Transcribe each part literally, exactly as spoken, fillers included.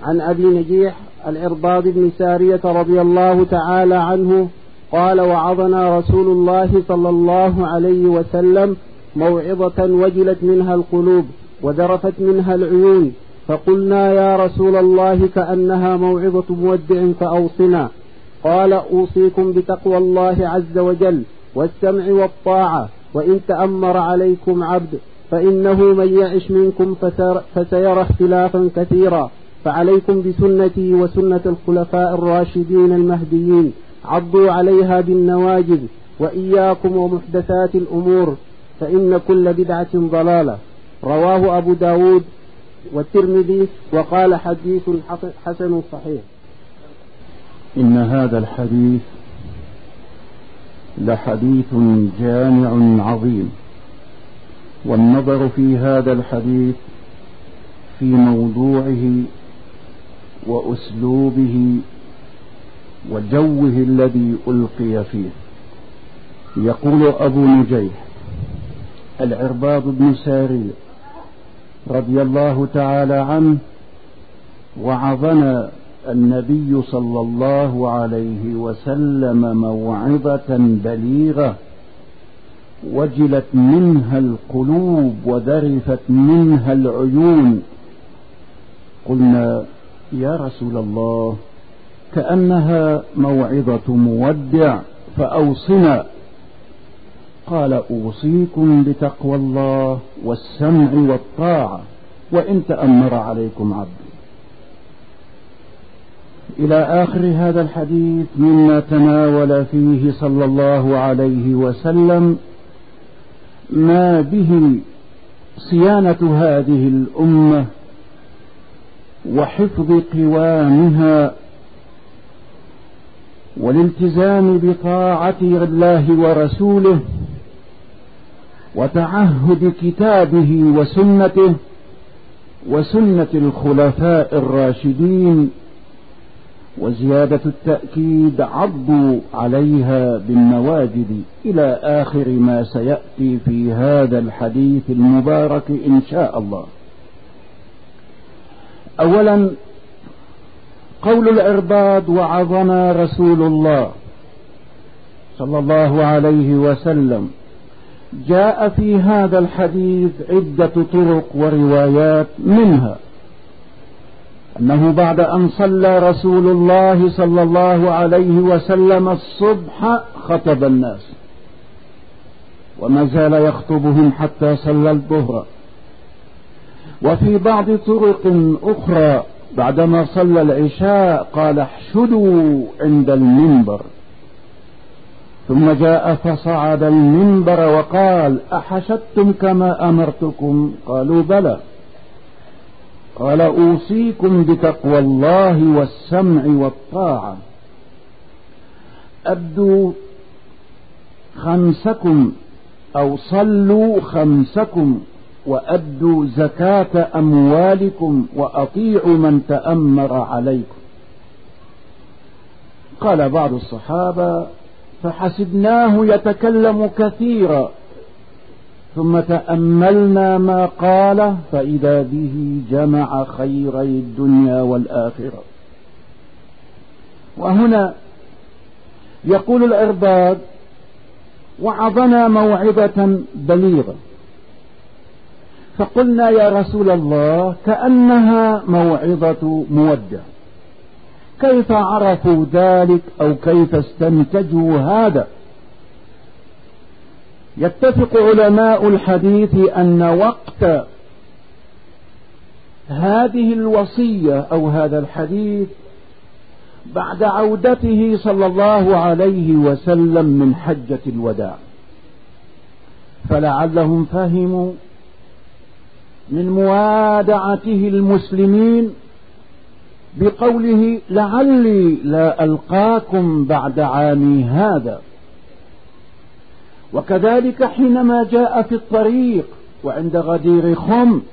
عن أبي نجيح العرباض بن سارية رضي الله تعالى عنه قال: وعظنا رسول الله صلى الله عليه وسلم موعظة وجلت منها القلوب وذرفت منها العيون، فقلنا: يا رسول الله كأنها موعظة مودع فأوصنا. قال: أوصيكم بتقوى الله عز وجل والسمع والطاعة، وإن تأمر عليكم عبد فإنه من يعش منكم فسيرى اختلافا كثيرا، فعليكم بسنتي وسنة الخلفاء الراشدين المهديين، عضوا عليها بالنواجذ، وإياكم ومحدثات الأمور، فإن كل بدعة ضلالة. رواه أبو داود والترمذي وقال: حديث حسن صحيح. إن هذا الحديث لحديث جامع عظيم، والنظر في هذا الحديث في موضوعه وأسلوبه وجوه الذي ألقي فيه. يقول أبو نجيح العرباض بن سارية رضي الله تعالى عنه: وعظنا النبي صلى الله عليه وسلم موعظة بليغة وجلت منها القلوب وذرفت منها العيون. قلنا: يا رسول الله كأنها موعظة مودع فأوصنا. قال: أوصيكم بتقوى الله والسمع والطاعة، وإن تأمر عليكم عبد. إلى آخر هذا الحديث مما تناول فيه صلى الله عليه وسلم ما به صيانة هذه الأمة وحفظ قوامها والالتزام بطاعة الله ورسوله وتعهد كتابه وسنته وسنة الخلفاء الراشدين، وزيادة التأكيد: عضوا عليها بالنواجذ، إلى آخر ما سيأتي في هذا الحديث المبارك إن شاء الله. أولا، قول العرباض: وعظنا رسول الله صلى الله عليه وسلم، جاء في هذا الحديث عدة طرق وروايات، منها أنه بعد أن صلى رسول الله صلى الله عليه وسلم الصبح خطب الناس، وما زال يخطبهم حتى صلى الظهر. وفي بعض طرق أخرى بعدما صلى العشاء قال: احشدوا عند المنبر، ثم جاء فصعد المنبر وقال: أحشدتم كما أمرتكم؟ قالوا: بلى. قال: أوصيكم بتقوى الله والسمع والطاعة، أبدوا خمسكم أو صلوا خمسكم، وأدوا زكاة أموالكم، وأطيعوا من تأمر عليكم. قال بعض الصحابة: فحسبناه يتكلم كثيرا، ثم تأملنا ما قال فإذا به جمع خيري الدنيا والآخرة. وهنا يقول العرباض: وعظنا موعظة بليغة، فقلنا: يا رسول الله كأنها موعظة مودع. كيف عرفوا ذلك أو كيف استنتجوا هذا؟ يتفق علماء الحديث أن وقت هذه الوصية أو هذا الحديث بعد عودته صلى الله عليه وسلم من حجة الوداع، فلعلهم فهموا من موادعته المسلمين بقوله: لعلي لا ألقاكم بعد عامي هذا. وكذلك حينما جاء في الطريق وعند غدير خم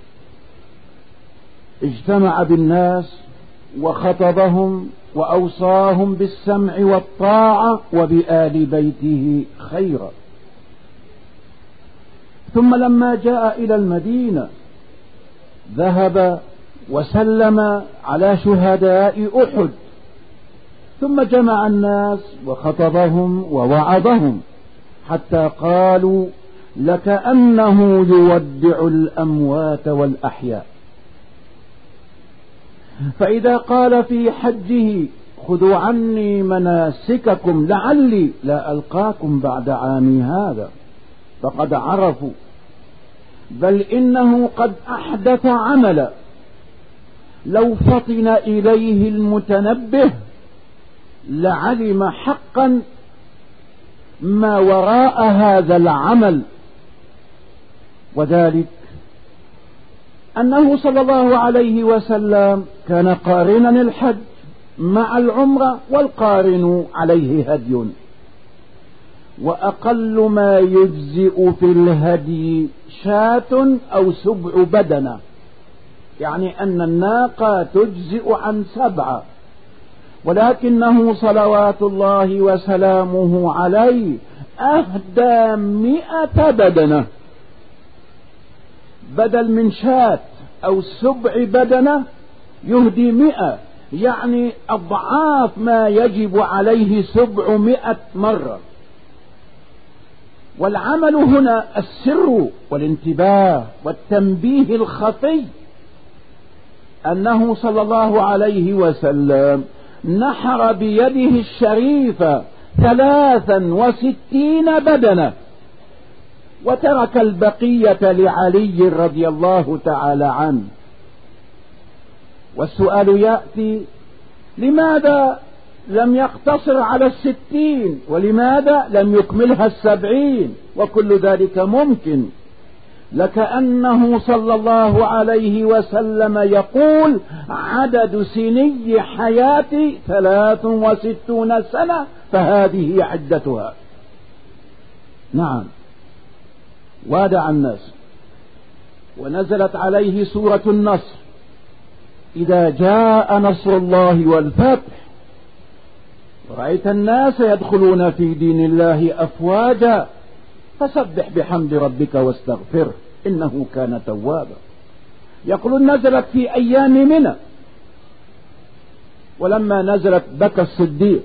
اجتمع بالناس وخطبهم وأوصاهم بالسمع والطاعة وبآل بيته خيرا. ثم لما جاء إلى المدينة ذهب وسلم على شهداء أحد، ثم جمع الناس وخطبهم ووعظهم حتى قالوا لكأنه يودع الأموات والأحياء. فإذا قال في حجه خذوا عني مناسككم لعلي لا ألقاكم بعد عامي هذا، فقد عرفوا، بل إنه قد أحدث عملا لو فطن إليه المتنبه لعلم حقا ما وراء هذا العمل، وذلك أنه صلى الله عليه وسلم كان قارنا الحج مع العمرة، والقارن عليه هدي، وأقل ما يجزئ في الهدي شاة أو سبع بدنة، يعني أن الناقة تجزئ عن سبعة، ولكنه صلوات الله وسلامه عليه أهدى مئة بدنة، بدل من شاة أو سبع بدنة يهدي مئة، يعني أضعاف ما يجب عليه سبعمائة مرة. والعمل هنا السر والانتباه والتنبيه الخفي أنه صلى الله عليه وسلم نحر بيده الشريفة ثلاثا وستين بدنة، وترك البقية لعلي رضي الله تعالى عنه. والسؤال يأتي: لماذا لم يقتصر على الستين؟ ولماذا لم يكملها السبعين؟ وكل ذلك ممكن، لكأنه صلى الله عليه وسلم يقول: عدد سني حياتي ثلاث وستون سنة، فهذه عدتها. نعم، وادع الناس، ونزلت عليه سورة النصر: إذا جاء نصر الله والفتح ورأيت الناس يدخلون في دين الله أفواجا فسبح بحمد ربك واستغفره إنه كان توابا. يقول نزلت في أيام منى، ولما نزلت بكى الصديق،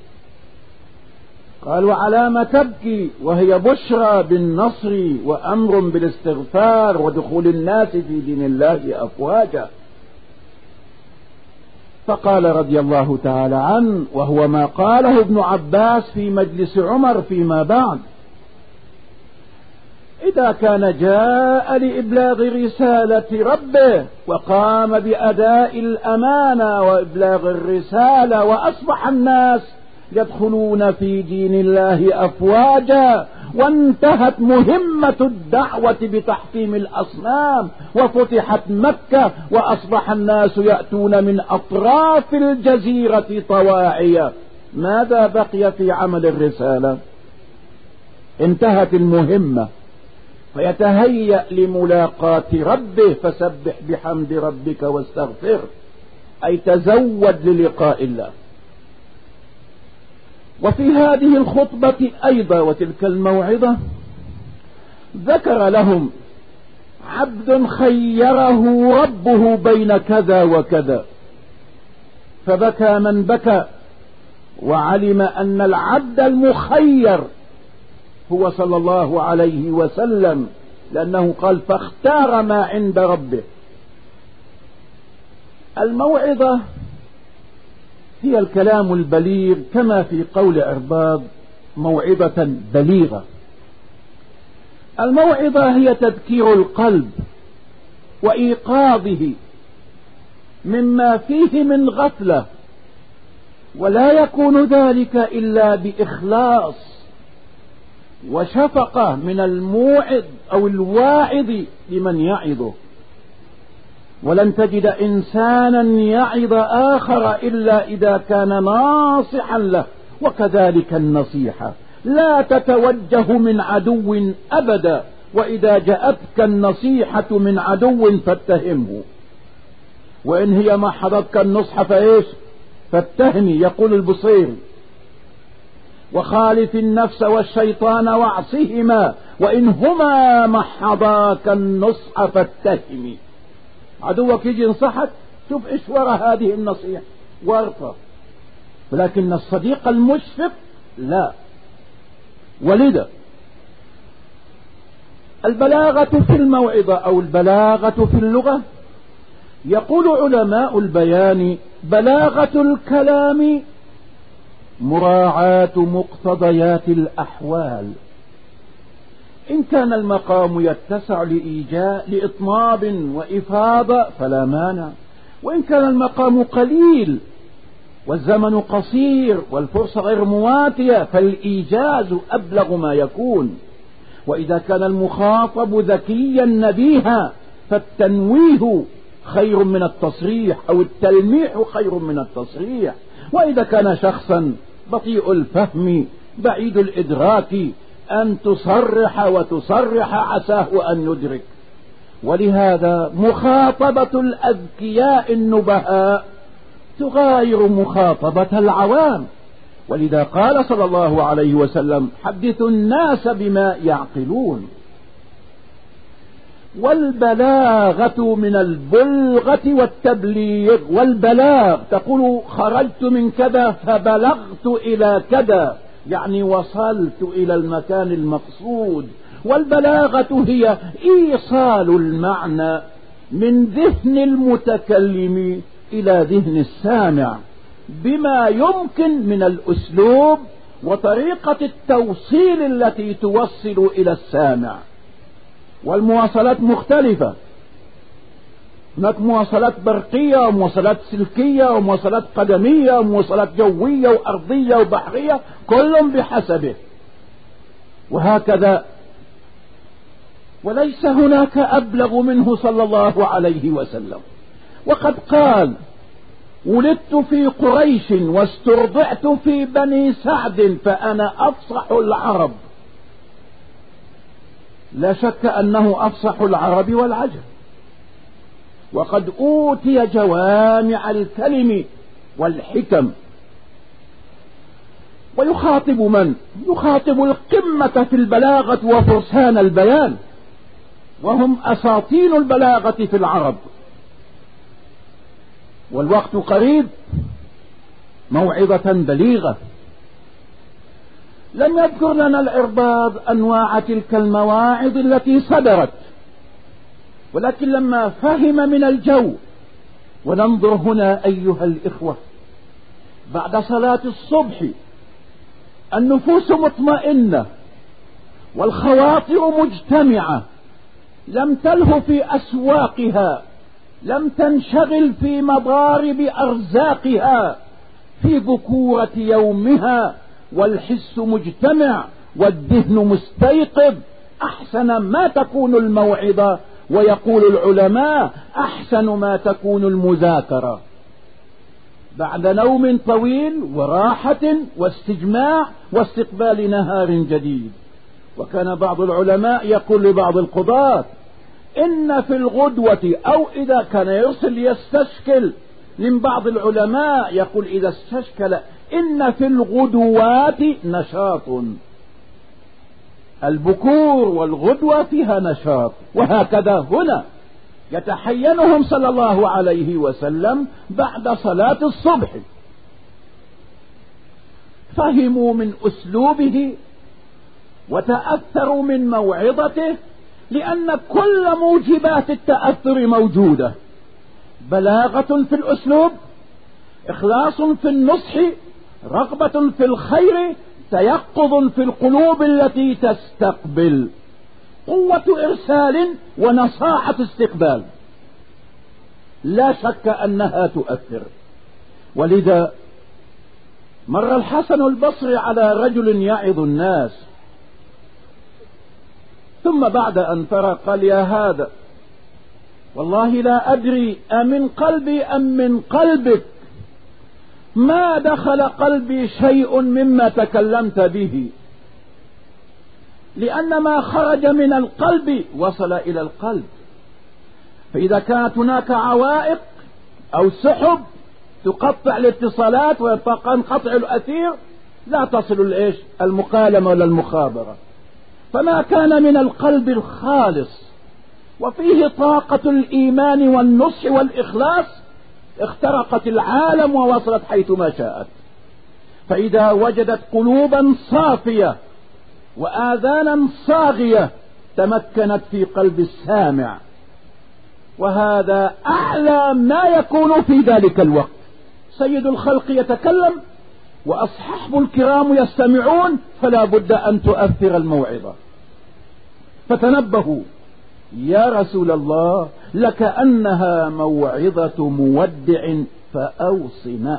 قال: وعلام تبكي وهي بشرى بالنصر وأمر بالاستغفار ودخول الناس في دين الله أفواجا. فقال رضي الله تعالى عنه، وهو ما قاله ابن عباس في مجلس عمر فيما بعد: إذا كان جاء لإبلاغ رسالة ربه وقام بأداء الأمانة وإبلاغ الرسالة وأصبح الناس يدخلون في دين الله أفواجا، وانتهت مهمة الدعوة بتحطيم الأصنام وفتحت مكة وأصبح الناس يأتون من أطراف الجزيرة طواعية، ماذا بقي في عمل الرسالة؟ انتهت المهمة، فيتهيأ لملاقاة ربه، فسبح بحمد ربك واستغفر، أي تزود للقاء الله. وفي هذه الخطبة أيضا وتلك الموعظة ذكر لهم عبد خيره ربه بين كذا وكذا، فبكى من بكى، وعلم أن العبد المخير هو صلى الله عليه وسلم، لأنه قال: فاختار ما عند ربه. الموعظة هي الكلام البليغ، كما في قول عرباض: موعظة بليغة. الموعظة هي تذكير القلب وإيقاظه مما فيه من غفلة، ولا يكون ذلك إلا بإخلاص وشفقة من الموعظ أو الواعظ لمن يعظه. ولن تجد إنسانا يعظ آخر إلا إذا كان ناصحا له، وكذلك النصيحة لا تتوجه من عدو أبدا، وإذا جاءتك النصيحة من عدو فاتهمه، وإن هي ما حضرتك النصح فإيش؟ فاتهمي. يقول البصيري: وخالف النفس والشيطان واعصهما، وإن هما محضاك النصح فاتهمي. عدوك يجي ينصحك، شوف إيش وراء هذه النصيحة وارفع. ولكن الصديق المشفق لا. ولذا البلاغة في الموعظة أو البلاغة في اللغة، يقول علماء البيان: بلاغة الكلام مراعاة مقتضيات الأحوال. إن كان المقام يتسع لإيجاء لإطناب وإفاضة فلا مانع، وإن كان المقام قليل والزمن قصير والفرصة غير مواتية فالإيجاز أبلغ ما يكون. وإذا كان المخاطب ذكيا نبيها فالتنويه خير من التصريح، أو التلميح خير من التصريح. وإذا كان شخصا بطيء الفهم بعيد الإدراك أن تصرح وتصرح عساه أن يدرك. ولهذا مخاطبة الأذكياء النبهاء تغاير مخاطبة العوام. ولذا قال صلى الله عليه وسلم: حدثوا الناس بما يعقلون. والبلاغة من البلغة والتبليغ. والبلاغ تقول خرجت من كذا فبلغت إلى كذا، يعني وصلت إلى المكان المقصود. والبلاغة هي إيصال المعنى من ذهن المتكلم إلى ذهن السامع بما يمكن من الأسلوب وطريقة التوصيل التي توصل إلى السامع. والمواصلات مختلفة، هناك مواصلات برقية ومواصلات سلكية ومواصلات قدمية ومواصلات جوية وأرضية وبحرية، كل بحسبه، وهكذا. وليس هناك أبلغ منه صلى الله عليه وسلم. وقد قال: ولدت في قريش واسترضعت في بني سعد فأنا أفصح العرب. لا شك أنه أفصح العرب والعجم، وقد أوتي جوامع الكلم والحكم. ويخاطب من؟ يخاطب القمة في البلاغة وفرسان البيان، وهم أساطين البلاغة في العرب. والوقت قريب، موعظة بليغة. لم يذكر لنا العرباض أنواع تلك المواعظ التي صدرت، ولكن لما فهم من الجو. وننظر هنا أيها الإخوة، بعد صلاة الصبح النفوس مطمئنة والخواطر مجتمعة، لم تله في أسواقها، لم تنشغل في مضارب أرزاقها، في بكورة يومها، والحس مجتمع والذهن مستيقظ. أحسن ما تكون الموعظة، ويقول العلماء: أحسن ما تكون المذاكرة بعد نوم طويل وراحة واستجماع واستقبال نهار جديد. وكان بعض العلماء يقول لبعض القضاة: إن في الغدوة، أو إذا كان يرسل يستشكل من بعض العلماء يقول إذا استشكل: إن في الغدوات نشاط. البكور والغدوة فيها نشاط. وهكذا هنا يتحينهم صلى الله عليه وسلم بعد صلاة الصبح. فهموا من أسلوبه وتأثروا من موعظته، لأن كل موجبات التأثر موجودة: بلاغة في الأسلوب، إخلاص في النصح، رغبة في الخير، تيقظ في القلوب التي تستقبل، قوة إرسال ونصاحة استقبال. لا شك أنها تؤثر. ولذا مر الحسن البصري على رجل يعظ الناس، ثم بعد أن فرغ قال: يا هذا، والله لا أدري أمن قلبي أم من قلبك، ما دخل قلبي شيء مما تكلمت به، لأن ما خرج من القلب وصل إلى القلب. فإذا كانت هناك عوائق أو سحب تقطع الاتصالات وتنقطع الأثير، لا تصل الإيش المكالمة ولا المخابرة. فما كان من القلب الخالص وفيه طاقة الإيمان والنصح والإخلاص، اخترقت العالم ووصلت حيثما شاءت. فإذا وجدت قلوبا صافية وآذانا صاغية تمكنت في قلب السامع، وهذا أعلى ما يكون في ذلك الوقت. سيد الخلق يتكلم وأصحاب الكرام يستمعون، فلا بد أن تؤثر الموعظة. فتنبهوا يا رسول الله، لكأنها موعظة مودع فأوصنا.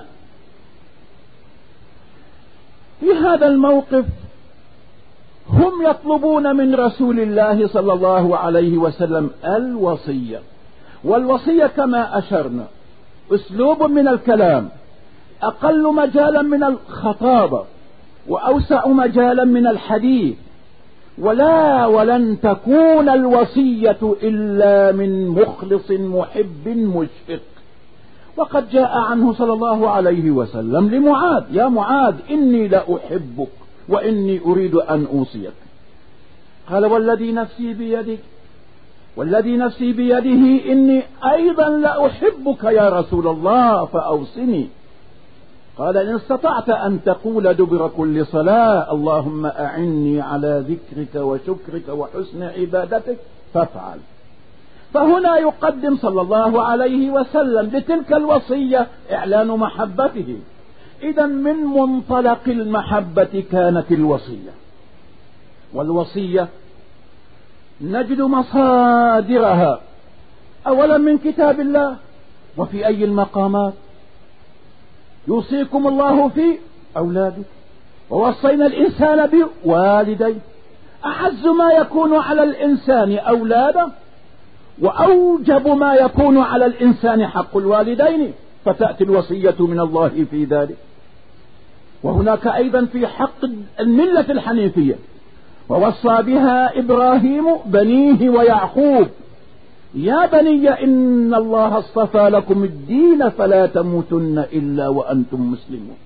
في هذا الموقف هم يطلبون من رسول الله صلى الله عليه وسلم الوصية، والوصية كما أشرنا أسلوب من الكلام أقل مجالا من الخطابة وأوسع مجالا من الحديث، ولا ولن تكون الوصية إلا من مخلص محب مشفق. وقد جاء عنه صلى الله عليه وسلم لمعاذ: يا معاذ إني لأحبك وإني أريد أن أوصيك. قال: والذي نفسي بيدك والذي نفسي بيده إني أيضا لأحبك يا رسول الله فأوصني. قال: إن استطعت أن تقول دبر كل صلاة اللهم أعني على ذكرك وشكرك وحسن عبادتك فافعل. فهنا يقدم صلى الله عليه وسلم لتلك الوصية إعلان محبته. إذا من منطلق المحبة كانت الوصية. والوصية نجد مصادرها أولا من كتاب الله، وفي أي المقامات؟ يوصيكم الله في أولادكم ووصينا الإنسان بوالديه. أعز ما يكون على الإنسان أولاده، وأوجب ما يكون على الإنسان حق الوالدين، فتأتي الوصية من الله في ذلك. وهناك أيضا في حق الملة الحنيفية: ووصى بها إبراهيم بنيه ويعقوب يا بني إن الله اصطفى لكم الدين فلا تموتن إلا وأنتم مسلمون.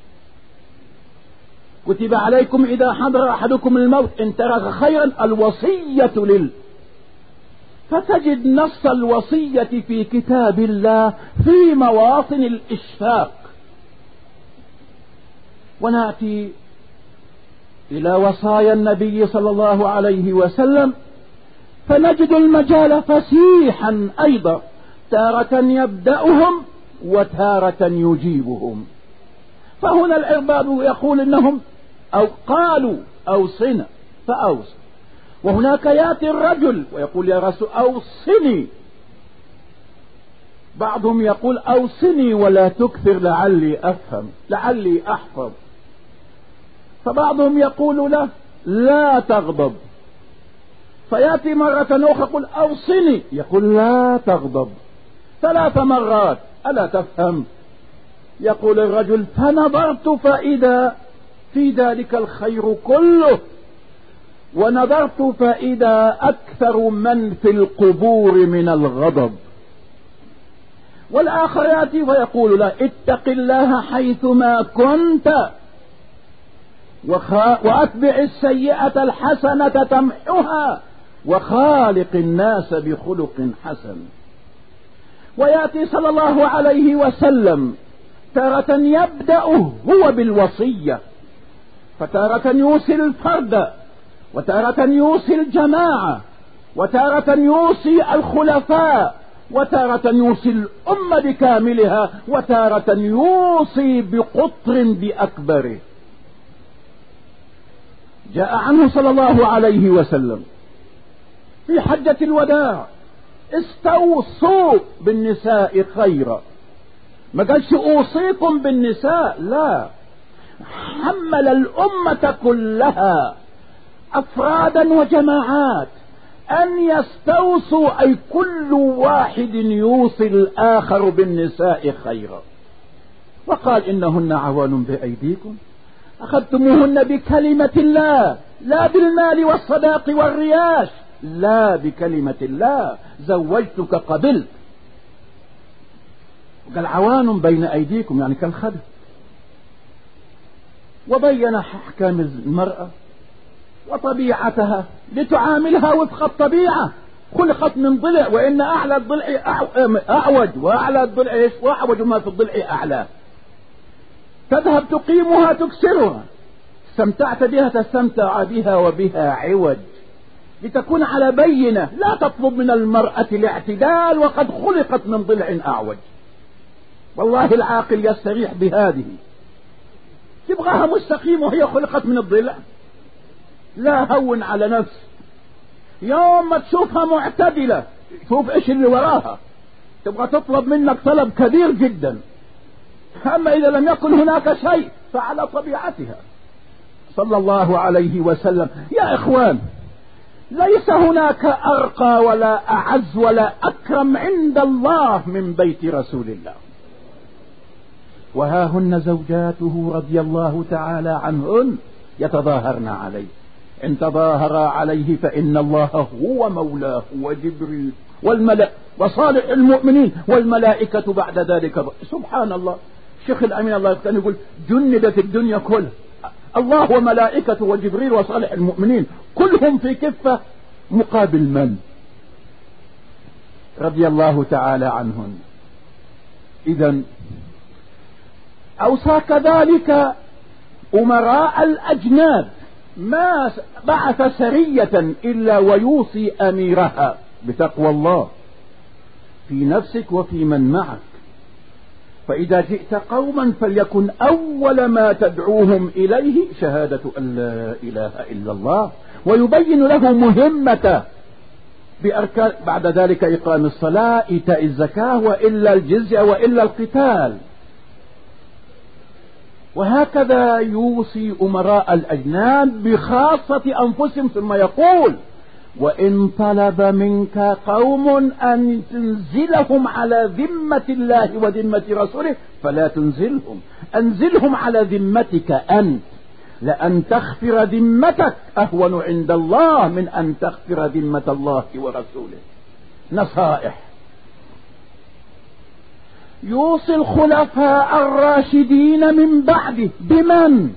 كتب عليكم إذا حضر أحدكم الموت إن ترك خيرا الوصية لل فتجد نص الوصية في كتاب الله في مواطن الإشفاق. ونأتي إلى وصايا النبي صلى الله عليه وسلم فنجد المجال فسيحا أيضا، تارة يبدأهم وتارة يجيبهم. فهنا العرباب يقول إنهم أو قالوا أوصنا فأوص، وهناك يأتي الرجل ويقول يا رسول أوصني. بعضهم يقول أوصني ولا تكثر لعلي أفهم لعلي أحفظ، فبعضهم يقول له لا تغضب، فيأتي مرة أخرى يقول أوصني، يقول لا تغضب، ثلاث مرات ألا تفهم؟ يقول الرجل فنظرت فإذا في ذلك الخير كله، ونظرت فإذا أكثر من في القبور من الغضب. والآخر يأتي ويقول له اتق الله حيثما كنت وأتبع السيئة الحسنة تمحها وخالق الناس بخلق حسن. ويأتي صلى الله عليه وسلم تارة يبدأ هو بالوصية، فتارة يوصي الفرد، وتارة يوصي الجماعة، وتارة يوصي الخلفاء، وتارة يوصي الأمة بكاملها، وتارة يوصي بقطر بأكبره. جاء عنه صلى الله عليه وسلم في حجة الوداع استوصوا بالنساء خيرا، ما قالش أوصيكم بالنساء، لا، حمل الأمة كلها أفرادا وجماعات أن يستوصوا، أي كل واحد يوصي الآخر بالنساء خيرا. وقال إنهن عوان بأيديكم أخذتموهن بكلمة الله لا بالمال والصداق والرياش، لا بكلمة الله زوجتك قبلت. قال عوان بين أيديكم يعني كالخدم. وبين أحكام المرأة وطبيعتها لتعاملها وفق الطبيعة، خلقت من ضلع، وإن أعلى الضلع أعوج، وأعلى الضلع وأعوج ما في الضلع أعلى. تذهب تقيمها تكسرها، استمتعت بها تستمتع بها وبها عوج، لتكون على بينة. لا تطلب من المرأة الاعتدال وقد خلقت من ضلع أعوج. والله العاقل يستريح بهذه. تبغاها مستقيم وهي خلقت من الضلع؟ لا، هون على نفسك. يوم ما تشوفها معتدلة شوف ايش اللي وراها. تبغى تطلب منك طلب كبير جدا، اما اذا لم يكن هناك شيء فعلى طبيعتها. صلى الله عليه وسلم. يا اخوان، ليس هناك ارقى ولا اعز ولا اكرم عند الله من بيت رسول الله. وها هن زوجاته رضي الله تعالى عنهن يتظاهرن عليه. إن تظاهر عليه فإن الله هو مولاه وجبريل والملأ وصالح المؤمنين والملائكة بعد ذلك. سبحان الله. الشيخ الأمين الله يفتن يقول جندت الدنيا كلها، الله وملائكة وجبريل وصالح المؤمنين كلهم في كفة مقابل من؟ رضي الله تعالى عنهن. إذن أوصى كذلك أمراء الأجناد، ما بعث سرية إلا ويوصي أميرها بتقوى الله في نفسك وفي من معك. فإذا جئت قوما فليكن أول ما تدعوهم إليه شهادة أن لا إله إلا الله، ويبين له مهمته بأركان، بعد ذلك إقام الصلاة، إيتاء الزكاة، وإلا الجزية، وإلا القتال. وهكذا يوصي أمراء الأجناد بخاصة أنفسهم. ثم يقول وإن طلب منك قوم أن تنزلهم على ذمة الله وذمة رسوله فلا تنزلهم، أنزلهم على ذمتك أنت، لأن تغفر ذمتك أهون عند الله من أن تغفر ذمة الله ورسوله. نصائح. يوصي الخلفاء الراشدين من بعده بمن؟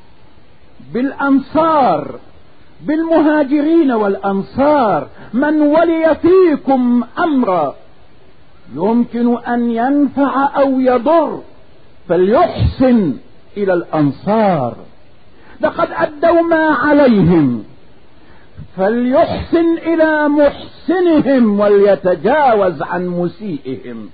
بالأنصار، بالمهاجرين والأنصار. من ولي فيكم أمرا يمكن أن ينفع أو يضر فليحسن إلى الأنصار، لقد أدوا ما عليهم، فليحسن إلى محسنهم وليتجاوز عن مسيئهم.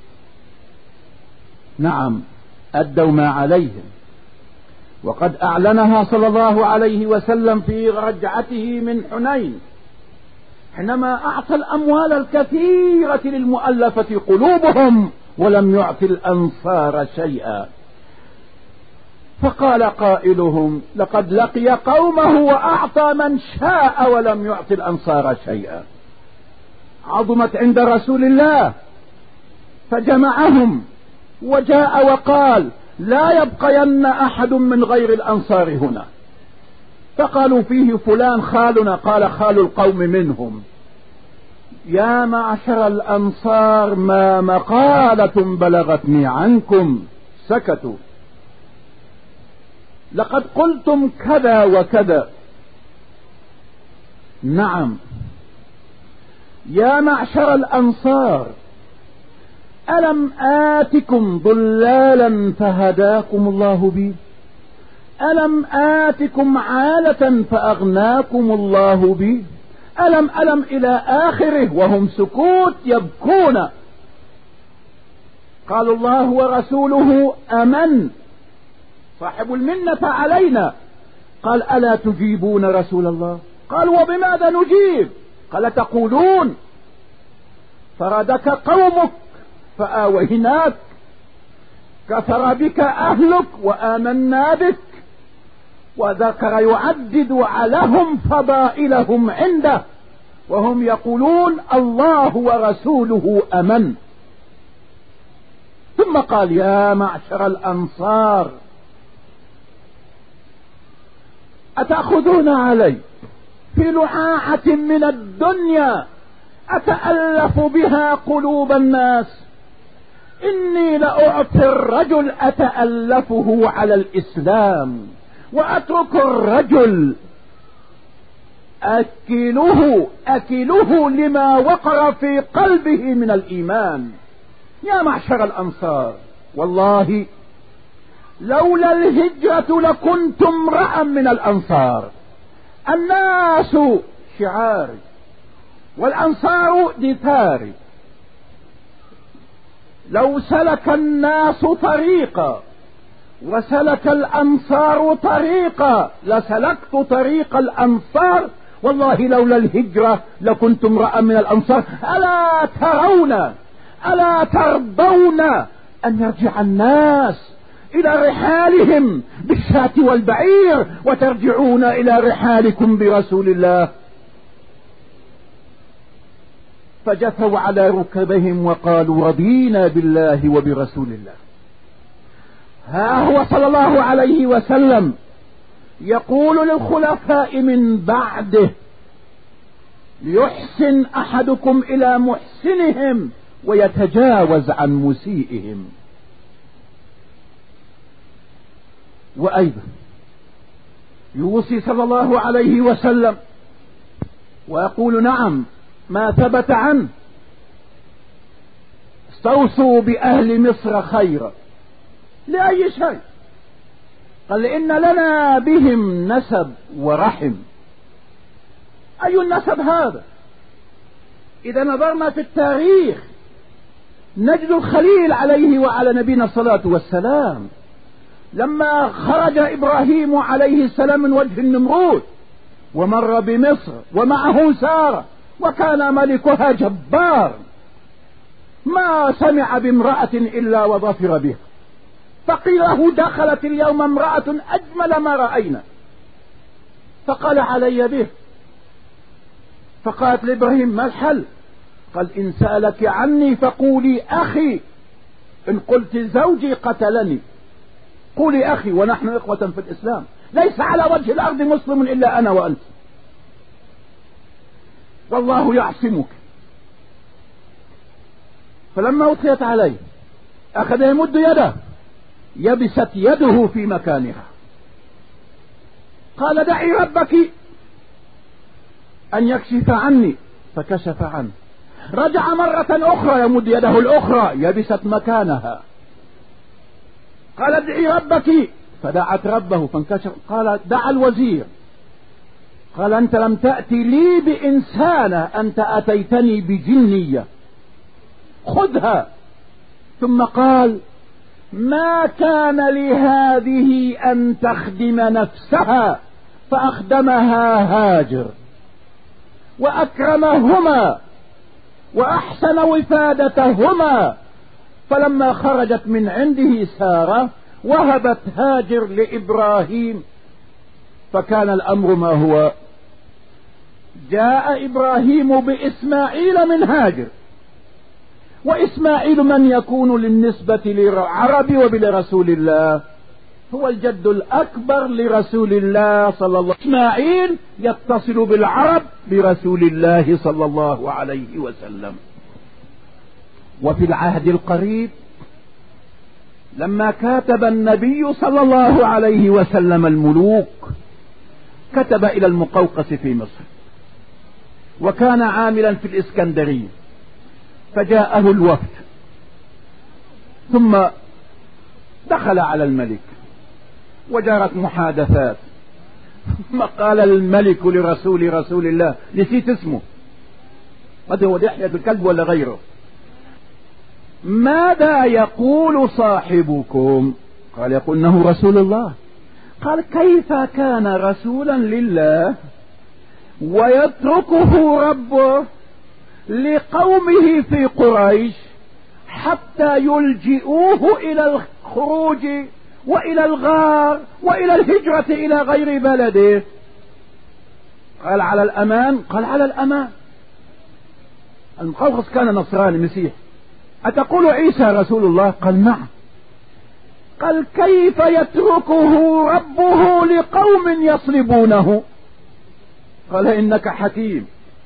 نعم، أدوا ما عليهم، وقد أعلنها صلى الله عليه وسلم في رجعته من حنين حينما أعطى الأموال الكثيرة للمؤلفة قلوبهم ولم يعطي الأنصار شيئا. فقال قائلهم لقد لقي قومه وأعطى من شاء ولم يعطي الأنصار شيئا. عظمت عند رسول الله فجمعهم وجاء وقال لا يبقين أحد من غير الأنصار هنا. فقالوا فيه فلان خالنا، قال خال القوم منهم. يا معشر الأنصار ما مقالة بلغتني عنكم. سكتوا. لقد قلتم كذا وكذا. نعم. يا معشر الأنصار ألم آتكم ضلالا فهداكم الله بي؟ ألم آتكم عالة فأغناكم الله بي؟ ألم ألم إلى آخره، وهم سكوت يبكون. قال الله ورسوله أمن، صاحب المنة علينا. قال ألا تجيبون رسول الله؟ قال وبماذا نجيب؟ قال تقولون فردك قومك فآويناك، كفر بك أهلك وآمنا بك، وذكر يعدد عليهم فضائلهم عنده وهم يقولون الله ورسوله أمن. ثم قال يا معشر الأنصار أتأخذون علي في لعاعة من الدنيا أتألف بها قلوب الناس؟ إني لأعطي الرجل أتألفه على الإسلام وأترك الرجل أكله أكله لما وقر في قلبه من الإيمان. يا معشر الأنصار، والله لولا الهجرة لكنت امرأ من الأنصار. الناس شعاري والأنصار دثاري. لو سلك الناس طريقا وسلك الأنصار طريقا لسلكت طريق الأنصار. والله لولا الهجرة لكنت امرأ من الأنصار. ألا ترون ألا ترضون أن يرجع الناس إلى رحالهم بالشاة والبعير وترجعون إلى رحالكم برسول الله؟ فجثوا على ركبهم وقالوا رضينا بالله وبرسول الله. ها هو صلى الله عليه وسلم يقول للخلفاء من بعده: ليحسن أحدكم إلى محسنهم ويتجاوز عن مسيئهم. وأيضا يوصي صلى الله عليه وسلم ويقول: نعم ما ثبت عنه: استوصوا بأهل مصر خيرا. لأي شيء؟ قال: إن لنا بهم نسب ورحم. أي النسب هذا؟ إذا نظرنا في التاريخ نجد الخليل عليه وعلى نبينا الصلاة والسلام لما خرج إبراهيم عليه السلام من وجه النمرود ومر بمصر ومعه سارة وكان ملكها جبار، ما سمع بامرأة إلا وظفر بها، فقيل له: دخلت اليوم امرأة أجمل ما رأينا، فقال: علي به. فقالت لإبراهيم: ما الحل؟ قال: إن سألك عني فقولي أخي، إن قلت زوجي قتلني قولي أخي، ونحن إخوة في الإسلام، ليس على وجه الأرض مسلم إلا أنا وأنت، والله يعصمك. فلما أطلت عليه أخذ يمد يده، يبست يده في مكانها. قال: دعي ربك أن يكشف عني، فكشف عنه. رجع مرة أخرى يمد يده الأخرى، يبست مكانها. قال: ادعي ربك، فدعت ربه فانكشف. قال: دع الوزير. قال: أنت لم تأتي لي بإنسانة، أنت أتيتني بجنية، خذها. ثم قال: ما كان لهذه أن تخدم نفسها، فأخدمها هاجر وأكرمهما وأحسن وفادتهما. فلما خرجت من عنده سارة وهبت هاجر لإبراهيم، فكان الأمر ما هو. جاء إبراهيم بإسماعيل من هاجر، وإسماعيل من يكون للنسبة للعرب وبلرسول الله؟ هو الجد الأكبر لرسول الله صلى الله عليه وسلم. إسماعيل يتصل بالعرب برسول الله صلى الله عليه وسلم. وفي العهد القريب لما كاتب النبي صلى الله عليه وسلم الملوك، كتب إلى المقوقس في مصر، وكان عاملا في الإسكندرية، فجاءه الوفد، ثم دخل على الملك وجرت محادثات. ثم قال الملك لرسول رسول الله، نسيت اسمه، قد هو دحية الكلب ولا غيره: ماذا يقول صاحبكم؟ قال: يقول انه رسول الله. قال: كيف كان رسولا لله ويتركه ربه لقومه في قريش حتى يلجئوه الى الخروج والى الغار والى الهجرة الى غير بلده؟ قال: على الامان. قال: على الامان. المقوقس كان نصراني مسيح. أتقول عيسى رسول الله؟ قال: نعم. قال: كيف يتركه ربه لقوم يصلبونه؟ قال: إنك حكيم.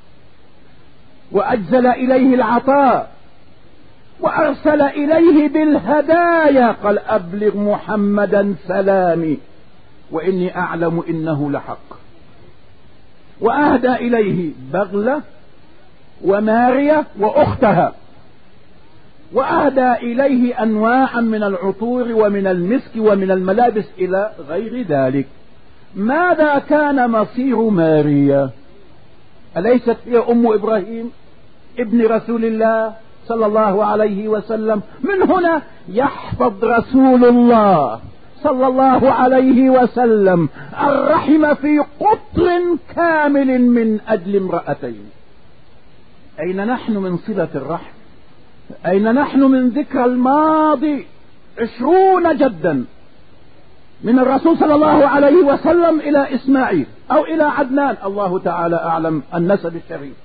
وأجزل إليه العطاء وأرسل إليه بالهدايا. قال: أبلغ محمدا سلامي وإني أعلم إنه لحق. وأهدى إليه بغلة ومارية وأختها، وأهدى إليه أنواعا من العطور ومن المسك ومن الملابس إلى غير ذلك. ماذا كان مصير ماريا؟ أليست هي أم إبراهيم ابن رسول الله صلى الله عليه وسلم؟ من هنا يحفظ رسول الله صلى الله عليه وسلم الرحم في قطر كامل من أجل امرأتين. أين نحن من صلة الرحم؟ أين نحن من ذكر الماضي؟ عشرون جدا من الرسول صلى الله عليه وسلم إلى إسماعيل أو إلى عدنان، الله تعالى أعلم النسب الشريف.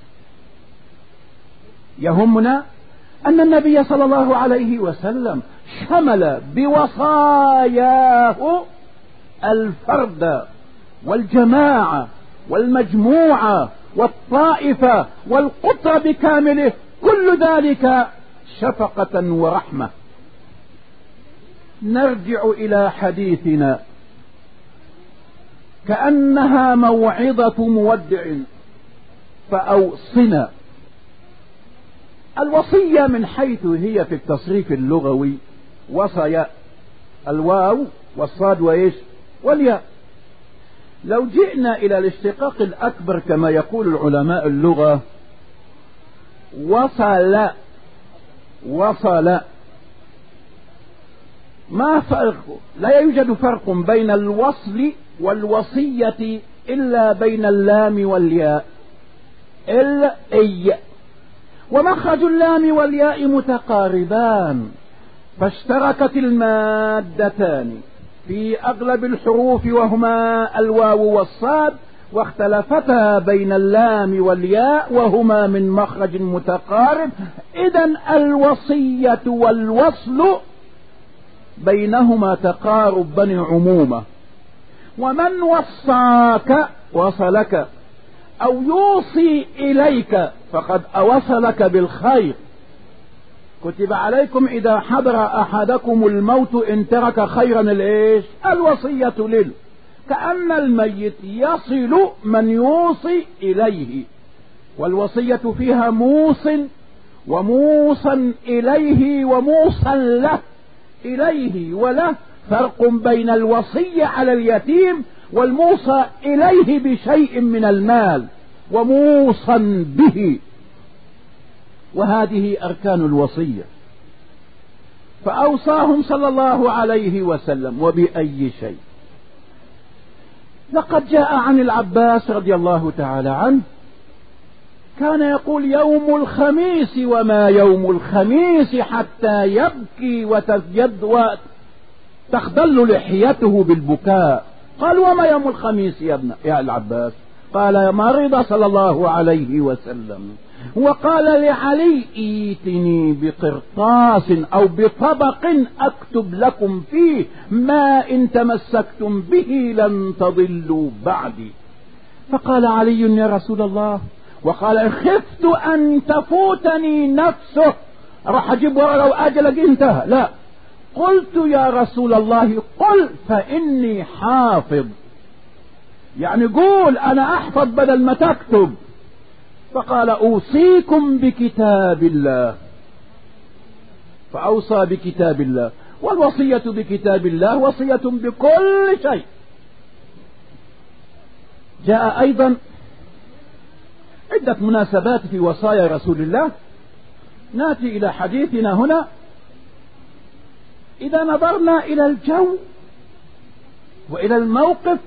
يهمنا أن النبي صلى الله عليه وسلم شمل بوصاياه الفرد والجماعة والمجموعة والطائفة والقطر بكامله، كل ذلك شفقة ورحمة. نرجع إلى حديثنا كأنها موعظة مودع فأوصنا. الوصية من حيث هي في التصريف اللغوي وصايا، الواو والصاد وإيش والياء. لو جئنا إلى الاشتقاق الأكبر كما يقول العلماء اللغة، وصل وصل، ما فرق؟ لا يوجد فرق بين الوصل والوصية إلا بين اللام والياء، إلا إي، ومخرج اللام والياء متقاربان، فاشتركت المادتان في أغلب الحروف وهما الواو والصاد، واختلفتا بين اللام والياء وهما من مخرج متقارب. إذن الوصية والوصل بينهما تقارب بني عمومة. ومن وصاك وصلك أو يوصي إليك فقد أوصلك بالخير. كتب عليكم إذا حضر أحدكم الموت إن ترك خيرا الإيش؟ الوصية لل، كأن الميت يصل من يوصي إليه، والوصية فيها موص وموصا إليه وموصا له. إليه وله فرق بين الوصية على اليتيم والموصى إليه بشيء من المال وموصا به، وهذه أركان الوصية. فأوصاهم صلى الله عليه وسلم وبأي شيء؟ لقد جاء عن العباس رضي الله تعالى عنه كان يقول يوم الخميس وما يوم الخميس حتى يبكي وتزيد وتخضل لحيته بالبكاء. قال وما يوم الخميس يا ابن يا العباس؟ قال مرض صلى الله عليه وسلم وقال لعلي ائتني بقرطاس أو بطبق أكتب لكم فيه ما إن تمسكتم به لن تضلوا بعدي. فقال علي يا رسول الله، وقال خفت أن تفوتني نفسه، راح أجيب ورقة وأجل انتهى، لا، قلت يا رسول الله قل فإني حافظ، يعني قول أنا أحفظ بدل ما تكتب. فقال أوصيكم بكتاب الله، فأوصى بكتاب الله، والوصية بكتاب الله وصية بكل شيء. جاء أيضا عدة مناسبات في وصايا رسول الله. نأتي إلى حديثنا هنا. إذا نظرنا إلى الجو وإلى الموقف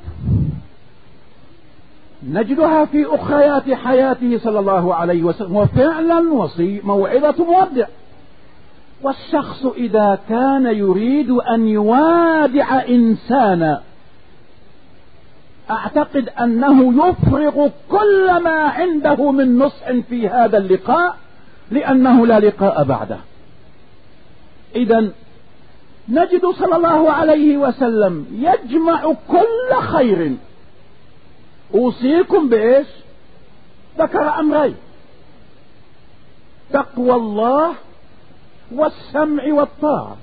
نجدها في أخريات حياته صلى الله عليه وسلم، وفعلا وصي موعظة مودع. والشخص إذا كان يريد أن يوادع إنسانا أعتقد أنه يفرغ كل ما عنده من نصح في هذا اللقاء، لأنه لا لقاء بعده. إذن نجد صلى الله عليه وسلم يجمع كل خير. أوصيكم بإيش؟ ذكر أمرين: تقوى الله والسمع والطاعة.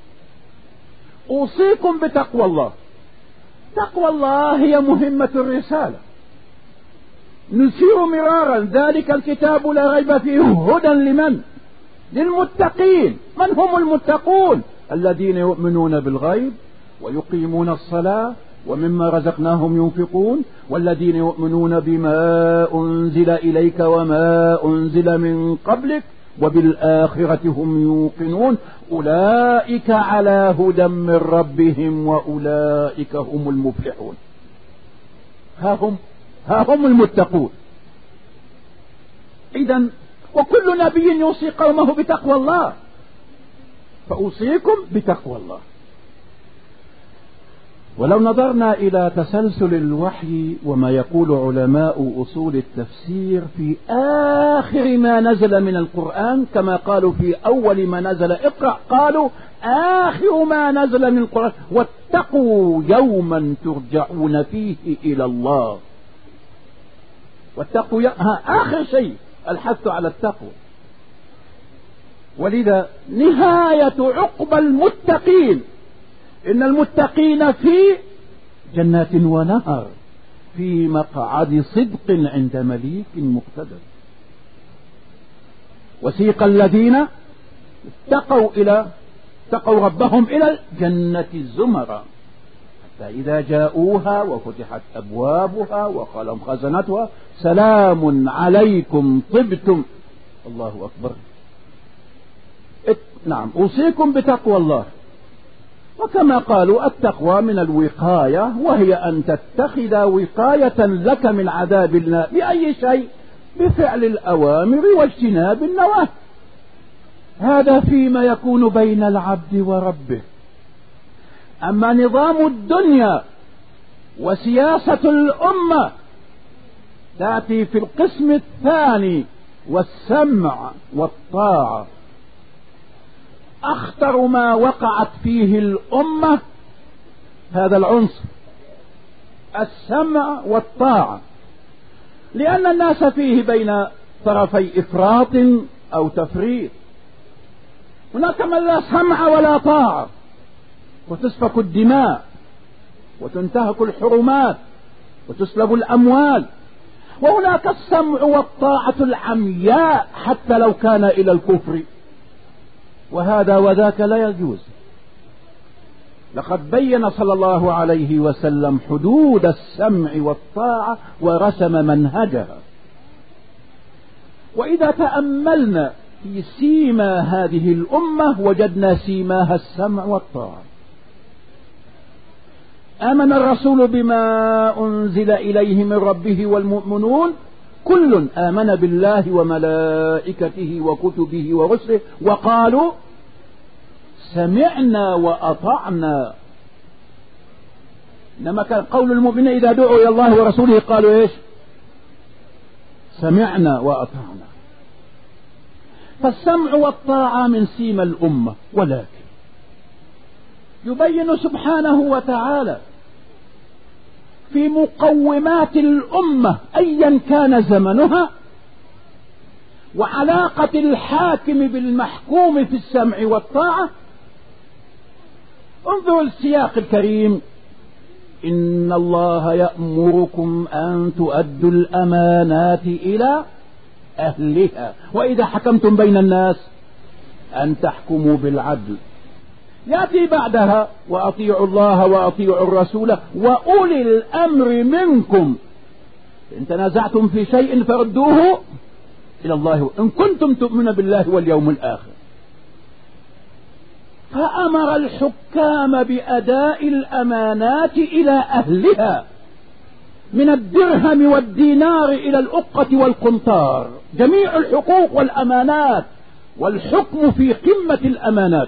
أوصيكم بتقوى الله. تقوى الله هي مهمة الرسالة، نثير مرارا ذلك الكتاب لا ريب فيه هدى لمن؟ للمتقين. من هم المتقون؟ الذين يؤمنون بالغيب ويقيمون الصلاة ومما رزقناهم ينفقون، والذين يؤمنون بما أنزل إليك وما أنزل من قبلك وبالآخرة هم يوقنون، أولئك على هدى من ربهم وأولئك هم المفلحون. ها هم ها هم المتقون. إذن وكل نبي يوصي قومه بتقوى الله، فأوصيكم بتقوى الله. ولو نظرنا إلى تسلسل الوحي وما يقول علماء أصول التفسير في آخر ما نزل من القرآن، كما قالوا في أول ما نزل اقرأ، قالوا آخر ما نزل من القرآن واتقوا يوما ترجعون فيه إلى الله. واتقوا ي... ها آخر شيء الحث على التقوى. ولذا نهاية عقبى المتقين إن المتقين في جنات ونهر في مقعد صدق عند مليك مقتدر. وسيق الذين اتقوا إلى اتقوا ربهم إلى الجنة زمرا حتى إذا جاءوها وفتحت أبوابها وقال خزنتها سلام عليكم طبتم. الله أكبر. نعم أوصيكم بتقوى الله. وكما قالوا التقوى من الوقاية، وهي أن تتخذ وقاية لك من عذاب الله بأي شيء؟ بفعل الأوامر واجتناب النواهي. هذا فيما يكون بين العبد وربه. أما نظام الدنيا وسياسة الأمة تأتي في القسم الثاني، والسمع والطاعة. أخطر ما وقعت فيه الأمة هذا العنصر، السمع والطاعة، لأن الناس فيه بين طرفي إفراط أو تفريط. هناك من لا سمع ولا طاعة، وتسفك الدماء وتنتهك الحرمات وتسلب الأموال. وهناك السمع والطاعة العمياء حتى لو كان إلى الكفر، وهذا وذاك لا يجوز. لقد بين صلى الله عليه وسلم حدود السمع والطاعة ورسم منهجها. وإذا تأملنا في سيما هذه الأمة وجدنا سيماها السمع والطاعة. آمن الرسول بما أنزل إليه من ربه والمؤمنون كل آمن بالله وملائكته وكتبه ورسله وقالوا سمعنا وأطعنا. إنما كان قول المؤمنين إذا دعوا إلى الله ورسوله قالوا إيش؟ سمعنا وأطعنا. فالسمع والطاعة من سيما الأمة، ولكن يبين سبحانه وتعالى في مقومات الأمة أيا كان زمنها وعلاقة الحاكم بالمحكوم في السمع والطاعة. انظروا السياق الكريم: إن الله يأمركم أن تؤدوا الأمانات إلى أهلها وإذا حكمتم بين الناس أن تحكموا بالعدل. يأتي بعدها: وأطيعوا الله وأطيعوا الرسول وأولي الأمر منكم إن تنازعتم في شيء فردوه إلى الله إن كنتم تؤمنون بالله واليوم الآخر. فأمر الحكام بأداء الأمانات إلى أهلها من الدرهم والدينار إلى الأقة والقنطار، جميع الحقوق والأمانات، والحكم في قمة الأمانات.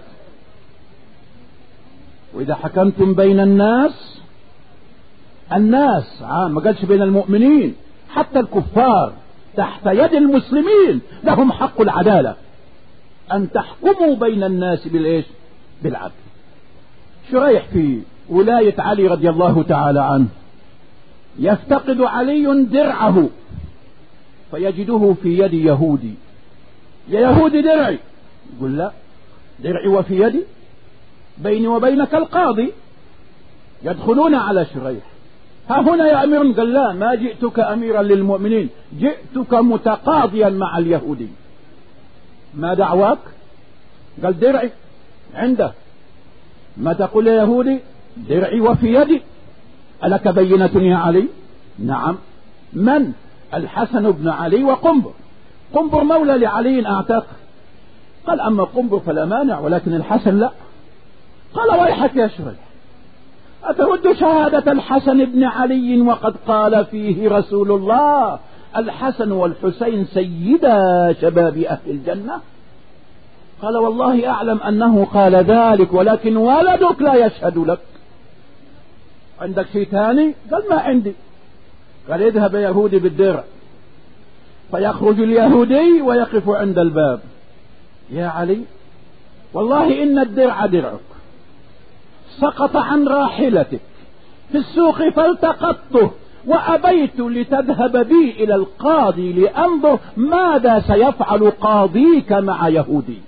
وإذا حكمتم بين الناس، الناس عام، ما قالش بين المؤمنين، حتى الكفار تحت يد المسلمين لهم حق العدالة، أن تحكموا بين الناس بالإيش؟ بالعدل. شريح في ولاية علي رضي الله تعالى عنه يفتقد علي درعه فيجده في يد يهودي. يا يهودي درعي. يقول: لا، درعي وفي يدي، بيني وبينك القاضي. يدخلون على شريح ها هنا يا أمير؟ قال لا، ما جئتك أميرا للمؤمنين، جئتك متقاضيا مع اليهودي. ما دعواك؟ قال درعي عنده. ما تقول يا يهودي؟ درعي وفي يدي. ألك بينة يا علي؟ نعم. من؟ الحسن بن علي وقنبر. قنبر مولى لعلي أعتق. قال أما قنبر فلا مانع، ولكن الحسن لا. قال ويحك يا شريح، أترد شهادة الحسن بن علي وقد قال فيه رسول الله الحسن والحسين سيدا شباب أهل الجنة؟ قال والله أعلم أنه قال ذلك، ولكن ولدك لا يشهد لك. عندك شيء ثاني؟ قال ما عندي. قال اذهب يا يهودي بالدرع. فيخرج اليهودي ويقف عند الباب. يا علي والله إن الدرع درعك، سقط عن راحلتك في السوق فالتقطته، وأبيت لتذهب بي إلى القاضي لأنظر ماذا سيفعل قاضيك مع يهودي.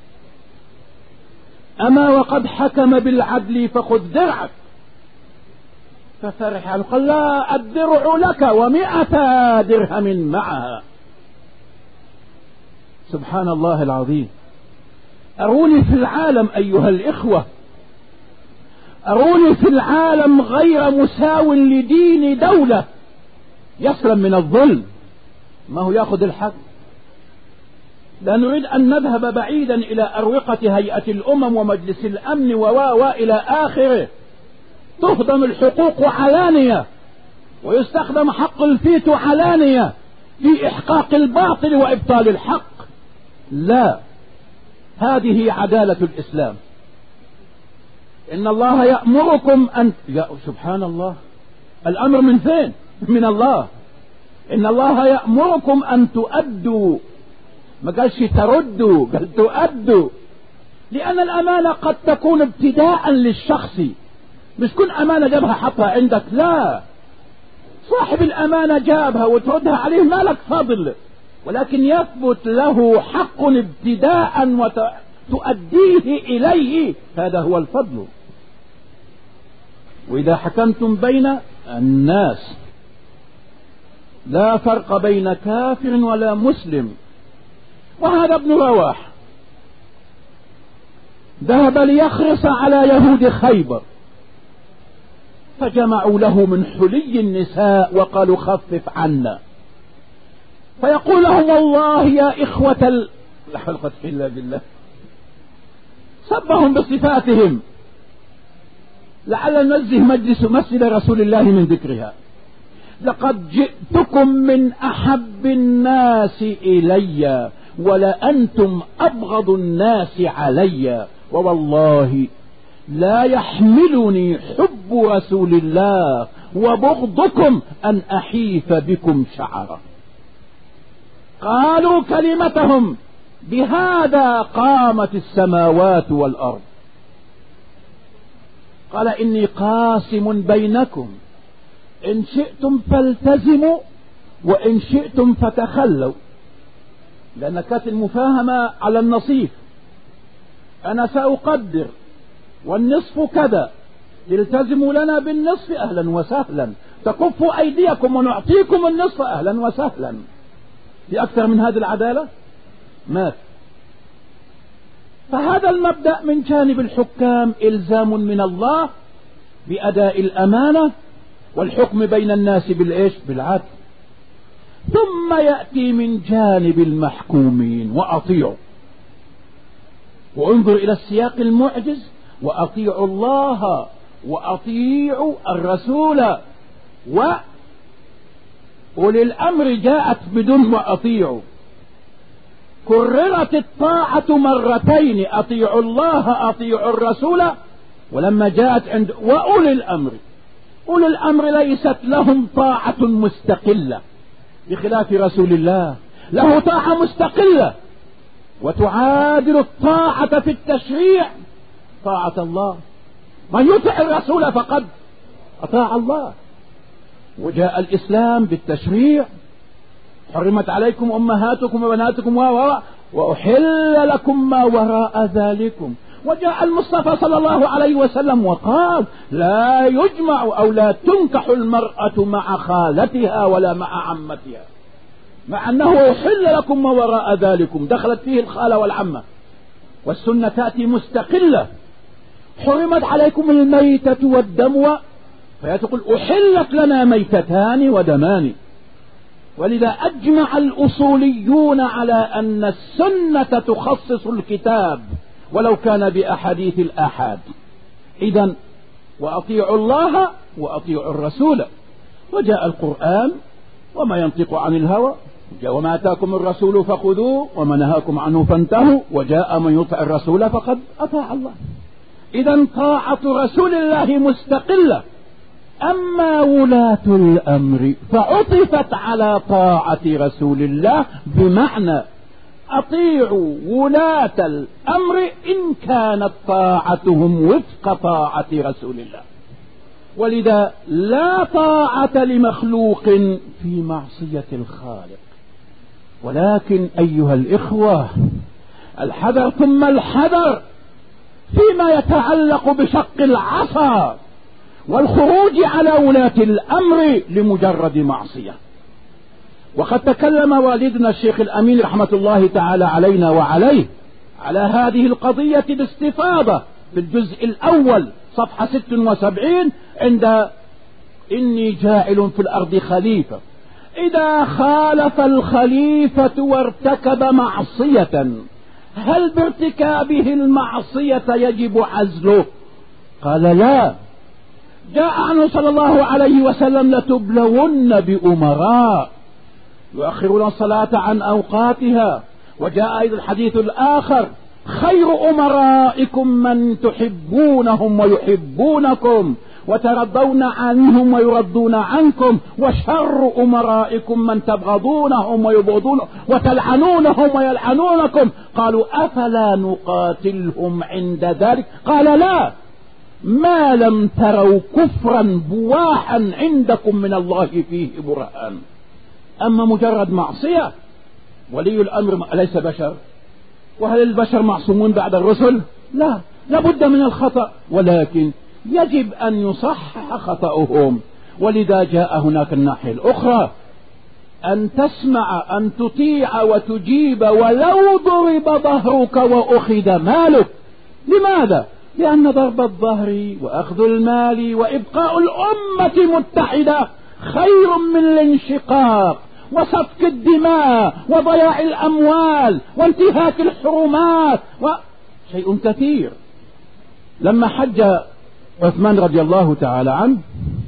أما وقد حكم بالعدل فخذ درعك. ففرح قال لا، الدرع لك ومئة درهم معها. سبحان الله العظيم. أروني في العالم أيها الإخوة، أروني في العالم غير مساو لدين دولة يسلم من الظلم. ما هو يأخذ الحق. لا نريد أن نذهب بعيدا إلى أروقة هيئة الأمم ومجلس الأمن ووا إلى آخره. تهضم الحقوق علانية، ويستخدم حق الفيتو علانية في إحقاق الباطل وإبطال الحق. لا، هذه عدالة الإسلام. إن الله يأمركم أن يا سبحان الله، الأمر من فين؟ من الله. إن الله يأمركم أن تؤدوا، ما قالش تردوا، قال تؤدوا. لأن الأمانة قد تكون ابتداء للشخص، مش كل أمانة جابها حطها عندك، لا. صاحب الأمانة جابها وتردها عليه ما لك فضل، ولكن يثبت له حق ابتداء وتؤديه إليه، هذا هو الفضل. وإذا حكمتم بين الناس لا فرق بين كافر ولا مسلم. وهذا ابن رواح ذهب ليخرص على يهود خيبر، فجمعوا له من حلي النساء وقالوا خفف عنا. فيقول لهم والله يا إخوة ال... لا حول ولا قوة إلا بالله، سبهم بصفاتهم لعل ننزه مجلس مسجد رسول الله من ذكرها. لقد جئتكم من أحب الناس إلي ولأنتم أبغض الناس علي، ووالله لا يحملني حب رسول الله وبغضكم أن أحيف بكم شعرا. قالوا كلمتهم بهذا قامت السماوات والأرض. قال إني قاسم بينكم، إن شئتم فالتزموا وإن شئتم فتخلوا. لأن كانت المفاهمة على النصيف، أنا سأقدر والنصف كذا، التزموا لنا بالنصف أهلا وسهلا، تكفوا أيديكم ونعطيكم النصف أهلا وسهلا. في أكثر من هذه العدالة مات. فهذا المبدأ من جانب الحكام إلزام من الله بأداء الأمانة والحكم بين الناس بالإيش؟ بالعدل. ثم يأتي من جانب المحكومين وأطيعوا. وانظر إلى السياق المعجز: وأطيعوا الله وأطيعوا الرسول. وأولي الأمر جاءت بدون وأطيعوا، كررت الطاعة مرتين: أطيعوا الله أطيعوا الرسول. ولما جاءت عند وأولي الأمر، أولي الأمر ليست لهم طاعة مستقلة بخلاف رسول الله، له طاعة مستقلة وتعادل الطاعة في التشريع طاعة الله. من يطع الرسول فقد أطاع الله. وجاء الإسلام بالتشريع: حرمت عليكم أمهاتكم وبناتكم و وأحل لكم ما وراء ذلكم. وجاء المصطفى صلى الله عليه وسلم وقال لا يجمع أو لا تنكح المرأة مع خالتها ولا مع عمتها، مع أنه أحل لكم ما وراء ذلكم، دخلت فيه الخالة والعمة، والسنة تأتي مستقلة. حرمت عليكم الميتة والدم، فيتقول أحلت لنا ميتتان ودمان. ولذا أجمع الأصوليون على أن السنة تخصص الكتاب ولو كان بأحاديث الآحاد. إذن وأطيعوا الله وأطيعوا الرسول. وجاء القرآن وما ينطق عن الهوى، وما أتاكم الرسول فخذوه وما نهاكم عنه فانتهوا، وجاء من يطع الرسول فقد أطاع الله. إذن طاعة رسول الله مستقلة. أما ولاة الأمر فعطفت على طاعة رسول الله، بمعنى أطيعوا ولاة الأمر إن كانت طاعتهم وفق طاعة رسول الله. ولذا لا طاعة لمخلوق في معصية الخالق. ولكن أيها الإخوة الحذر ثم الحذر فيما يتعلق بشق العصا والخروج على ولاة الأمر لمجرد معصية. وقد تكلم والدنا الشيخ الأمين رحمة الله تعالى علينا وعليه على هذه القضية باستفاضة في الجزء الأول صفحة ست وسبعين عند إني جاعل في الأرض خليفة. إذا خالف الخليفة وارتكب معصية هل بارتكابه المعصية يجب عزله؟ قال لا. جاء عنه صلى الله عليه وسلم لتبلون بأمراء يؤخرون الصلاة عن أوقاتها. وجاء أيضا الحديث الآخر خير أمرائكم من تحبونهم ويحبونكم وترضون عنهم ويرضون عنكم، وشر أمرائكم من تبغضونهم ويبغضون وتلعنونهم ويلعنونكم. قالوا أفلا نقاتلهم عند ذلك؟ قال لا، ما لم تروا كفرا بواحا عندكم من الله فيه برهان. أما مجرد معصية، ولي الأمر ليس بشر، وهل البشر معصومون بعد الرسل؟ لا، لابد من الخطأ، ولكن يجب أن يصحح خطأهم. ولذا جاء هناك الناحية الأخرى، أن تسمع أن تطيع وتجيب ولو ضرب ظهرك وأخذ مالك. لماذا؟ لأن ضرب الظهر وأخذ المال وإبقاء الأمة متحدة خير من الانشقاق وسفك الدماء وضياع الأموال وانتهاك الحرمات وشيء كثير. لما حج عثمان رضي الله تعالى عنه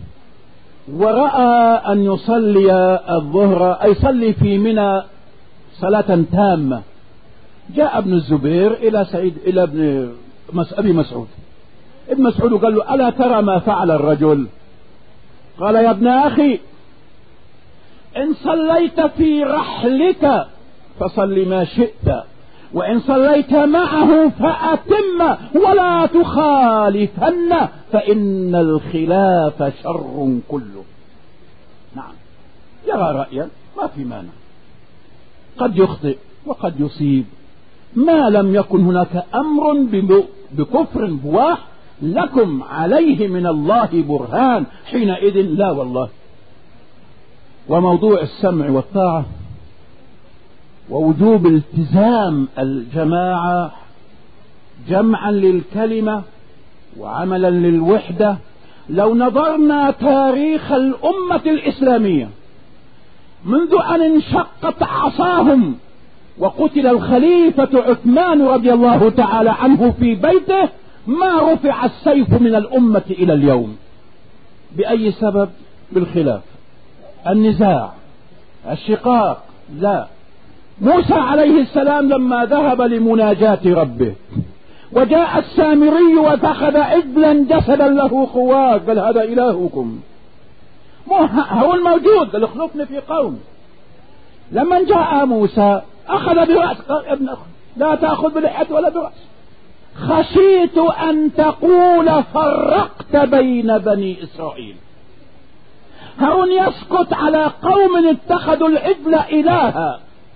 ورأى أن يصلي الظهر أي يصلي في منى صلاة تامة، جاء ابن الزبير إلى سعيد إلى ابن أبي مسعود. ابن مسعود قال له ألا ترى ما فعل الرجل؟ قال يا ابن أخي إن صليت في رحلك فصل ما شئت، وإن صليت معه فأتم ولا تخالفن، فإن الخلاف شر كله. نعم، يرى رأيا ما في مانع، قد يخطئ وقد يصيب، ما لم يكن هناك أمر بكفر بواح لكم عليه من الله برهان، حينئذ لا والله. وموضوع السمع والطاعة ووجوب التزام الجماعة جمعا للكلمة وعملا للوحدة، لو نظرنا تاريخ الأمة الإسلامية منذ أن انشقت عصاهم وقتل الخليفة عثمان رضي الله تعالى عنه في بيته، ما رفع السيف من الأمة إلى اليوم. بأي سبب؟ بالخلاف، النزاع، الشقاق. لا، موسى عليه السلام لما ذهب لمناجاة ربه وجاء السامري واتخذ عجلا جسدا له خوار، قال هذا إلهكم، هو الموجود، قال اخلفني في قوم. لما جاء موسى أخذ برأس، قال ابن أخي لا تأخذ بلحية ولا برأس، خشيت أن تقول فرقت بين بني إسرائيل. هارون يسكت على قوم اتخذوا العجل إلها،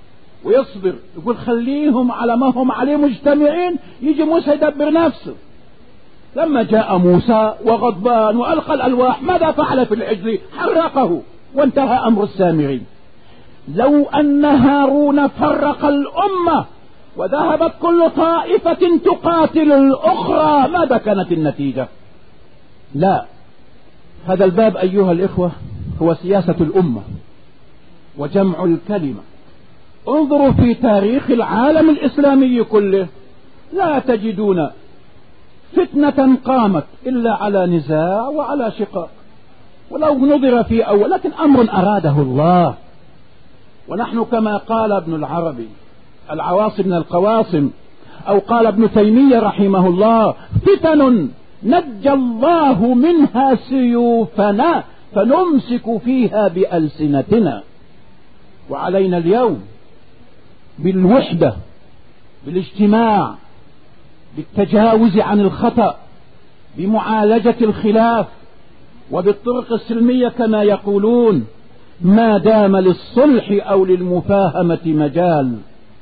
ويصبر، يقول خليهم على ما هم عليه مجتمعين، يجي موسى يدبر نفسه. لما جاء موسى وغضبان وألقى الألواح ماذا فعل في العجل؟ حرقه وانتهى أمر السامري. لو أن هارون فرق الأمة وذهبت كل طائفة تقاتل الأخرى ماذا كانت النتيجة؟ لا، هذا الباب أيها الإخوة هو سياسة الأمة وجمع الكلمة. انظروا في تاريخ العالم الإسلامي كله لا تجدون فتنة قامت إلا على نزاع وعلى شقاق، ولو نظر في أول، لكن أمر أراده الله. ونحن كما قال ابن العربي العواصم من القواصم، أو قال ابن تيمية رحمه الله: فتن نجى الله منها سيوفنا فنمسك فيها بألسنتنا. وعلينا اليوم بالوحدة، بالاجتماع، بالتجاوز عن الخطأ، بمعالجة الخلاف، وبالطرق السلمية كما يقولون، ما دام للصلح أو للمفاهمة مجال.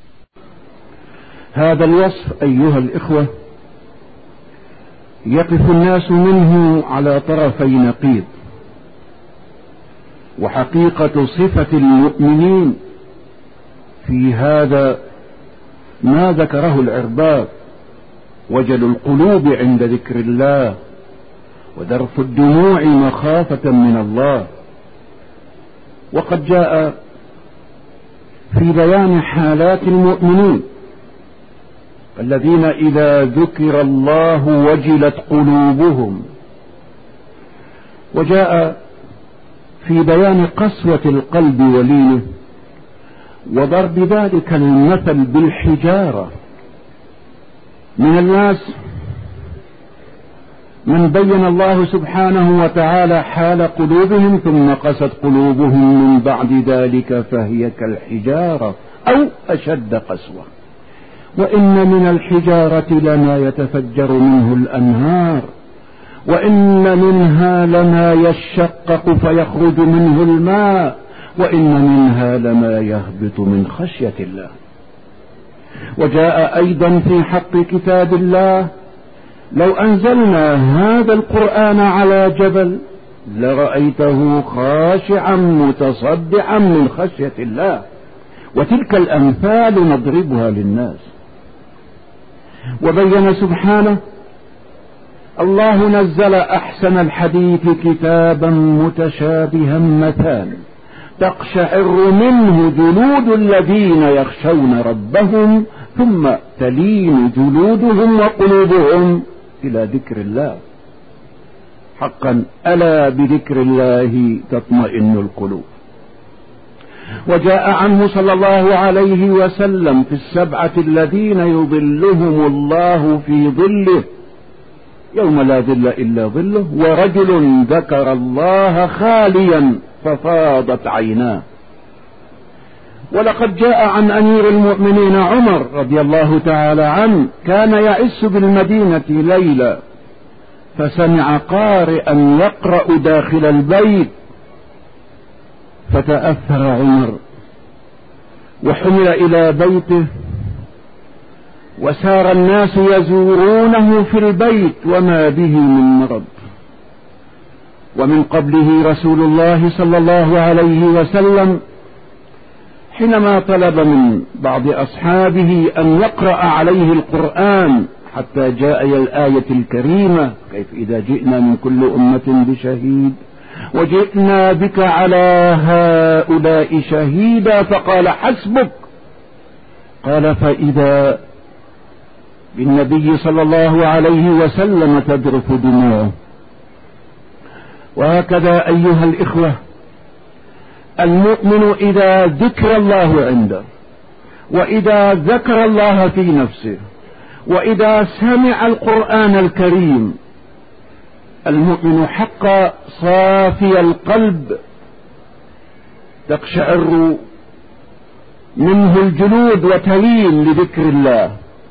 هذا الوصف أيها الإخوة يقف الناس منه على طرفي نقيض، وحقيقة صفة المؤمنين في هذا ما ذكره العرباض: وجل القلوب عند ذكر الله، وذرف الدموع مخافة من الله. وقد جاء في بيان حالات المؤمنين الذين إذا ذكر الله وجلت قلوبهم، وجاء في بيان قسوة القلب ولينه، وضرب ذلك المثل بالحجارة. من الناس من بين الله سبحانه وتعالى حال قلوبهم ثم قست قلوبهم من بعد ذلك فهي كالحجارة أو أشد قسوة. وإن من الحجارة لما يتفجر منه الأنهار، وإن منها لما يشقق فيخرج منه الماء، وإن منها لما يهبط من خشية الله. وجاء أيضا في حق كتاب الله: لو أنزلنا هذا القرآن على جبل لرأيته خاشعا متصدعا من خشية الله. وتلك الأمثال نضربها للناس. وبين سبحانه: الله نزل أحسن الحديث كتابا متشابها مثاني تقشعر منه جلود الذين يخشون ربهم ثم تلين جلودهم وقلوبهم إلى ذكر الله. حقا ألا بذكر الله تطمئن القلوب. وجاء عنه صلى الله عليه وسلم في السبعة الذين يظلهم الله في ظله يوم لا ظل إلا ظله: ورجل ذكر الله خاليا ففاضت عيناه. ولقد جاء عن أمير المؤمنين عمر رضي الله تعالى عنه: كان يعس بالمدينة ليلا فسمع قارئا يقرأ داخل البيت فتأثر عمر وحمل إلى بيته، وسار الناس يزورونه في البيت وما به من مرض. ومن قبله رسول الله صلى الله عليه وسلم حينما طلب من بعض أصحابه أن يقرأ عليه القرآن حتى جاء إلى الآية الكريمة: كيف إذا جئنا من كل أمة بشهيد وجئنا بك على هؤلاء شهيدا، فقال: حسبك. قال: فإذا بالنبي صلى الله عليه وسلم تذرف دموعه. وهكذا أيها الإخوة المؤمن إذا ذكر الله عنده، وإذا ذكر الله في نفسه، وإذا سمع القرآن الكريم، المؤمن حقا صافي القلب تقشعر منه الجلود وتلين لذكر الله.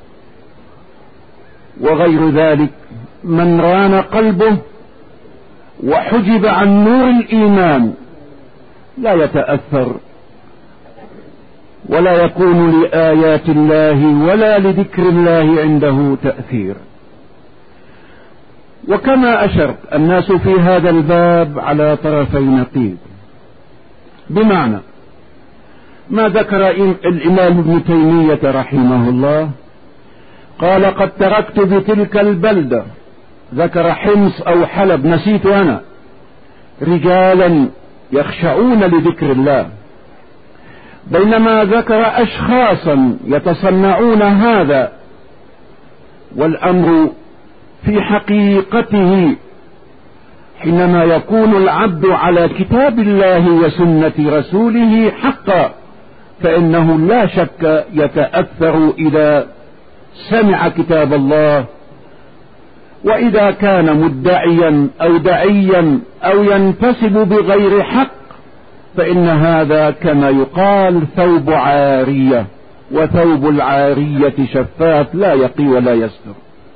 وغير ذلك من ران قلبه وحجب عن نور الإيمان لا يتأثر ولا يكون لآيات الله ولا لذكر الله عنده تأثير. وكما أشرت، الناس في هذا الباب على طرفي نقيض، بمعنى ما ذكر الإمام ابن تيمية رحمه الله قال: قد تركت بتلك البلدة، ذكر حمص أو حلب، نسيت أنا، رجالا يخشعون لذكر الله، بينما ذكر أشخاصا يتصنعون هذا. والأمر في حقيقته حينما يكون العبد على كتاب الله وسنة رسوله حقا، فإنه لا شك يتأثر إذا سمع كتاب الله، وإذا كان مدعيا أو دعيا أو ينتسب بغير حق فإن هذا كما يقال ثوب عارية، وثوب العارية شفاف لا يقي ولا يستر.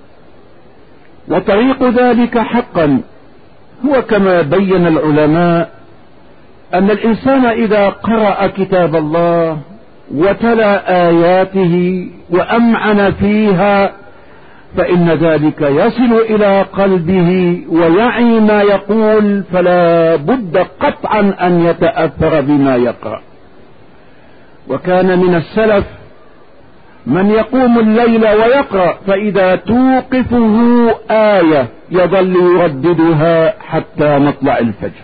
وطريق ذلك حقا هو كما بين العلماء أن الإنسان إذا قرأ كتاب الله وتلا آياته وأمعن فيها فإن ذلك يصل إلى قلبه ويعي ما يقول، فلا بد قطعا أن يتأثر بما يقرأ. وكان من السلف من يقوم الليل ويقرأ، فإذا توقفه آية يظل يرددها حتى مطلع الفجر.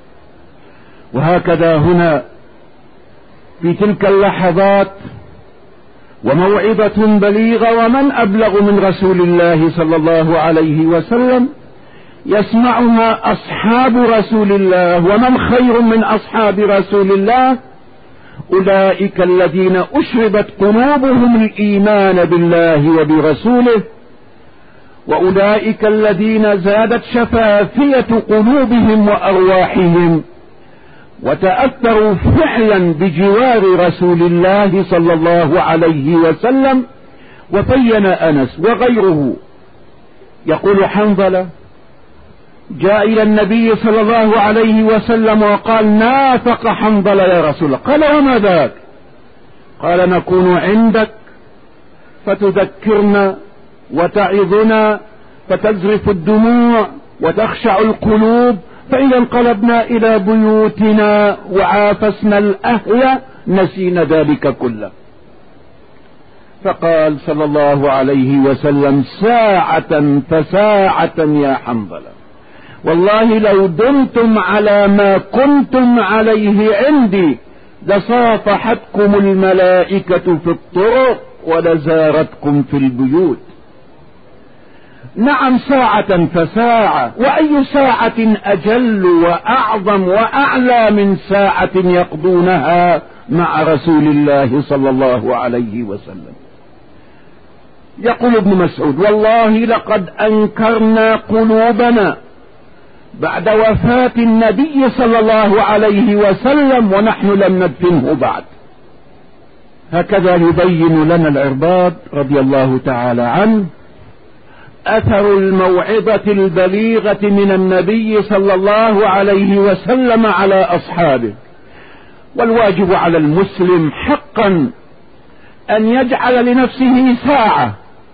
وهكذا هنا في تلك اللحظات وموعظة بليغة، ومن أبلغ من رسول الله صلى الله عليه وسلم، يسمعها أصحاب رسول الله، ومن خير من أصحاب رسول الله؟ أولئك الذين أشربت قلوبهم الإيمان بالله وبرسوله، وأولئك الذين زادت شفافية قلوبهم وأرواحهم وتأثروا فعلا بجوار رسول الله صلى الله عليه وسلم. وبين أنس وغيره، يقول حنظلة: جاء إلى النبي صلى الله عليه وسلم وقال: نافق حنظلة يا رسول الله. قال: وما ذاك؟ قال: نكون عندك فتذكرنا وتعظنا فتزرف الدموع وتخشع القلوب، فإذا انقلبنا إلى بيوتنا وعافسنا الأهل نسينا ذلك كله. فقال صلى الله عليه وسلم: ساعة فساعة يا حنظلة، والله لو دمتم على ما كنتم عليه عندي لصافحتكم الملائكة في الطرق ولزارتكم في البيوت. نعم، ساعة فساعة، وأي ساعة أجل وأعظم وأعلى من ساعة يقضونها مع رسول الله صلى الله عليه وسلم. يقول ابن مسعود: والله لقد أنكرنا قلوبنا بعد وفاة النبي صلى الله عليه وسلم ونحن لم ندفنه بعد. هكذا يبين لنا العرباض رضي الله تعالى عنه أثر الموعظة البليغة من النبي صلى الله عليه وسلم على أصحابه. والواجب على المسلم حقا أن يجعل لنفسه ساعة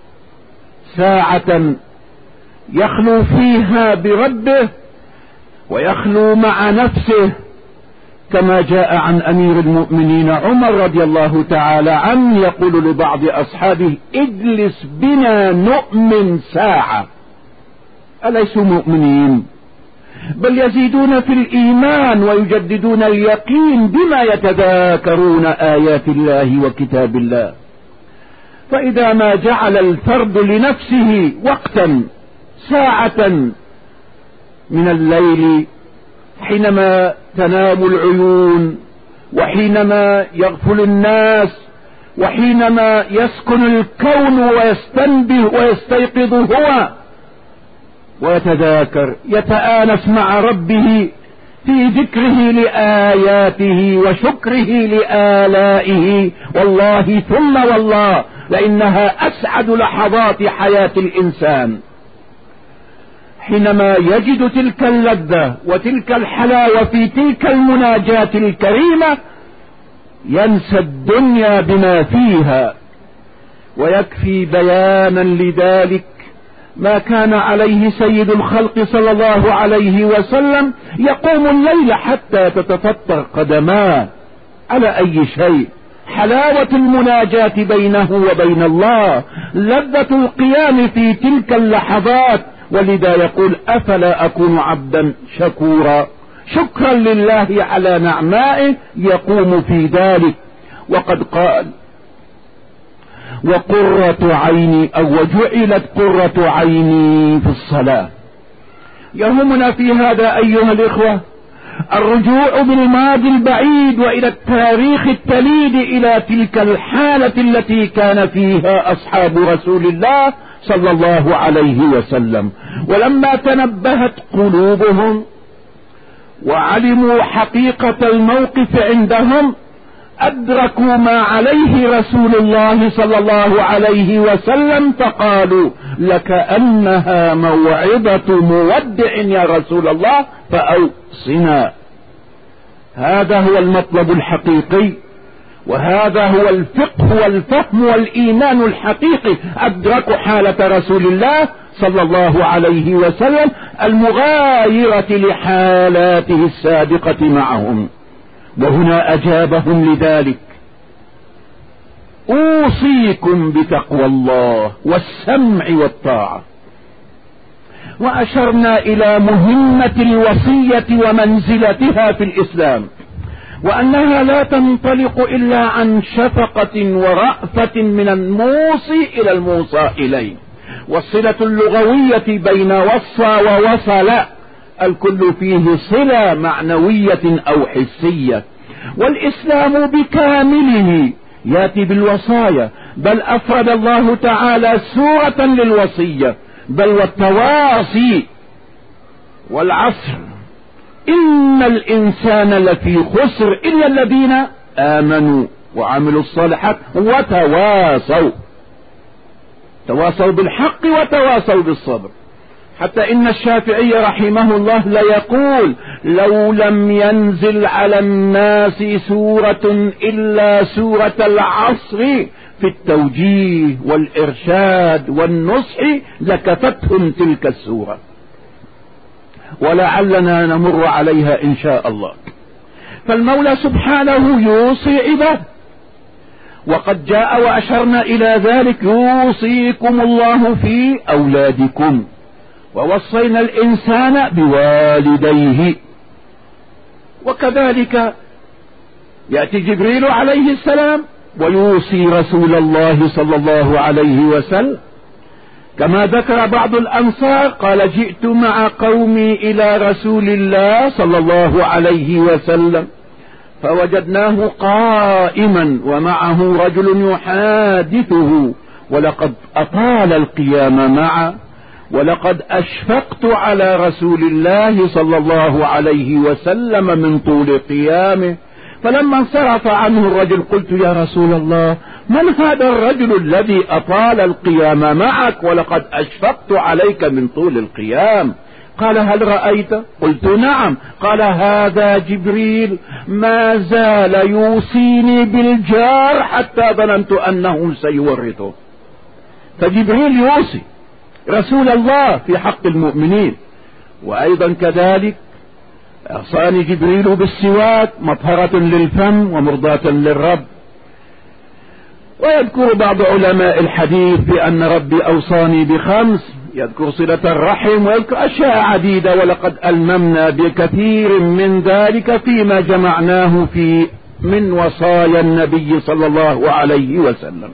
ساعة يخلو فيها بربه ويخلو مع نفسه، كما جاء عن أمير المؤمنين عمر رضي الله تعالى عنه يقول لبعض أصحابه: اجلس بنا نؤمن ساعة. أليسوا مؤمنين؟ بل يزيدون في الإيمان ويجددون اليقين بما يتذاكرون آيات الله وكتاب الله. فإذا ما جعل الفرد لنفسه وقتا ساعة من الليل حينما تنام العيون وحينما يغفل الناس وحينما يسكن الكون ويستنبه ويستيقظ هو ويتذاكر، يتآنس مع ربه في ذكره لآياته وشكره لآلائه، والله ثم والله لأنها أسعد لحظات حياة الإنسان، حينما يجد تلك اللذة وتلك الحلاوة في تلك المناجاة الكريمة ينسى الدنيا بما فيها. ويكفي بيانا لذلك ما كان عليه سيد الخلق صلى الله عليه وسلم، يقوم الليل حتى تتفطر قدماه. على أي شيء؟ حلاوة المناجاة بينه وبين الله، لذة القيام في تلك اللحظات. ولذا يقول: أفلا أكون عبدا شكورا، شكرا لله على نعمائه يقوم في ذلك. وقد قال: وقرة عيني أو وجعلت قرة عيني في الصلاة. يهمنا في هذا أيها الإخوة الرجوع بالماضي البعيد وإلى التاريخ التليد، إلى تلك الحالة التي كان فيها أصحاب رسول الله صلى الله عليه وسلم. ولما تنبهت قلوبهم وعلموا حقيقة الموقف عندهم، أدركوا ما عليه رسول الله صلى الله عليه وسلم، فقالوا: لكأنها موعظة مودع يا رسول الله فأوصنا. هذا هو المطلب الحقيقي، وهذا هو الفقه والفهم والإيمان الحقيقي. أدركوا حالة رسول الله صلى الله عليه وسلم المغايرة لحالاته السابقة معهم، وهنا أجابهم لذلك: أوصيكم بتقوى الله والسمع والطاعة. وأشرنا إلى مهمة الوصية ومنزلتها في الإسلام، وأنها لا تنطلق إلا عن شفقة ورأفة من الموصي إلى الموصى إليه. والصلة اللغوية بين وصى ووصل الكل فيه صلة معنوية أو حسية. والإسلام بكامله يأتي بالوصايا، بل أفرد الله تعالى سورة للوصية، بل والتواصي. والعصر إن الإنسان لفي خسر إلا الذين آمنوا وعملوا الصالحات وتواصوا تواصوا بالحق وتواصوا بالصبر. حتى إن الشافعي رحمه الله ليقول: لو لم ينزل على الناس سورة إلا سورة العصر في التوجيه والإرشاد والنصح لكفتهم تلك السورة، ولعلنا نمر عليها إن شاء الله. فالمولى سبحانه يوصي عباده، وقد جاء وأشرنا إلى ذلك: يوصيكم الله في أولادكم، ووصينا الإنسان بوالديه. وكذلك يأتي جبريل عليه السلام ويوصي رسول الله صلى الله عليه وسلم، كما ذكر بعض الأنصار قال: جئت مع قومي إلى رسول الله صلى الله عليه وسلم فوجدناه قائما ومعه رجل يحادثه، ولقد أطال القيام معه، ولقد أشفقت على رسول الله صلى الله عليه وسلم من طول قيامه. فلما انصرف عنه الرجل قلت: يا رسول الله، من هذا الرجل الذي أطال القيام معك ولقد أشفقت عليك من طول القيام؟ قال: هل رأيت؟ قلت: نعم. قال: هذا جبريل ما زال يوصيني بالجار حتى ظننت أنه سيورثه. فجبريل يوصي رسول الله في حق المؤمنين. وأيضا كذلك أوصاني جبريل بالسواك مطهرة للفم ومرضاة للرب. ويذكر بعض علماء الحديث بأن ربي أوصاني بخمس، يذكر صلة الرحم ويذكر أشياء عديدة، ولقد ألممنا بكثير من ذلك فيما جمعناه في من وصايا النبي صلى الله عليه وسلم.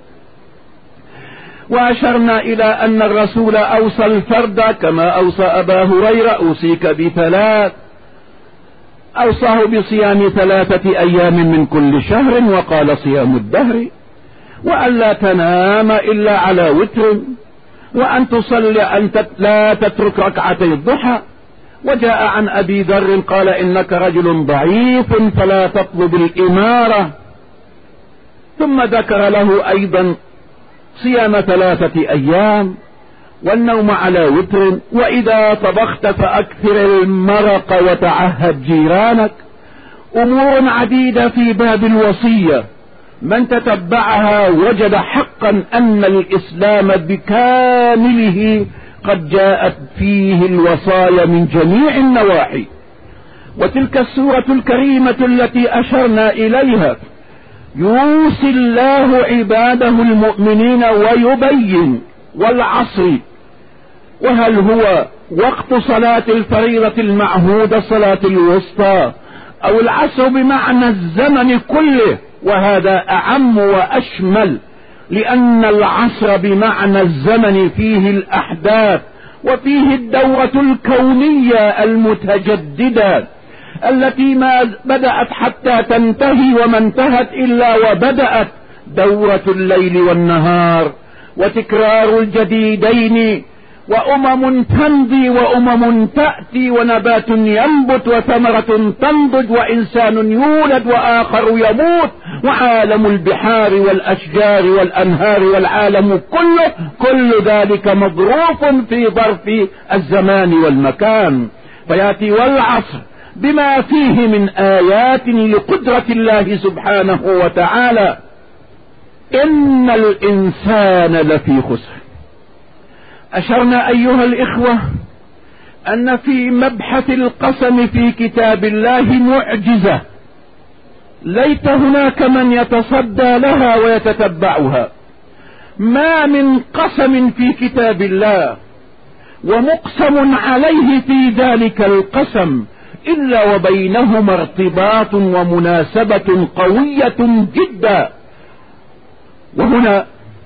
وأشرنا إلى أن الرسول أوصى الفرد كما أوصى أبا هريرة: أوصيك بثلاث. أوصاه بصيام ثلاثة أيام من كل شهر، وقال: صيام الدهر، وأن لا تنام إلا على وتر، وأن تصلي أن لا تترك ركعتي الضحى. وجاء عن أبي ذر قال: إنك رجل ضعيف فلا تطلب الإمارة. ثم ذكر له أيضا صيام ثلاثة أيام، والنوم على وتر، وإذا طبخت فأكثر المرق وتعهد جيرانك، أمور عديدة في باب الوصية، من تتبعها وجد حقا أن الإسلام بكامله قد جاءت فيه الوصايا من جميع النواحي. وتلك السورة الكريمة التي أشرنا إليها يوصي الله عباده المؤمنين ويبين والعصر. وهل هو وقت صلاة الفريضة المعهودة صلاة الوسطى أو العصر بمعنى الزمن كله؟ وهذا أعم وأشمل، لأن العصر بمعنى الزمن فيه الأحداث وفيه الدورة الكونية المتجددة التي ما بدأت حتى تنتهي وما انتهت إلا وبدأت دورة الليل والنهار وتكرار الجديدين، وأمم تمضي وأمم تأتي، ونبات ينبت وثمرة تنضج وإنسان يولد وآخر يموت، وعالم البحار والأشجار والأنهار والعالم كله، كل ذلك مظروف في ظرف الزمان والمكان. فيأتي والعصر بما فيه من آيات لقدرة الله سبحانه وتعالى. إن الإنسان لفي خسر. أشرنا أيها الإخوة أن في مبحث القسم في كتاب الله معجزة، ليت هناك من يتصدى لها ويتتبعها. ما من قسم في كتاب الله ومقسم عليه في ذلك القسم إلا وبينهما ارتباط ومناسبة قوية جدا. وهنا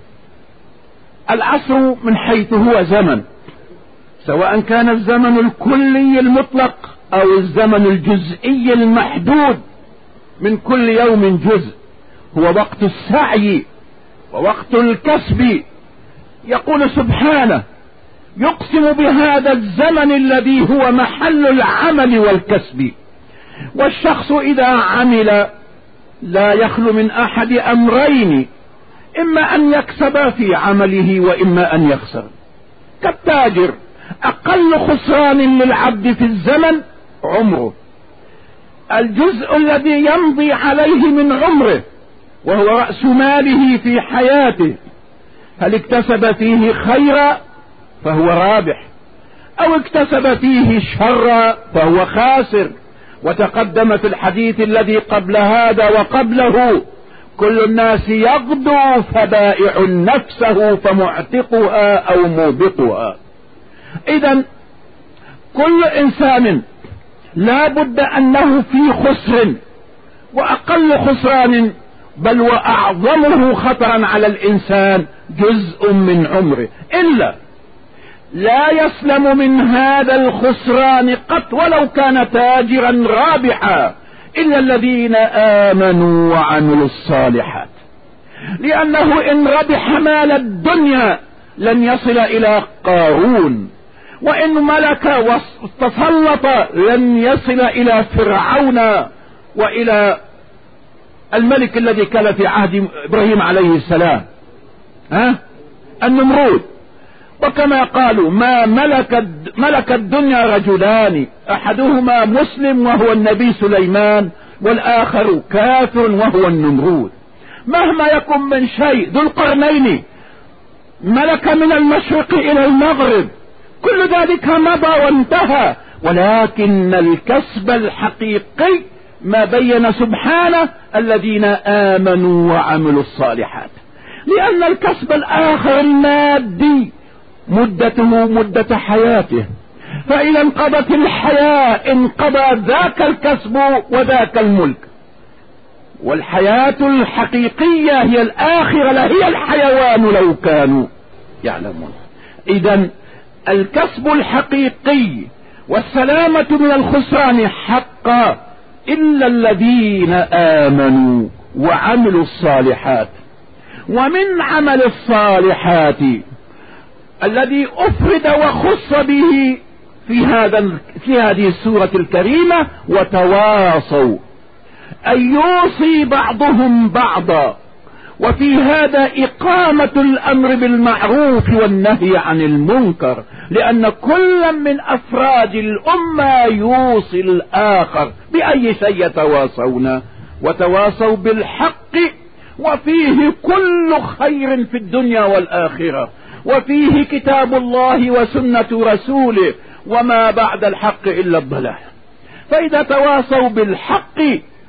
العصر من حيث هو زمن، سواء كان الزمن الكلي المطلق أو الزمن الجزئي المحدود، من كل يوم جزء، هو وقت السعي ووقت الكسب. يقول سبحانه يقسم بهذا الزمن الذي هو محل العمل والكسب. والشخص إذا عمل لا يخلو من أحد أمرين، إما أن يكسب في عمله وإما أن يخسر. كالتاجر أقل خسران للعبد في الزمن عمره، الجزء الذي يمضي عليه من عمره وهو رأس ماله في حياته، هل اكتسب فيه خيرا فهو رابح، أو اكتسب فيه شرا فهو خاسر. وتقدم في الحديث الذي قبل هذا وقبله كل الناس يغدو فبائع نفسه فمعتقها أو موبقها. إذن كل إنسان لا بد أنه في خسر، وأقل خسران بل وأعظمه خطرا على الإنسان جزء من عمره، إلا لا يسلم من هذا الخسران قط ولو كان تاجرا رابحا إلا الذين آمنوا وعملوا الصالحات، لأنه إن ربح مال الدنيا لن يصل إلى قارون، وإن ملك وتسلط لن يصل إلى فرعون وإلى الملك الذي كان في عهد إبراهيم عليه السلام، ها النمرود. وكما قالوا ما ملك ملك الدنيا رجلان، أحدهما مسلم وهو النبي سليمان، والآخر كافر وهو النمرود. مهما يكن من شيء، ذو القرنين ملك من المشرق إلى المغرب، كل ذلك مضى وانتهى، ولكن الكسب الحقيقي ما بين سبحانه الذين آمنوا وعملوا الصالحات، لأن الكسب الآخر المادي مدته مدة حياته، فإذا انقضت الحياة انقضى ذاك الكسب وذاك الملك. والحياة الحقيقية هي الآخرة، لا هي الحيوان لو كانوا يعلمون. إذا الكسب الحقيقي والسلامة من الخسران حقا إلا الذين آمنوا وعملوا الصالحات. ومن عمل الصالحات الذي أفرد وخص به في هذا في هذه السورة الكريمة وتواصوا، أن يوصي بعضهم بعضا وفي هذا إقامة الأمر بالمعروف والنهي عن المنكر، لأن كل من أفراد الأمة يوصي الآخر بأي شيء يتواصون، وتواصوا بالحق، وفيه كل خير في الدنيا والآخرة، وفيه كتاب الله وسنة رسوله، وما بعد الحق إلا الضلال. فإذا تواصوا بالحق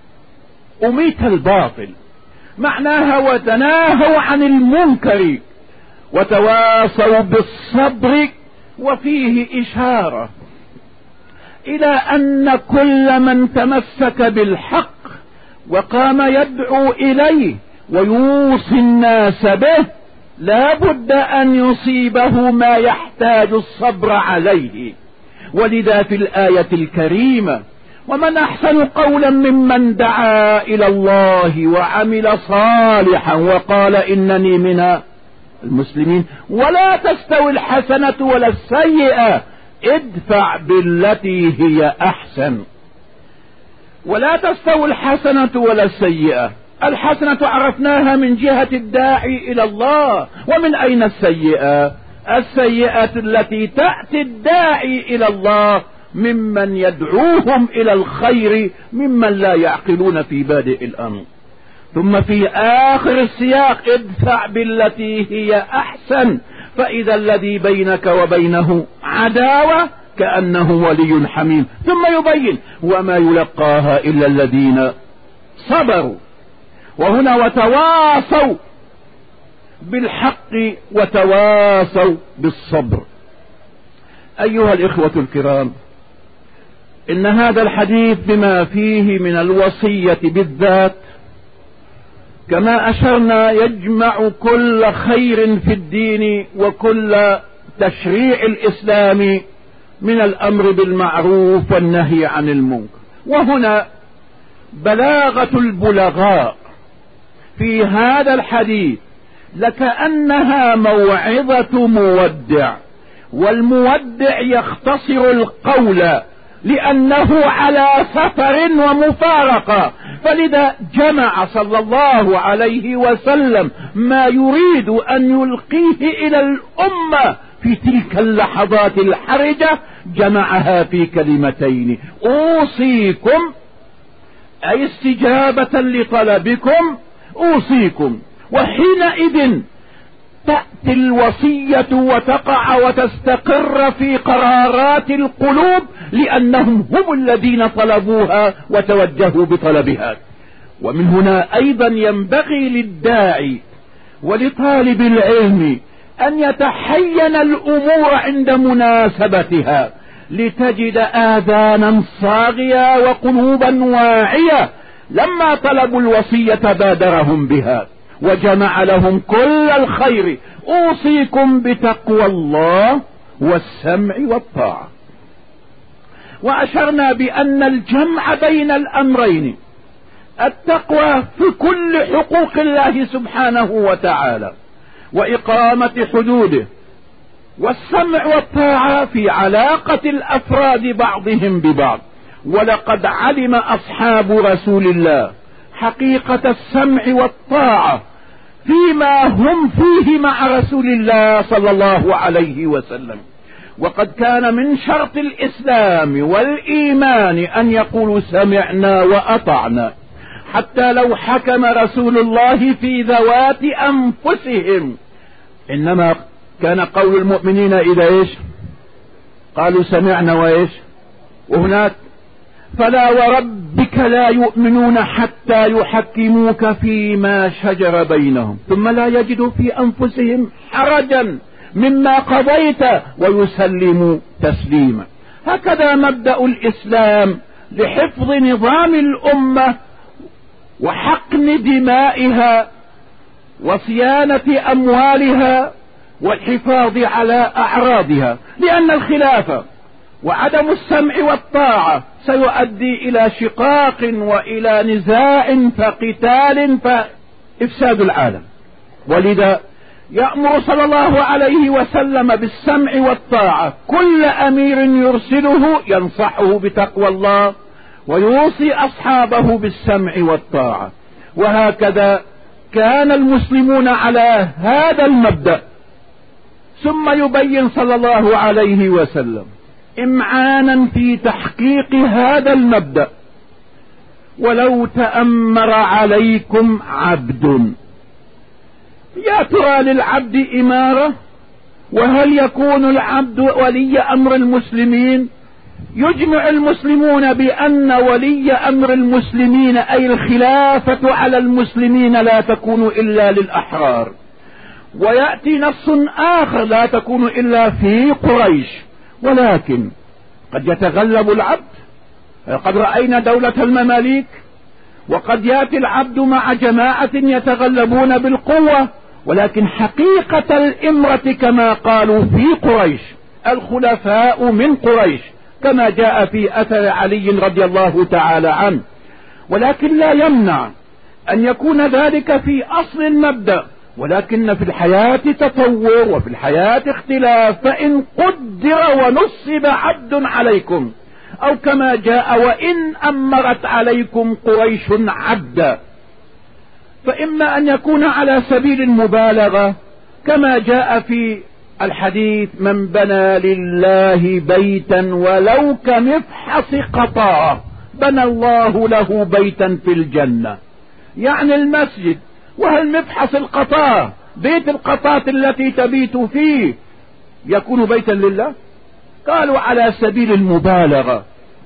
أميت الباطل، معناها وتناهوا عن المنكر، وتواصوا بالصبر. وفيه إشارة إلى أن كل من تمسك بالحق وقام يدعو إليه ويوصي الناس به لا بد أن يصيبه ما يحتاج الصبر عليه. ولذا في الآية الكريمة: ومن أحسن قولا ممن دعا إلى الله وعمل صالحا وقال إنني من المسلمين ولا تستوي الحسنة ولا السيئة ادفع بالتي هي أحسن. ولا تستوي الحسنة ولا السيئة، الحسنة عرفناها من جهة الداعي إلى الله. ومن أين السيئة؟ السيئة التي تأتي الداعي إلى الله ممن يدعوهم إلى الخير ممن لا يعقلون في بادئ الأمر. ثم في آخر السياق: ادفع بالتي هي أحسن، فإذا الذي بينك وبينه عداوة كأنه ولي حميم. ثم يبين: وما يلقاها إلا الذين صبروا. وهنا وتواصوا بالحق وتواصوا بالصبر. أيها الإخوة الكرام، إن هذا الحديث بما فيه من الوصية بالذات كما أشرنا يجمع كل خير في الدين وكل تشريع الإسلام من الأمر بالمعروف والنهي عن المنكر. وهنا بلاغة البلغاء في هذا الحديث لكأنها موعظة مودع، والمودع يختصر القول لأنه على سفر ومفارقة، فلذا جمع صلى الله عليه وسلم ما يريد أن يلقيه إلى الأمة في تلك اللحظات الحرجة، جمعها في كلمتين: أوصيكم، أي استجابة لطلبكم أوصيكم. وحينئذ تأتي الوصية وتقع وتستقر في قرارات القلوب، لأنهم هم الذين طلبوها وتوجهوا بطلبها. ومن هنا أيضا ينبغي للداعي ولطالب العلم أن يتحين الأمور عند مناسبتها، لتجد آذانا صاغية وقلوبا واعية. لما طلبوا الوصية بادرهم بها وجمع لهم كل الخير: أوصيكم بتقوى الله والسمع والطاعة. وأشرنا بأن الجمع بين الأمرين: التقوى في كل حقوق الله سبحانه وتعالى وإقامة حدوده، والسمع والطاعة في علاقة الأفراد بعضهم ببعض. ولقد علم أصحاب رسول الله حقيقة السمع والطاعة فيما هم فيه مع رسول الله صلى الله عليه وسلم. وقد كان من شرط الإسلام والإيمان أن يقولوا سمعنا وأطعنا، حتى لو حكم رسول الله في ذوات أنفسهم، إنما كان قول المؤمنين إذا إيش قالوا سمعنا وإيش. وهناك: فلا وربك لا يؤمنون حتى يحكموك فيما شجر بينهم ثم لا يجدوا في أنفسهم حرجا مما قضيت ويسلموا تسليما. هكذا مبدأ الإسلام لحفظ نظام الأمة وحقن دمائها وصيانة أموالها والحفاظ على أعراضها، لأن الخلافة وعدم السمع والطاعة سيؤدي إلى شقاق وإلى نزاع فقتال فإفساد العالم. ولذا يأمر صلى الله عليه وسلم بالسمع والطاعة، كل أمير يرسله ينصحه بتقوى الله ويوصي أصحابه بالسمع والطاعة. وهكذا كان المسلمون على هذا المبدأ. ثم يبين صلى الله عليه وسلم إمعانا في تحقيق هذا المبدأ: ولو تأمر عليكم عبد. يا ترى للعبد إمارة؟ وهل يكون العبد ولي أمر المسلمين؟ يجمع المسلمون بأن ولي أمر المسلمين أي الخلافة على المسلمين لا تكون إلا للأحرار، ويأتي نص آخر لا تكون إلا في قريش، ولكن قد يتغلب العبد. قد رأينا دولة المماليك، وقد يأتي العبد مع جماعة يتغلبون بالقوة، ولكن حقيقة الإمرة كما قالوا في قريش الخلفاء من قريش، كما جاء في أثر علي رضي الله تعالى عنه. ولكن لا يمنع أن يكون ذلك في أصل المبدأ، ولكن في الحياة تطور وفي الحياة اختلاف. فإن قدر ونصب عبد عليكم، أو كما جاء: وإن أمرت عليكم قريش عبدا، فإما أن يكون على سبيل المبالغة كما جاء في الحديث: من بنى لله بيتا ولو كمفحص قطاة بنى الله له بيتا في الجنة، يعني المسجد. وهل مفحص القطاة، بيت القطاة التي تبيت فيه، يكون بيتا لله؟ قالوا على سبيل المبالغة.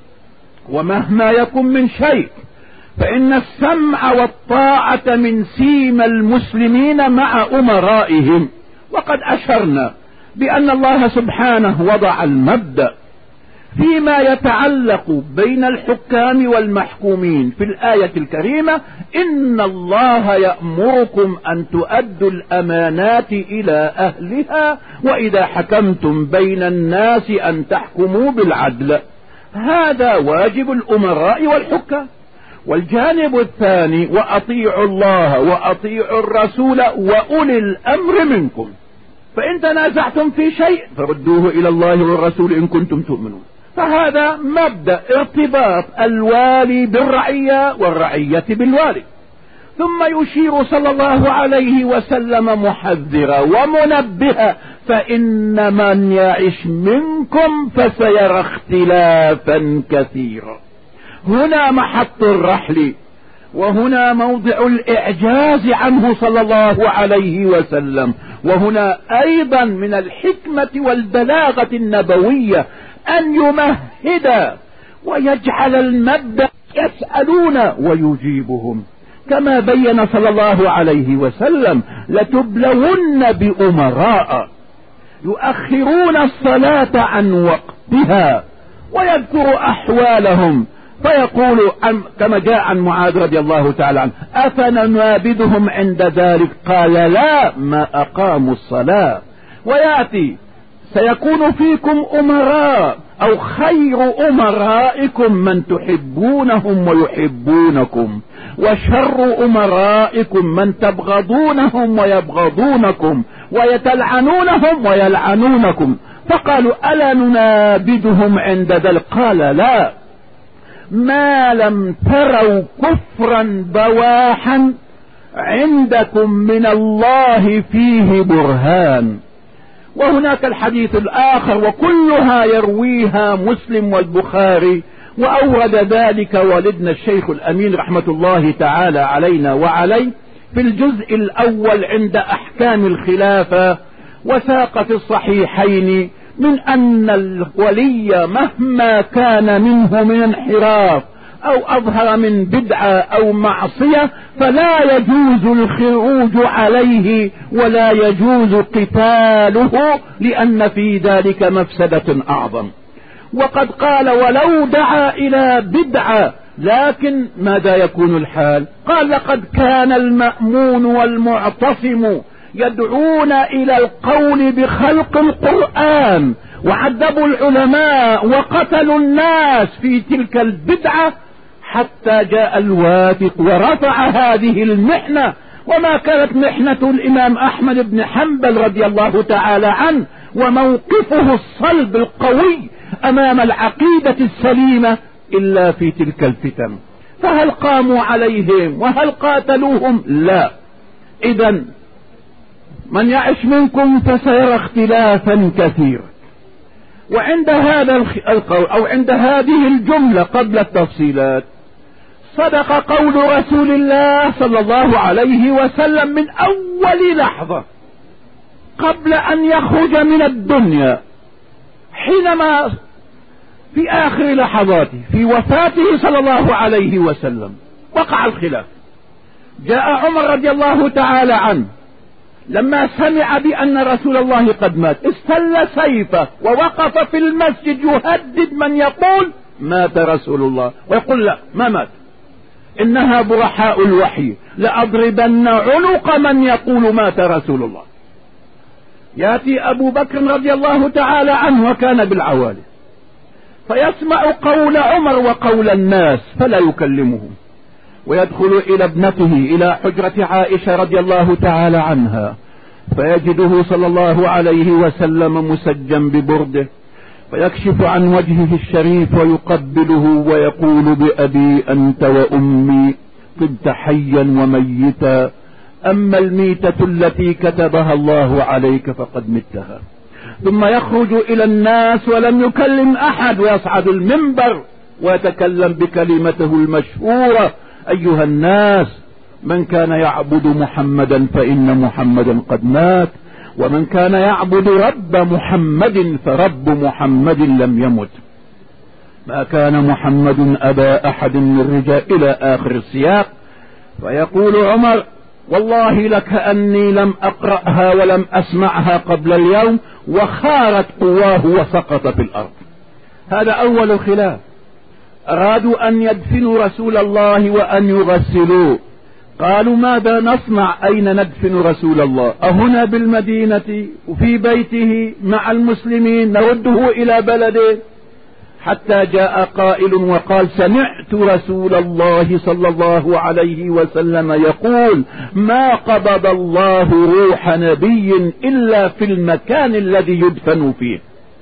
ومهما يكن من شيء فإن السمع والطاعة من سيم المسلمين مع أمرائهم. وقد أشرنا بأن الله سبحانه وضع المبدأ فيما يتعلق بين الحكام والمحكومين في الآية الكريمة: إن الله يأمركم أن تؤدوا الأمانات إلى أهلها وإذا حكمتم بين الناس أن تحكموا بالعدل. هذا واجب الأمراء والحكام. والجانب الثاني: وأطيعوا الله وأطيعوا الرسول وأولي الأمر منكم، فإن تنازعتم في شيء فردوه إلى الله والرسول إن كنتم تؤمنون. فهذا مبدأ ارتباط الوالي بالرعية والرعية بالوالي. ثم يشير صلى الله عليه وسلم محذرا ومنبها: فإن من يعش منكم فسيرى اختلافا كثيرا. هنا محط الرحل، وهنا موضع الإعجاز عنه صلى الله عليه وسلم، وهنا أيضا من الحكمة والبلاغة النبوية أن يمهد ويجعل المبدأ يسألون ويجيبهم، كما بين صلى الله عليه وسلم: لتبلون بأمراء يؤخرون الصلاة عن وقتها، ويذكر أحوالهم فيقول عن كما جاء عن معاذ رضي الله تعالى عنه: أفننابذهم عند ذلك؟ قال: لا، ما أقاموا الصلاة. ويأتي: سيكون فيكم أمراء أو خير أمرائكم من تحبونهم ويحبونكم، وشر أمرائكم من تبغضونهم ويبغضونكم، ويتلعنونهم ويلعنونكم. فقالوا: ألا ننابذهم عند ذلك؟ قال: لا، ما لم تروا كفرا بواحا عندكم من الله فيه برهان. وهناك الحديث الآخر، وكلها يرويها مسلم والبخاري، وأورد ذلك والدنا الشيخ الأمين رحمة الله تعالى علينا وعليه في الجزء الأول عند أحكام الخلافة، وساق في الصحيحين من أن الولي مهما كان منه من انحراف أو أظهر من بدعة أو معصية فلا يجوز الخروج عليه ولا يجوز قتاله، لأن في ذلك مفسدة أعظم. وقد قال: ولو دعا إلى بدعة، لكن ماذا يكون الحال؟ قال: لقد كان المأمون والمعتصم يدعون إلى القول بخلق القرآن، وعذبوا العلماء وقتلوا الناس في تلك البدعة، حتى جاء الواثق ورفع هذه المحنة. وما كانت محنة الإمام أحمد بن حنبل رضي الله تعالى عنه وموقفه الصلب القوي أمام العقيدة السليمة إلا في تلك الفتن. فهل قاموا عليهم وهل قاتلوهم؟ لا، إذن من يعش منكم فسيرى اختلافا كثيرا. وعند هذا القول أو عند هذه الجملة قبل التفصيلات صدق قول رسول الله صلى الله عليه وسلم من أول لحظة قبل أن يخرج من الدنيا، حينما في آخر لحظاته في وفاته صلى الله عليه وسلم وقع الخلاف. جاء عمر رضي الله تعالى عنه لما سمع بأن رسول الله قد مات استل سيفه ووقف في المسجد يهدد من يقول مات رسول الله، ويقول لا ما مات، إنها برحاء الوحي، لأضربن عنق من يقول مات رسول الله. يأتي أبو بكر رضي الله تعالى عنه وكان بالعوالي فيسمع قول عمر وقول الناس فلا يكلمهم، ويدخل إلى ابنته إلى حجرة عائشة رضي الله تعالى عنها فيجده صلى الله عليه وسلم مسجا ببرده، فيكشف عن وجهه الشريف ويقبله ويقول بأبي أنت وأمي طبت حيا وميتا، أما الميتة التي كتبها الله عليك فقد متها. ثم يخرج إلى الناس ولم يكلم أحد ويصعد المنبر ويتكلم بكلمته المشهورة أيها الناس من كان يعبد محمدا فإن محمدا قد مات، ومن كان يعبد رب محمد فرب محمد لم يمت، ما كان محمد أبا أحد من رجال إلى آخر السياق. فيقول عمر والله لكأني لم أقرأها ولم أسمعها قبل اليوم، وخارت قواه وسقط في الأرض. هذا أول الخلاف. أرادوا أن يدفنوا رسول الله وأن يغسلوه، قالوا ماذا نصنع؟ أين ندفن رسول الله؟ أهنا بالمدينة وفي بيته مع المسلمين نرده إلى بلده؟ حتى جاء قائل وقال سمعت رسول الله صلى الله عليه وسلم يقول ما قبض الله روح نبي إلا في المكان الذي يدفن فيه.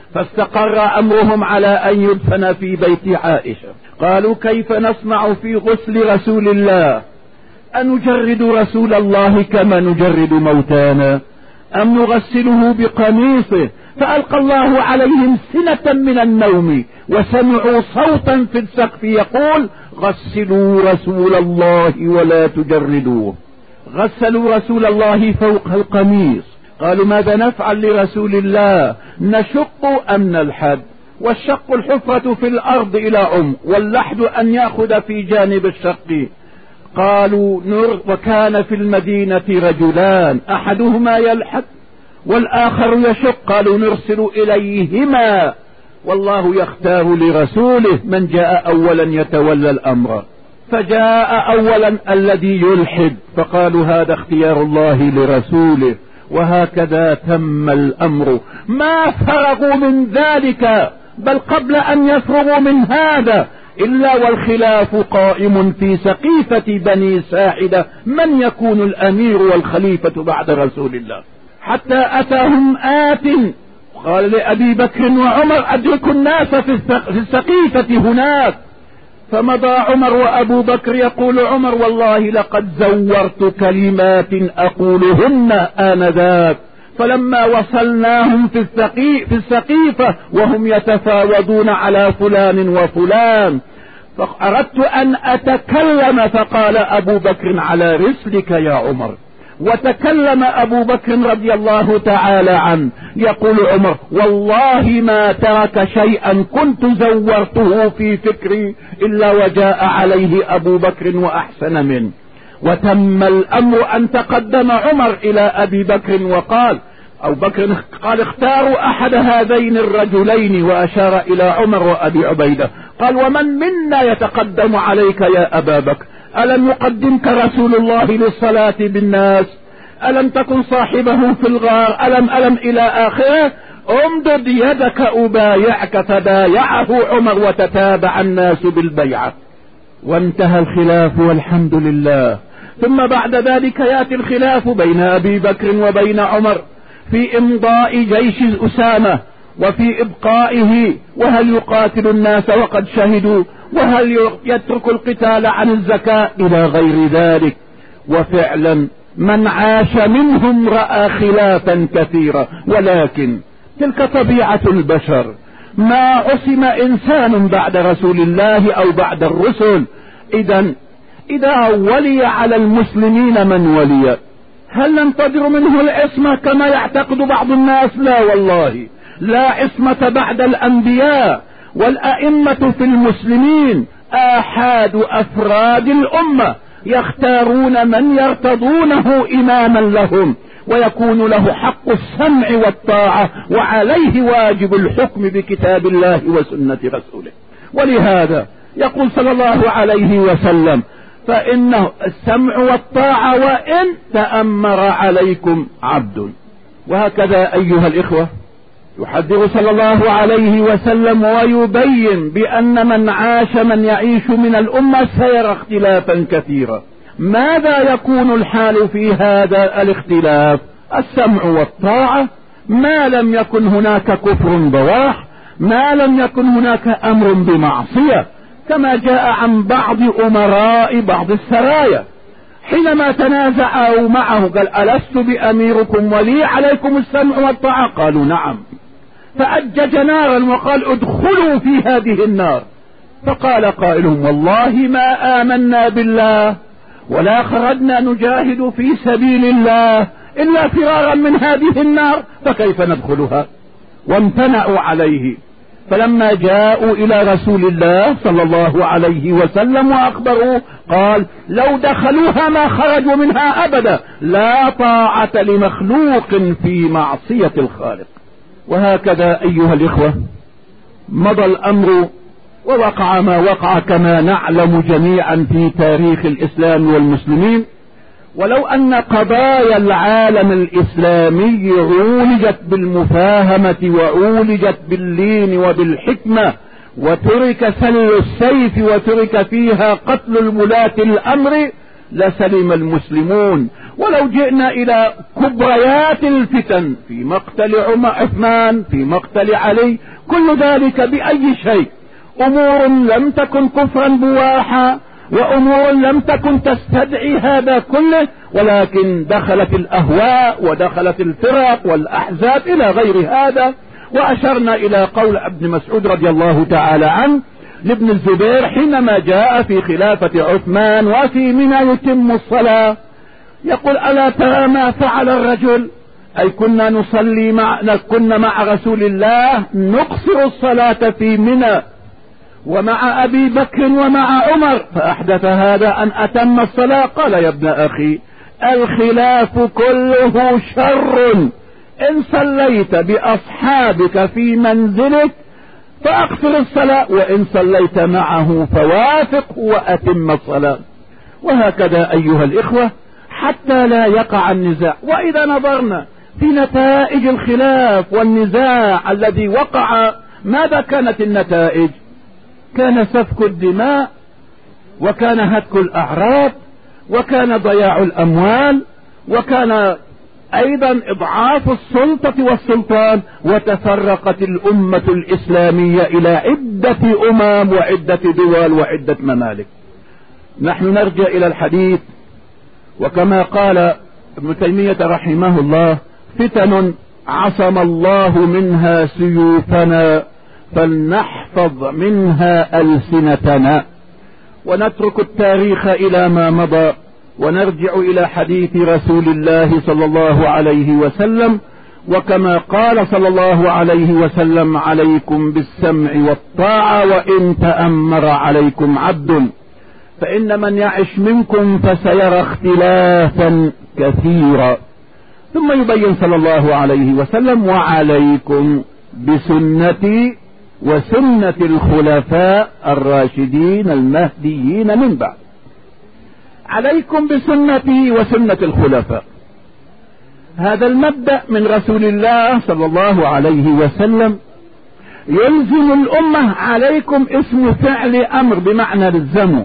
فاستقر أمرهم على أن يدفن في بيت عائشة. قالوا كيف نصنع في غسل رسول الله؟ أنجرد رسول الله كما نجرد موتانا أم نغسله بقميصه؟ فألقى الله عليهم سنة من النوم وسمعوا صوتا في السقف يقول غسلوا رسول الله ولا تجردوه. غسلوا رسول الله فوق القميص. قالوا ماذا نفعل لرسول الله؟ نشق أم نلحد؟ والشق الحفرة في الأرض إلى عمق، واللحد أن يأخذ في جانب الشق. قالوا نر وكان في المدينة رجلان أحدهما يلحد والآخر يشق، قالوا نرسل إليهما والله يختار لرسوله من جاء أولا يتولى الأمر. فجاء أولا الذي يلحد فقالوا هذا اختيار الله لرسوله، وهكذا تم الأمر. ما فرغوا من ذلك، بل قبل أن يفرغوا من هذا إلا والخلاف قائم في سقيفة بني ساعدة من يكون الأمير والخليفة بعد رسول الله. حتى أتاهم آت قال لأبي بكر وعمر أدركوا الناس في السقيفة هناك. فمضى عمر وأبو بكر يقول عمر والله لقد زورت كلمات أقولهن آنذاك، فلما وصلناهم في في السقيفة وهم يتفاوضون على فلان وفلان فأردت أن أتكلم، فقال أبو بكر على رسلك يا عمر. وتكلم أبو بكر رضي الله تعالى عنه يقول عمر والله ما ترك شيئا كنت زورته في فكري إلا وجاء عليه أبو بكر وأحسن منه. وتم الأمر أن تقدم عمر إلى أبي بكر وقال أو بكر قال اختاروا أحد هذين الرجلين، وأشار إلى عمر وأبي عبيدة. قال ومن منا يتقدم عليك يا أبا بكر؟ ألم يقدمك رسول الله للصلاة بالناس؟ ألم تكن صاحبه في الغار؟ ألم ألم إلى آخره. امدد يدك أبايعك، فبايعه عمر وتتابع الناس بالبيعة وانتهى الخلاف والحمد لله. ثم بعد ذلك يأتي الخلاف بين أبي بكر وبين عمر في إمضاء جيش أسامة وفي إبقائه، وهل يقاتل الناس وقد شهدوا، وهل يترك القتال عن الزكاة إلى غير ذلك. وفعلا من عاش منهم رأى خلافا كثيرا، ولكن تلك طبيعة البشر، ما عصم إنسان بعد رسول الله أو بعد الرسل. إذا إذا ولي على المسلمين من ولي، هل ننتظر منه العصمة كما يعتقد بعض الناس؟ لا والله، لا عصمة بعد الأنبياء والأئمة في المسلمين آحاد أفراد الأمة يختارون من يرتضونه إماما لهم، ويكون له حق السمع والطاعة، وعليه واجب الحكم بكتاب الله وسنة رسوله. ولهذا يقول صلى الله عليه وسلم: فإنه السمع والطاعة وإن تأمر عليكم عبد. وهكذا أيها الإخوة يحذر صلى الله عليه وسلم ويبين بأن من عاش من يعيش من الأمة سيرى اختلافا كثيرا. ماذا يكون الحال في هذا الاختلاف؟ السمع والطاعة، ما لم يكن هناك كفر بواح، ما لم يكن هناك أمر بمعصية، كما جاء عن بعض أمراء بعض السرايا حينما تنازعوا معه قال: ألست بأميركم ولي عليكم السمع والطاعة؟ قالوا: نعم. فأجج نارا وقال: ادخلوا في هذه النار. فقال قائلهم: والله ما آمنا بالله ولا خرجنا نجاهد في سبيل الله إلا فرارا من هذه النار، فكيف ندخلها؟ وامتنعوا عليه. فلما جاءوا إلى رسول الله صلى الله عليه وسلم وأخبروه قال: لو دخلوها ما خرجوا منها أبدا، لا طاعة لمخلوق في معصية الخالق. وهكذا أيها الإخوة مضى الأمر ووقع ما وقع كما نعلم جميعا في تاريخ الإسلام والمسلمين. ولو أن قضايا العالم الإسلامي عولجت بالمفاهمة وعولجت باللين وبالحكمة وترك سل السيف وترك فيها قتل الملاة الأمر لسلم المسلمون. ولو جئنا إلى كبريات الفتن في مقتل عثمان، في مقتل علي، كل ذلك بأي شيء؟ أمور لم تكن كفرا بواحا، وأمور لم تكن تستدعي هذا كله، ولكن دخلت الأهواء ودخلت الفرق والأحزاب إلى غير هذا. وأشرنا إلى قول ابن مسعود رضي الله تعالى عنه لابن الزبير حينما جاء في خلافة عثمان وفي منى يتم الصلاة، يقول: ألا ترى ما فعل الرجل؟ أي كنا نصلي مع كنا مع رسول الله نقصر الصلاة في منى ومع أبي بكر ومع عمر، فأحدث هذا أن أتم الصلاة. قال: يا ابن أخي، الخلاف كله شر، إن صليت بأصحابك في منزلك فأقصر الصلاة، وإن صليت معه فوافق وأتم الصلاة. وهكذا أيها الإخوة حتى لا يقع النزاع. وإذا نظرنا في نتائج الخلاف والنزاع الذي وقع، ماذا كانت النتائج؟ كان سفك الدماء، وكان هتك الأعراض، وكان ضياع الأموال، وكان أيضا إضعاف السلطة والسلطان، وتفرقت الأمة الإسلامية إلى عدة أمم وعدة دول وعدة ممالك. نحن نرجع إلى الحديث، وكما قال ابن تيمية رحمه الله: فتن عصم الله منها سيوفنا فلنحفظ منها ألسنتنا. ونترك التاريخ إلى ما مضى ونرجع إلى حديث رسول الله صلى الله عليه وسلم. وكما قال صلى الله عليه وسلم: عليكم بالسمع والطاعة وإن تأمر عليكم عبد، فإن من يعش منكم فسيرى اختلافا كثيرا. ثم يبين صلى الله عليه وسلم: وعليكم بسنتي وسنة الخلفاء الراشدين المهديين من بعد. عليكم بسنتي وسنة الخلفاء، هذا المبدأ من رسول الله صلى الله عليه وسلم يلزم الأمة. عليكم اسم فعل أمر بمعنى الزموا،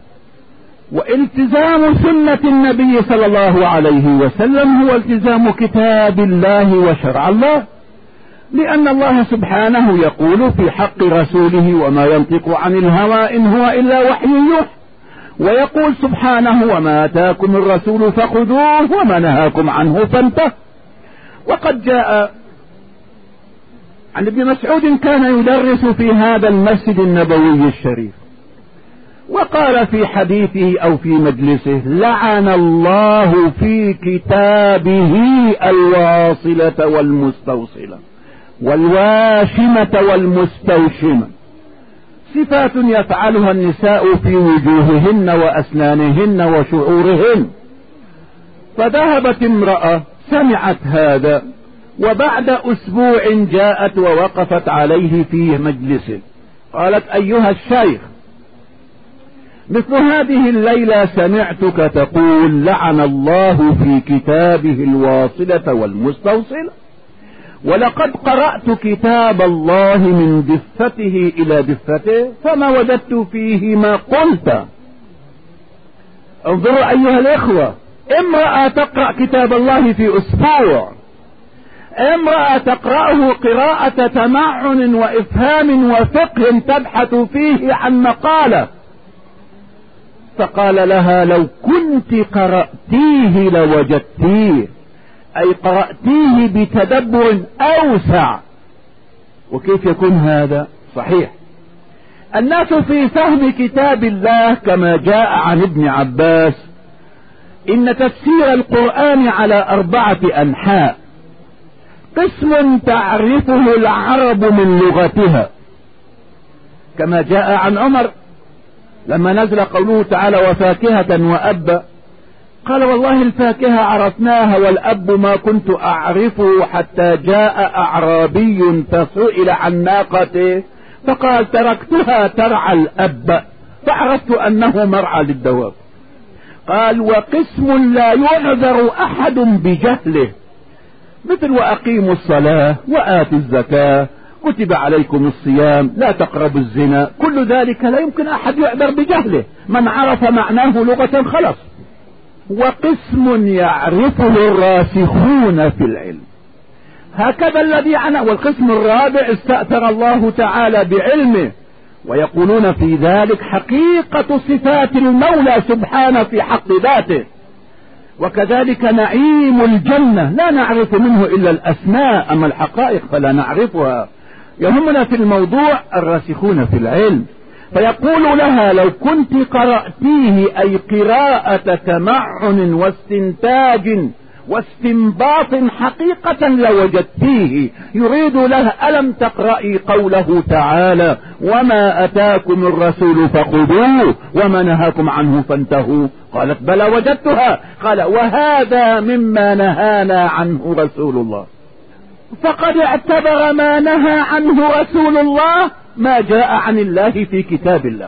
والتزام سنة النبي صلى الله عليه وسلم هو التزام كتاب الله وشرع الله، لأن الله سبحانه يقول في حق رسوله: وما ينطق عن الهوى إن هو إلا وحي يوحى. ويقول سبحانه وما آتاكم الرسول فخذوه وما نهاكم عنه فانتهوا. وقد جاء عن ابن مسعود كان يدرس في هذا المسجد النبوي الشريف، وقال في حديثه أو في مجلسه: لعن الله في كتابه الواصلة والمستوصلة والواشمة والمستوشمة، صفات يفعلها النساء في وجوههن وأسنانهن وشعورهن. فذهبت امرأة سمعت هذا، وبعد أسبوع جاءت ووقفت عليه في مجلسه، قالت: أيها الشيخ، مثل هذه الليلة سمعتك تقول لعن الله في كتابه الواصلة والمستوصلة، ولقد قرأت كتاب الله من دفته إلى دفته فما وجدت فيه ما قلت. انظروا أيها الإخوة، امرأة تقرأ كتاب الله في أسبوع، امرأة تقرأه قراءة تمعن وإفهام وفقه تبحث فيه عن مقالة، فقال لها: لو كنت قرأتيه لوجدتيه، أي قرأتيه بتدبر أوسع. وكيف يكون هذا؟ صحيح، الناس في فهم كتاب الله كما جاء عن ابن عباس إن تفسير القرآن على أربعة أنحاء: قسم تعرفه العرب من لغتها، كما جاء عن عمر لما نزل قوله تعالى: وفاكهة وأبا، قال: والله الفاكهة عرفناها والأب ما كنت أعرفه حتى جاء أعرابي فسئل عن ناقته فقال: تركتها ترعى الأب فعرفت أنه مرعى للدواب. قال: وقسم لا يعذر أحد بجهله، مثل وأقيموا الصلاة وآتوا الزكاة، كتب عليكم الصيام، لا تقربوا الزنا، كل ذلك لا يمكن أحد يعذر بجهله، من عرف معناه لغة خلص. وقسم يعرفه الراسخون في العلم، هكذا الذي عنا. والقسم الرابع استأثر الله تعالى بعلمه، ويقولون في ذلك حقيقة صفات المولى سبحانه في حق ذاته. وكذلك نعيم الجنة لا نعرف منه إلا الأسماء، أما الحقائق فلا نعرفها. يهمنا في الموضوع الراسخون في العلم. فيقول لها: لو كنت قرأتيه، أي قراءة تمعن واستنتاج واستنباط حقيقة لوجدتيه. يريد لها: ألم تقرأي قوله تعالى: وما أتاكم الرسول فخذوه وما نهاكم عنه فانتهوا؟ قالت: بلى وجدتها. قال: وهذا مما نهانا عنه رسول الله. فقد اعتبر ما نهى عنه رسول الله ما جاء عن الله في كتاب الله.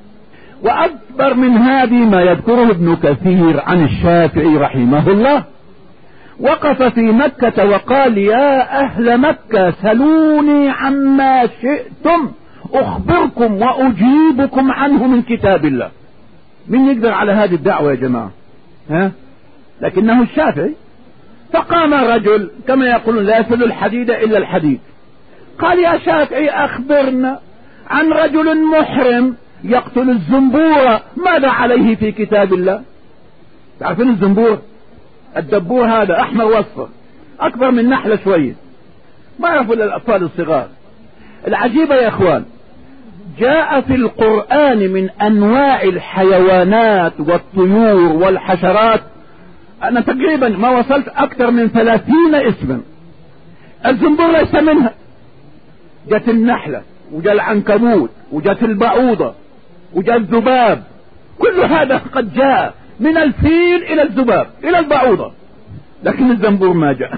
وأكبر من هذه ما يذكره ابن كثير عن الشافعي رحمه الله، وقف في مكة وقال: يا أهل مكة سلوني عما شئتم أخبركم وأجيبكم عنه من كتاب الله. من يقدر على هذه الدعوة يا جماعة؟ ها؟ لكنه الشافعي. فقام رجل كما يقولون: لا يسل الحديد إلا الحديد. قال: يا شافعي أخبرنا عن رجل محرم يقتل الزنبور، ماذا عليه في كتاب الله؟ تعرفين الزنبور؟ الدبور هذا أحمر واصفر، أكبر من نحلة شوية، ما يعرفوا إلا الأطفال الصغار. العجيبة يا إخوان، جاء في القرآن من أنواع الحيوانات والطيور والحشرات أنا تقريبا ما وصلت أكثر من ثلاثين اسما. الزنبور ليس منها. جت النحلة وجاء العنكبوت وجت البعوضة وجاء الذباب، كل هذا قد جاء، من الفيل إلى الذباب إلى البعوضة، لكن الزنبور ما جاء.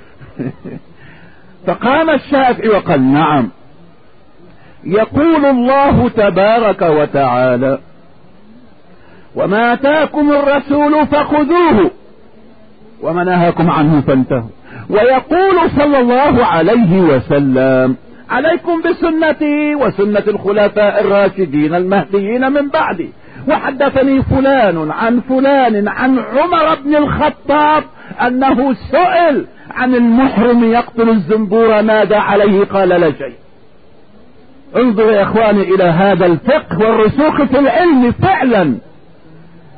فقام الشافعي وقال: نعم، يقول الله تبارك وتعالى: وما آتاكم الرسول فخذوه وما نهاكم عنه فانتهوا. ويقول صلى الله عليه وسلم: عليكم بسنتي وسنة الخلفاء الراشدين المهديين من بعدي. وحدثني فلان عن فلان عن عمر بن الخطاب أنه سئل عن المحرم يقتل الزنبور ماذا عليه؟ قال: لا شيء. انظر يا اخواني الى هذا الفقه والرسوخ في العلم فعلا.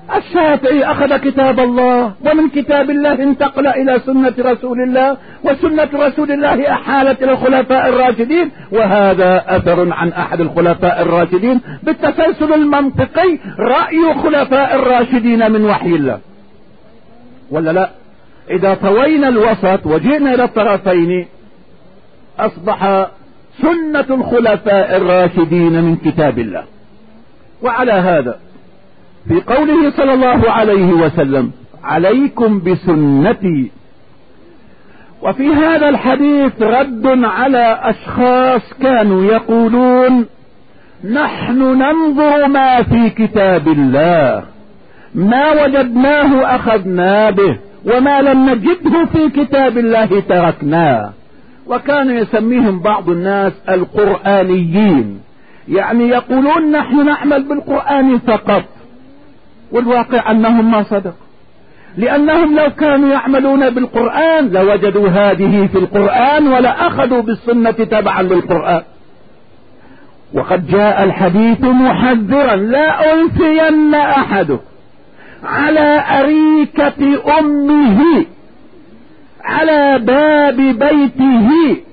الشافعي أخذ كتاب الله، ومن كتاب الله انتقل إلى سنة رسول الله، وسنة رسول الله أحالت إلى الخلفاء الراشدين، وهذا أثر عن أحد الخلفاء الراشدين بالتسلسل المنطقي، رأي خلفاء الراشدين من وحي الله. ولا لا؟ إذا طوينا الوسط وجئنا إلى الطرفين أصبح سنة الخلفاء الراشدين من كتاب الله. وعلى هذا في قوله صلى الله عليه وسلم عليكم بسنتي، وفي هذا الحديث رد على أشخاص كانوا يقولون نحن ننظر ما في كتاب الله، ما وجدناه أخذنا به، وما لم نجده في كتاب الله تركناه. وكان يسميهم بعض الناس القرآنيين، يعني يقولون نحن نعمل بالقرآن فقط، والواقع أنهم ما صدقوا، لأنهم لو كانوا يعملون بالقرآن لوجدوا هذه في القرآن ولا أخذوا بالسنة تبعا للقرآن. وقد جاء الحديث محذرا لا أنسين أحد على أريكة أمه على باب بيته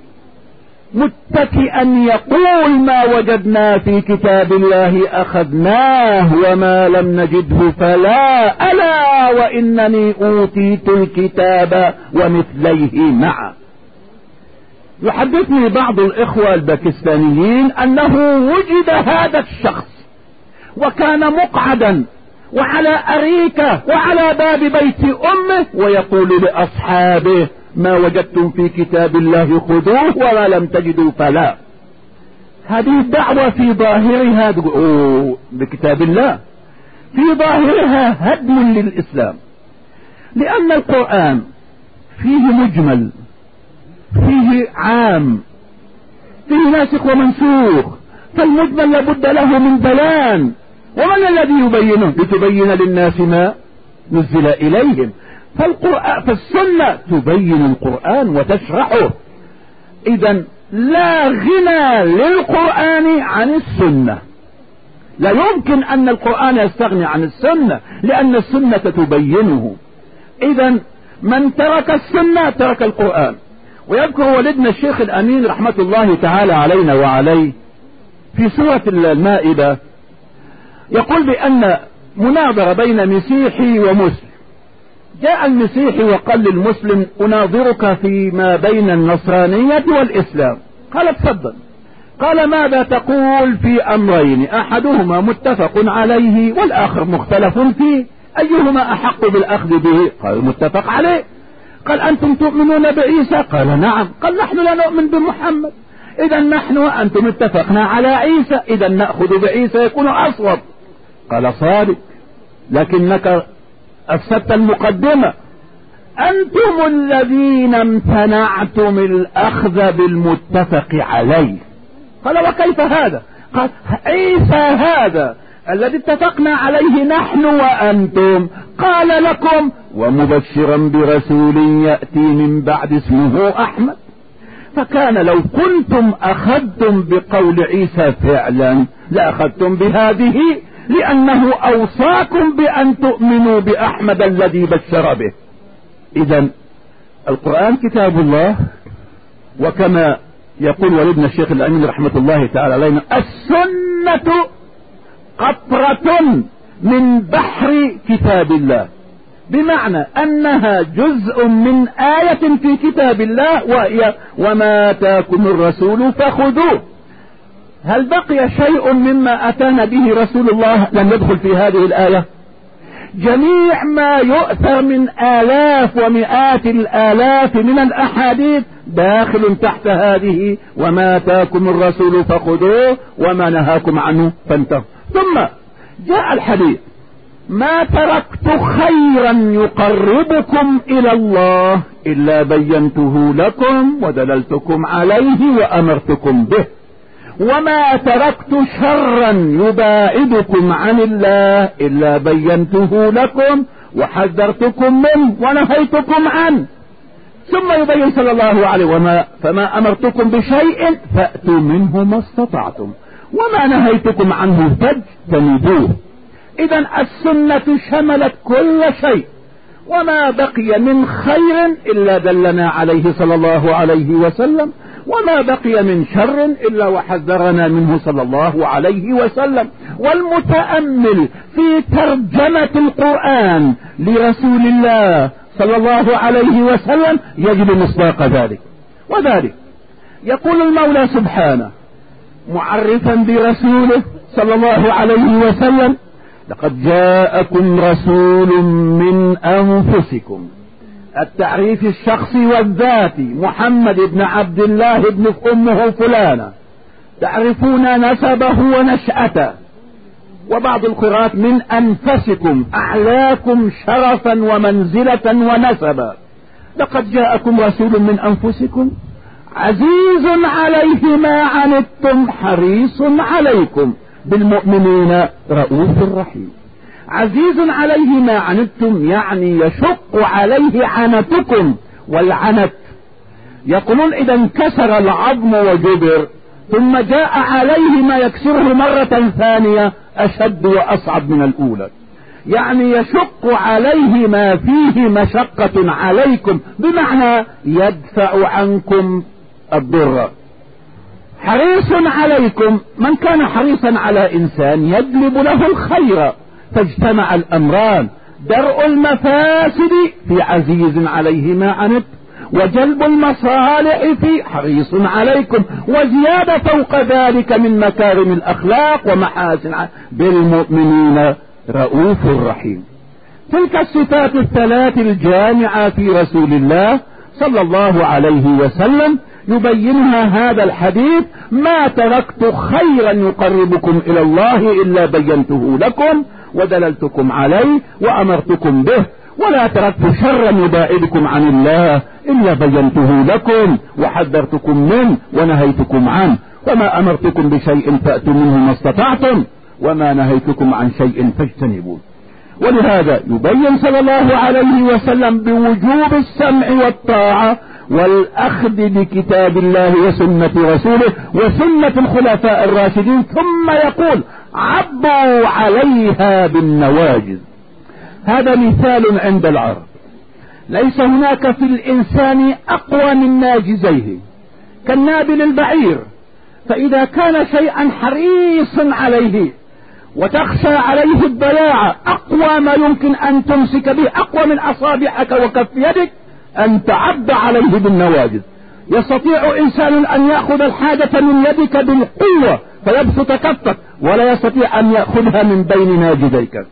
متكئا يقول ما وجدنا في كتاب الله أخذناه وما لم نجده فلا، ألا وإنني أوتيت الكتاب ومثليه معه. يحدثني بعض الإخوة الباكستانيين أنه وجد هذا الشخص وكان مقعدا وعلى أريكة وعلى باب بيت أمه ويقول لأصحابه ما وجدتم في كتاب الله خذوه وما لم تجدوا فلا. هذه الدعوة في ظاهرها بكتاب الله، في ظاهرها هدم للإسلام، لأن القرآن فيه مجمل، فيه عام، فيه ناسخ ومنسوخ، فالمجمل لابد له من بيان، ومن الذي يبينه؟ لتبين للناس ما نزل إليهم. فالقرآن فالسنة تبين القرآن وتشرحه. إذن لا غنى للقرآن عن السنة، لا يمكن أن القرآن يستغني عن السنة، لأن السنة تبينه. إذن من ترك السنة ترك القرآن. ويذكر والدنا الشيخ الأمين رحمة الله تعالى علينا وعليه في سورة المائدة يقول بأن مناظرة بين مسيحي ومسلم، جاء المسيحي وقال للمسلم أناظرك فيما بين النصرانية والإسلام، قال تفضل. قال ماذا تقول في أمرين أحدهما متفق عليه والآخر مختلف فيه، أيهما أحق بالأخذ به؟ قال متفق عليه. قال أنتم تؤمنون بعيسى؟ قال نعم. قال نحن لا نؤمن بمحمد. إذا نحن وأنتم اتفقنا على عيسى، إذا نأخذ بعيسى يكون أصوب. قال صادق، لكنك أفسدت المقدمة، أنتم الذين امتنعتم الأخذ بالمتفق عليه. قال وكيف هذا؟ قال عيسى هذا الذي اتفقنا عليه نحن وأنتم، قال لكم ومبشرا برسول يأتي من بعد اسمه أحمد. فكان لو كنتم أخذتم بقول عيسى فعلا لأخذتم بهذه، لأنه أوصاكم بأن تؤمنوا بأحمد الذي بشر به. إذن القرآن كتاب الله، وكما يقول والدنا الشيخ الأمين رحمة الله تعالى علينا السنة قطرة من بحر كتاب الله، بمعنى أنها جزء من آية في كتاب الله وهي وما آتاكم الرسول فخذوه. هل بقي شيء مما أتانا به رسول الله لم يدخل في هذه الآية؟ جميع ما يؤثر من آلاف ومئات الآلاف من الأحاديث داخل تحت هذه وما آتاكم الرسول فخذوه وما نهاكم عنه فانتهوا. ثم جاء الحديث ما تركت خيرا يقربكم إلى الله إلا بينته لكم ودللتكم عليه وأمرتكم به، وما تركت شرا يباعدكم عن الله إلا بينته لكم وحذرتكم منه ونهيتكم عنه. ثم يبين صلى الله عليه وما فما أمرتكم بشيء فأتوا منه ما استطعتم وما نهيتكم عنه فاجتنبوه. إذن السنة شملت كل شيء، وما بقي من خير إلا دلنا عليه صلى الله عليه وسلم، وما بقي من شر إلا وحذرنا منه صلى الله عليه وسلم. والمتأمل في ترجمة القرآن لرسول الله صلى الله عليه وسلم يجد مصداق ذلك. وذلك يقول المولى سبحانه معرفا برسوله صلى الله عليه وسلم: لقد جاءكم رسول من أنفسكم. التعريف الشخصي والذاتي: محمد بن عبد الله بن أمه فلانة، تعرفون نسبه ونشأته. وبعض القراءات من أنفسكم، أعلاكم شرفا ومنزلة ونسبا. لقد جاءكم رسول من أنفسكم عزيز عليه ما عنتم حريص عليكم بالمؤمنين رؤوف رحيم. عزيز عليه ما عنتم يعني يشق عليه عنتكم، والعنت يقولون إذا انكسر العظم وجبر ثم جاء عليه ما يكسره مرة ثانية أشد وأصعب من الأولى، يعني يشق عليه ما فيه مشقة عليكم، بمعنى يدفع عنكم الضر. حريص عليكم، من كان حريصا على إنسان يجلب له الخير، فاجتمع الأمران: درء المفاسد في عزيز عليه ما عنت، وجلب المصالح في حريص عليكم، وزيادة فوق ذلك من مكارم الأخلاق ومحاسن بالمؤمنين رؤوف رحيم. تلك الصفات الثلاث الجامعة في رسول الله صلى الله عليه وسلم يبينها هذا الحديث: ما تركت خيرا يقربكم إلى الله إلا بينته لكم ودللتكم عليه وأمرتكم به، ولا تركت شرا يباعدكم عن الله إلا بينته لكم وحذرتكم منه ونهيتكم عنه. وما أمرتكم بشيء فأتوا منه ما استطعتم، وما نهيتكم عن شيء فاجتنبوه. ولهذا يبين صلى الله عليه وسلم بوجوب السمع والطاعة والأخذ بكتاب الله وسنة رسوله وسنة الخلفاء الراشدين، ثم يقول: عضوا عليها بالنواجذ. هذا مثال عند العرب، ليس هناك في الإنسان أقوى من ناجزيه كالنابل البعير، فإذا كان شيئا حريص عليه وتخشى عليه الضياع، أقوى ما يمكن أن تمسك به، أقوى من أصابعك وكف يدك، أن تعض عليه بالنواجذ. يستطيع إنسان أن يأخذ الحاجة من يدك بالقوة فيبسط كفك، ولا يستطيع أن يأخذها من بين ناجذيك.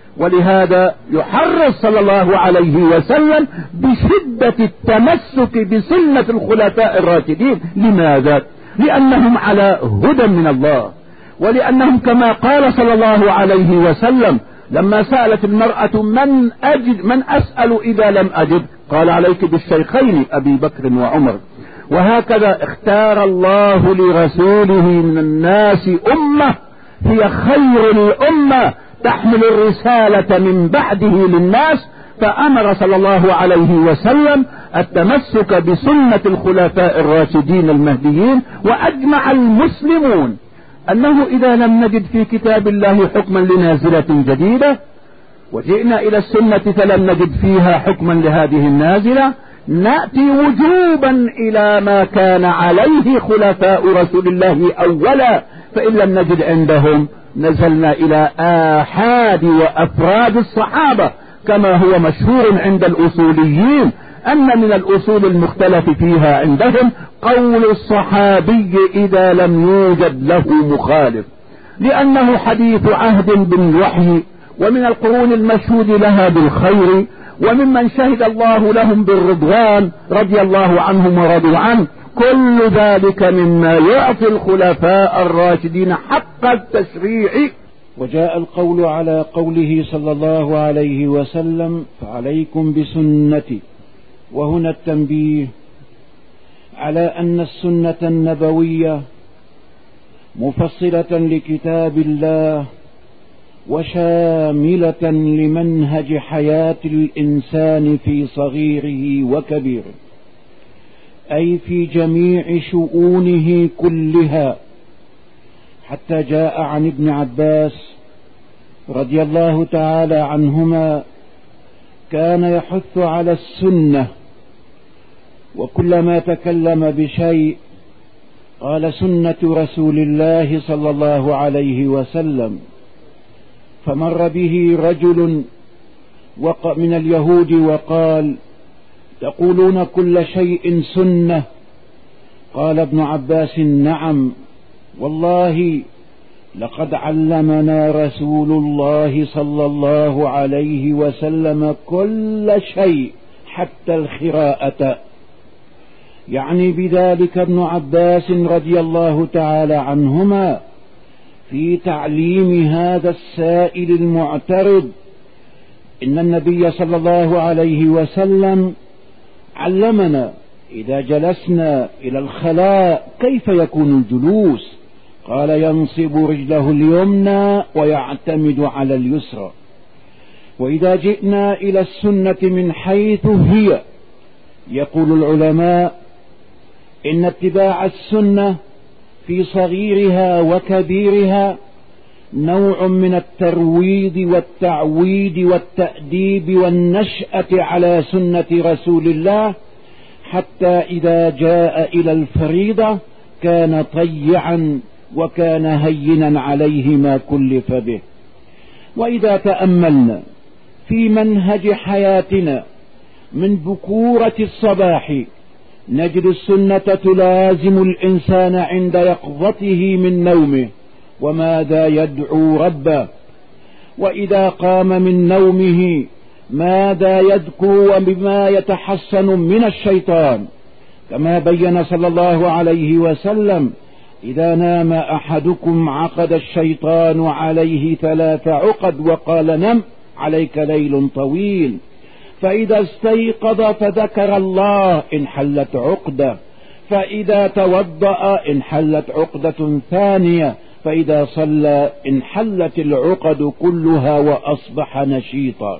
ولهذا يحرص صلى الله عليه وسلم بشدة التمسك بسنة الخلفاء الراشدين. لماذا؟ لأنهم على هدى من الله، ولأنهم كما قال صلى الله عليه وسلم لما سألت المرأة: من أجد من أسأل إذا لم أجد؟ قال: عليك بالشيخين أبي بكر وعمر. وهكذا اختار الله لرسوله من الناس أمة هي خير الأمة تحمل الرسالة من بعده للناس، فأمر صلى الله عليه وسلم التمسك بسنة الخلفاء الراشدين المهديين. وأجمع المسلمون أنه إذا لم نجد في كتاب الله حكما لنازلة جديدة وجئنا إلى السنة فلم نجد فيها حكما لهذه النازلة، نأتي وجوبا إلى ما كان عليه خلفاء رسول الله أولا، فإن لم نجد عندهم نزلنا إلى آحاد وأفراد الصحابة، كما هو مشهور عند الأصوليين أن من الأصول المختلف فيها عندهم قول الصحابي إذا لم يوجد له مخالف، لأنه حديث عهد بالوحي، ومن القرون المشهود لها بالخير، وممن شهد الله لهم بالرضوان رضي الله عنهم ورضوا عنه. كل ذلك مما يعطي الخلفاء الراشدين حق التشريع. وجاء القول على قوله صلى الله عليه وسلم: فعليكم بسنتي. وهنا التنبيه على أن السنة النبوية مفصلة لكتاب الله وشاملة لمنهج حياة الإنسان في صغيره وكبيره، أي في جميع شؤونه كلها، حتى جاء عن ابن عباس رضي الله تعالى عنهما كان يحث على السنة، وكلما تكلم بشيء قال سنة رسول الله صلى الله عليه وسلم. فمر به رجل من اليهود وقال: تقولون كل شيء سنة؟ قال ابن عباس: نعم، والله لقد علمنا رسول الله صلى الله عليه وسلم كل شيء حتى الخراءة. يعني بذلك ابن عباس رضي الله تعالى عنهما في تعليم هذا السائل المعترض إن النبي صلى الله عليه وسلم علمنا إذا جلسنا إلى الخلاء كيف يكون الجلوس. قال: ينصب رجله اليمنى ويعتمد على اليسرى. وإذا جئنا إلى السنة من حيث هي، يقول العلماء إن اتباع السنة في صغيرها وكبيرها نوع من الترويض والتعويد والتأديب والنشأة على سنة رسول الله، حتى إذا جاء إلى الفريضة كان طيعا وكان هينا عليه ما كلف به. وإذا تأملنا في منهج حياتنا من بكورة الصباح نجد السنة تلازم الإنسان عند يقظته من نومه وماذا يدعو ربه، وإذا قام من نومه ماذا يذكر وبما يتحصن من الشيطان، كما بين صلى الله عليه وسلم: إذا نام أحدكم عقد الشيطان عليه ثلاث عقد وقال: نم عليك ليل طويل. فإذا استيقظ فذكر الله انحلت عقدة، فإذا توضأ انحلت عقدة ثانية، فإذا صلى انحلت العقد كلها وأصبح نشيطا.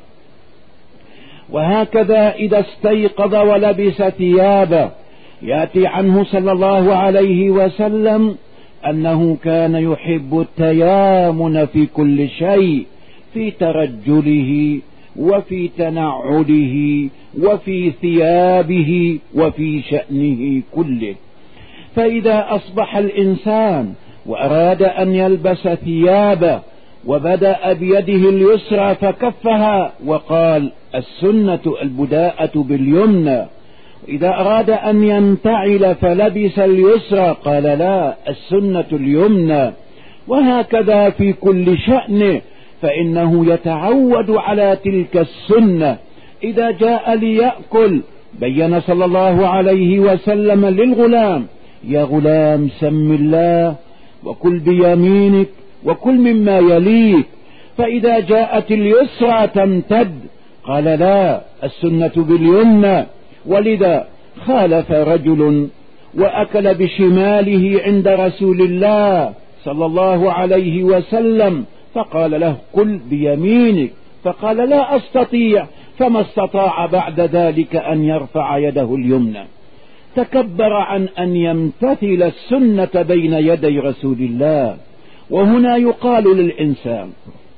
وهكذا إذا استيقظ ولبس ثيابه يأتي عنه صلى الله عليه وسلم أنه كان يحب التيامن في كل شيء، في ترجله وفي تنعله وفي ثيابه وفي شأنه كله. فإذا أصبح الإنسان وأراد أن يلبس ثيابه وبدأ بيده اليسرى فكفها وقال: السنة البداءة باليمنى. إذا أراد أن ينتعل فلبس اليسرى قال: لا، السنة اليمنى. وهكذا في كل شأن، فإنه يتعود على تلك السنة. إذا جاء ليأكل بين صلى الله عليه وسلم للغلام: يا غلام سم الله وكل بيمينك وكل مما يليك. فإذا جاءت اليسرى تمتد قال: لا، السنة باليمنى. ولذا خالف رجل وأكل بشماله عند رسول الله صلى الله عليه وسلم، فقال له: كل بيمينك. فقال: لا أستطيع. فما استطاع بعد ذلك أن يرفع يده اليمنى. تكبر عن أن يمتثل السنة بين يدي رسول الله. وهنا يقال للإنسان: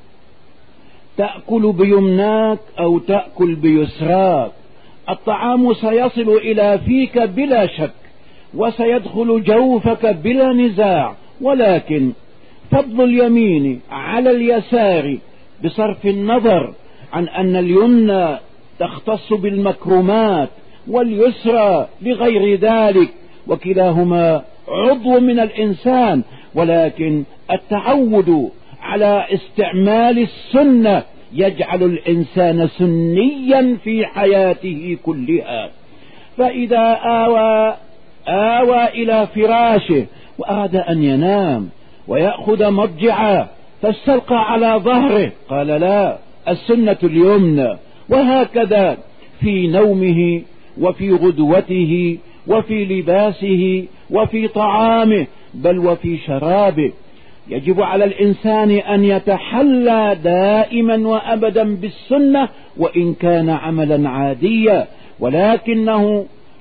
تأكل بيمناك أو تأكل بيسراك، الطعام سيصل إلى فيك بلا شك وسيدخل جوفك بلا نزاع، ولكن فضل اليمين على اليسار بصرف النظر عن أن اليمنى تختص بالمكرمات واليسرى بغير ذلك، وكلاهما عضو من الإنسان، ولكن التعود على استعمال السنة يجعل الإنسان سنيا في حياته كلها. فإذا آوى آوى إلى فراشه وأراد أن ينام ويأخذ مضجعا فاستلقى على ظهره قال: لا، السنة اليمنى. وهكذا في نومه وفي غدوته وفي لباسه وفي طعامه بل وفي شرابه. يجب على الإنسان أن يتحلى دائما وأبدا بالسنة وإن كان عملا عاديا، ولكنه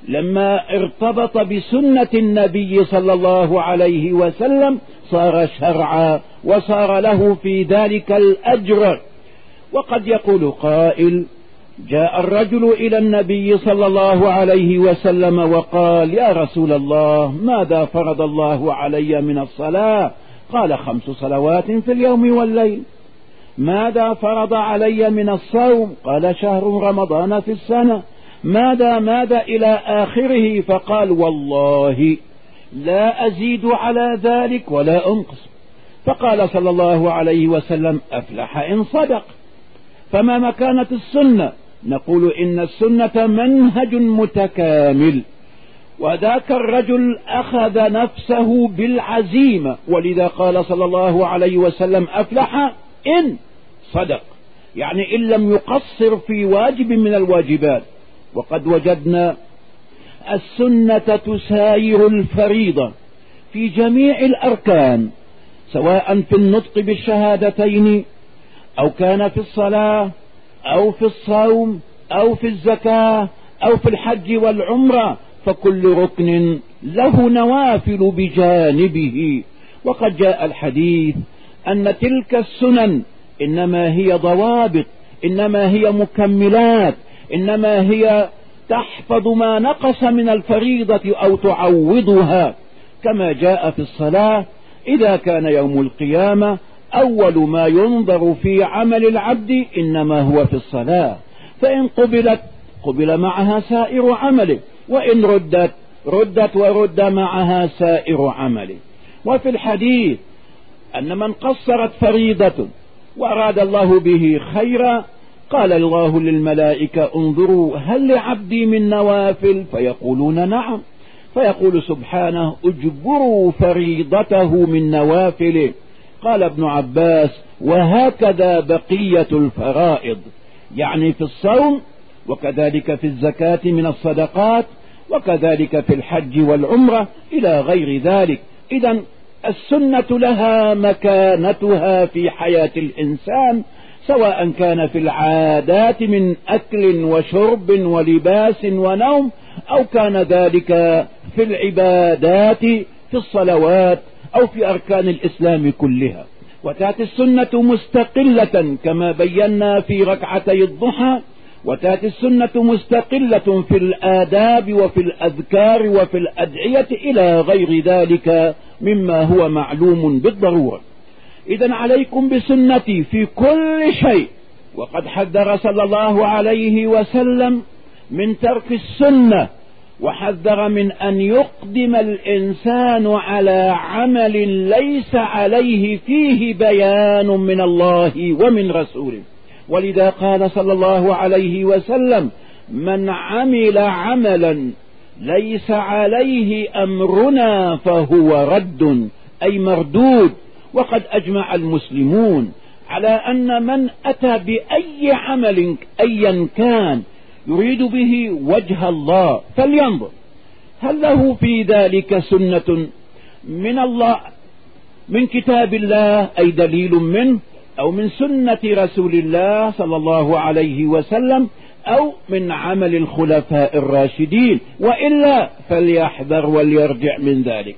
لما ارتبط بسنة النبي صلى الله عليه وسلم صار شرعا وصار له في ذلك الأجر. وقد يقول قائل: جاء الرجل إلى النبي صلى الله عليه وسلم وقال: يا رسول الله، ماذا فرض الله علي من الصلاة؟ قال: خمس صلوات في اليوم والليل. ماذا فرض علي من الصوم؟ قال: شهر رمضان في السنة. ماذا ماذا إلى آخره، فقال: والله لا أزيد على ذلك ولا أنقص. فقال صلى الله عليه وسلم: أفلح إن صدق. فما مكانة السنة؟ نقول إن السنة منهج متكامل، وذاك الرجل أخذ نفسه بالعزيمة، ولذا قال صلى الله عليه وسلم: أفلح إن صدق، يعني إن لم يقصر في واجب من الواجبات. وقد وجدنا السنة تساير الفريضة في جميع الأركان، سواء في النطق بالشهادتين، أو كان في الصلاة، أو في الصوم، أو في الزكاة، أو في الحج والعمرة، فكل ركن له نوافل بجانبه. وقد جاء الحديث أن تلك السنن إنما هي ضوابط، إنما هي مكملات، إنما هي تحفظ ما نقص من الفريضة أو تعوضها. كما جاء في الصلاة: إذا كان يوم القيامة أول ما ينظر في عمل العبد إنما هو في الصلاة، فإن قبلت قبل معها سائر عمله، وإن ردت ردت ورد معها سائر عمله. وفي الحديث أن من قصرت فريضة وأراد الله به خيرا قال الله للملائكة: انظروا هل لعبدي من نوافل؟ فيقولون: نعم. فيقول سبحانه: اجبروا فريضته من نوافله. قال ابن عباس: وهكذا بقية الفرائض، يعني في الصوم، وكذلك في الزكاة من الصدقات، وكذلك في الحج والعمرة إلى غير ذلك. إذن السنة لها مكانتها في حياة الإنسان، سواء كان في العادات من أكل وشرب ولباس ونوم، أو كان ذلك في العبادات في الصلوات أو في أركان الإسلام كلها. وتأتي السنة مستقلة كما بينا في ركعتي الضحى، وتأتي السنة مستقلة في الآداب وفي الأذكار وفي الأدعية إلى غير ذلك مما هو معلوم بالضرورة. إذن عليكم بسنتي في كل شيء. وقد حذر صلى الله عليه وسلم من ترك السنة، وحذر من أن يقدم الإنسان على عمل ليس عليه فيه بيان من الله ومن رسوله. ولذا قال صلى الله عليه وسلم: من عمل عملا ليس عليه أمرنا فهو رد، أي مردود. وقد أجمع المسلمون على أن من أتى بأي عمل أيا كان يريد به وجه الله فلينظر هل له في ذلك سنة من الله، من كتاب الله أي دليل منه، أو من سنة رسول الله صلى الله عليه وسلم، أو من عمل الخلفاء الراشدين، وإلا فليحذر وليرجع من ذلك.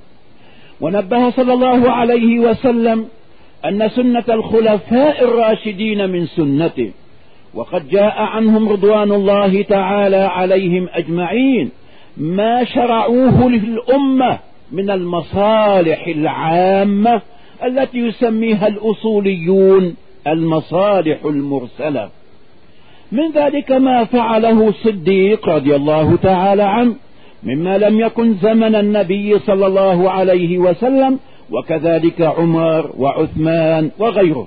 ونبه صلى الله عليه وسلم أن سنة الخلفاء الراشدين من سنته، وقد جاء عنهم رضوان الله تعالى عليهم أجمعين ما شرعوه للأمة من المصالح العامة التي يسميها الأصوليون المصالح المرسلة. من ذلك ما فعله الصديق رضي الله تعالى عنه مما لم يكن زمن النبي صلى الله عليه وسلم، وكذلك عمر وعثمان وغيره.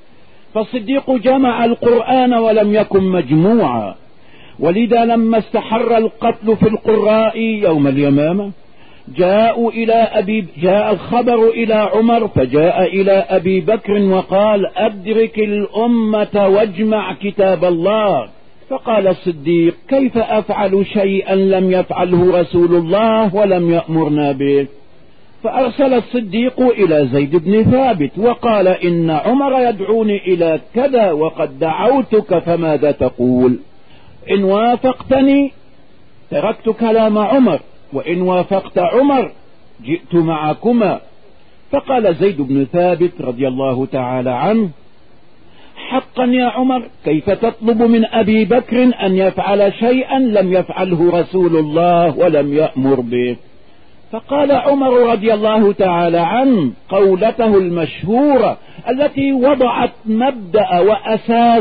فالصديق جمع القرآن ولم يكن مجموعا، ولذا لما استحر القتل في القراء يوم اليمامة جاءوا إلى أبي جاء الخبر إلى عمر، فجاء إلى أبي بكر وقال: أدرك الأمة واجمع كتاب الله. فقال الصديق: كيف أفعل شيئا لم يفعله رسول الله ولم يأمرنا به؟ فأرسل الصديق إلى زيد بن ثابت وقال: إن عمر يدعوني إلى كذا وقد دعوتك، فماذا تقول؟ إن وافقتني تركت كلام عمر، وإن وافقت عمر جئت معكما. فقال زيد بن ثابت رضي الله تعالى عنه: حقا يا عمر، كيف تطلب من أبي بكر أن يفعل شيئا لم يفعله رسول الله ولم يأمر به؟ فقال عمر رضي الله تعالى عنه قولته المشهورة التي وضعت مبدأ وأساس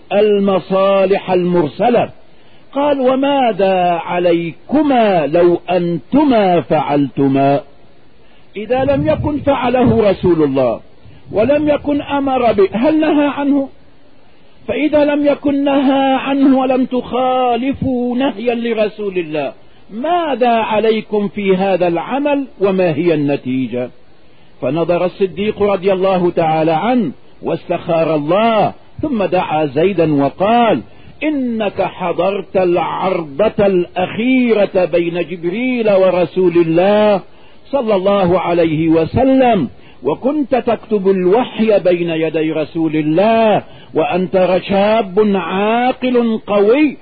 المصالح المرسلة، قال: وماذا عليكما لو أنتما فعلتما؟ إذا لم يكن فعله رسول الله ولم يكن أمر به هل نهى عنه؟ فإذا لم يكن نهى عنه ولم تخالفوا نهيا لرسول الله، ماذا عليكم في هذا العمل وما هي النتيجة؟ فنظر الصديق رضي الله تعالى عنه واستخار الله، ثم دعا زيدا وقال: إنك حضرت العرضة الأخيرة بين جبريل ورسول الله صلى الله عليه وسلم، وكنت تكتب الوحي بين يدي رسول الله، وأنت شاب عاقل قوي،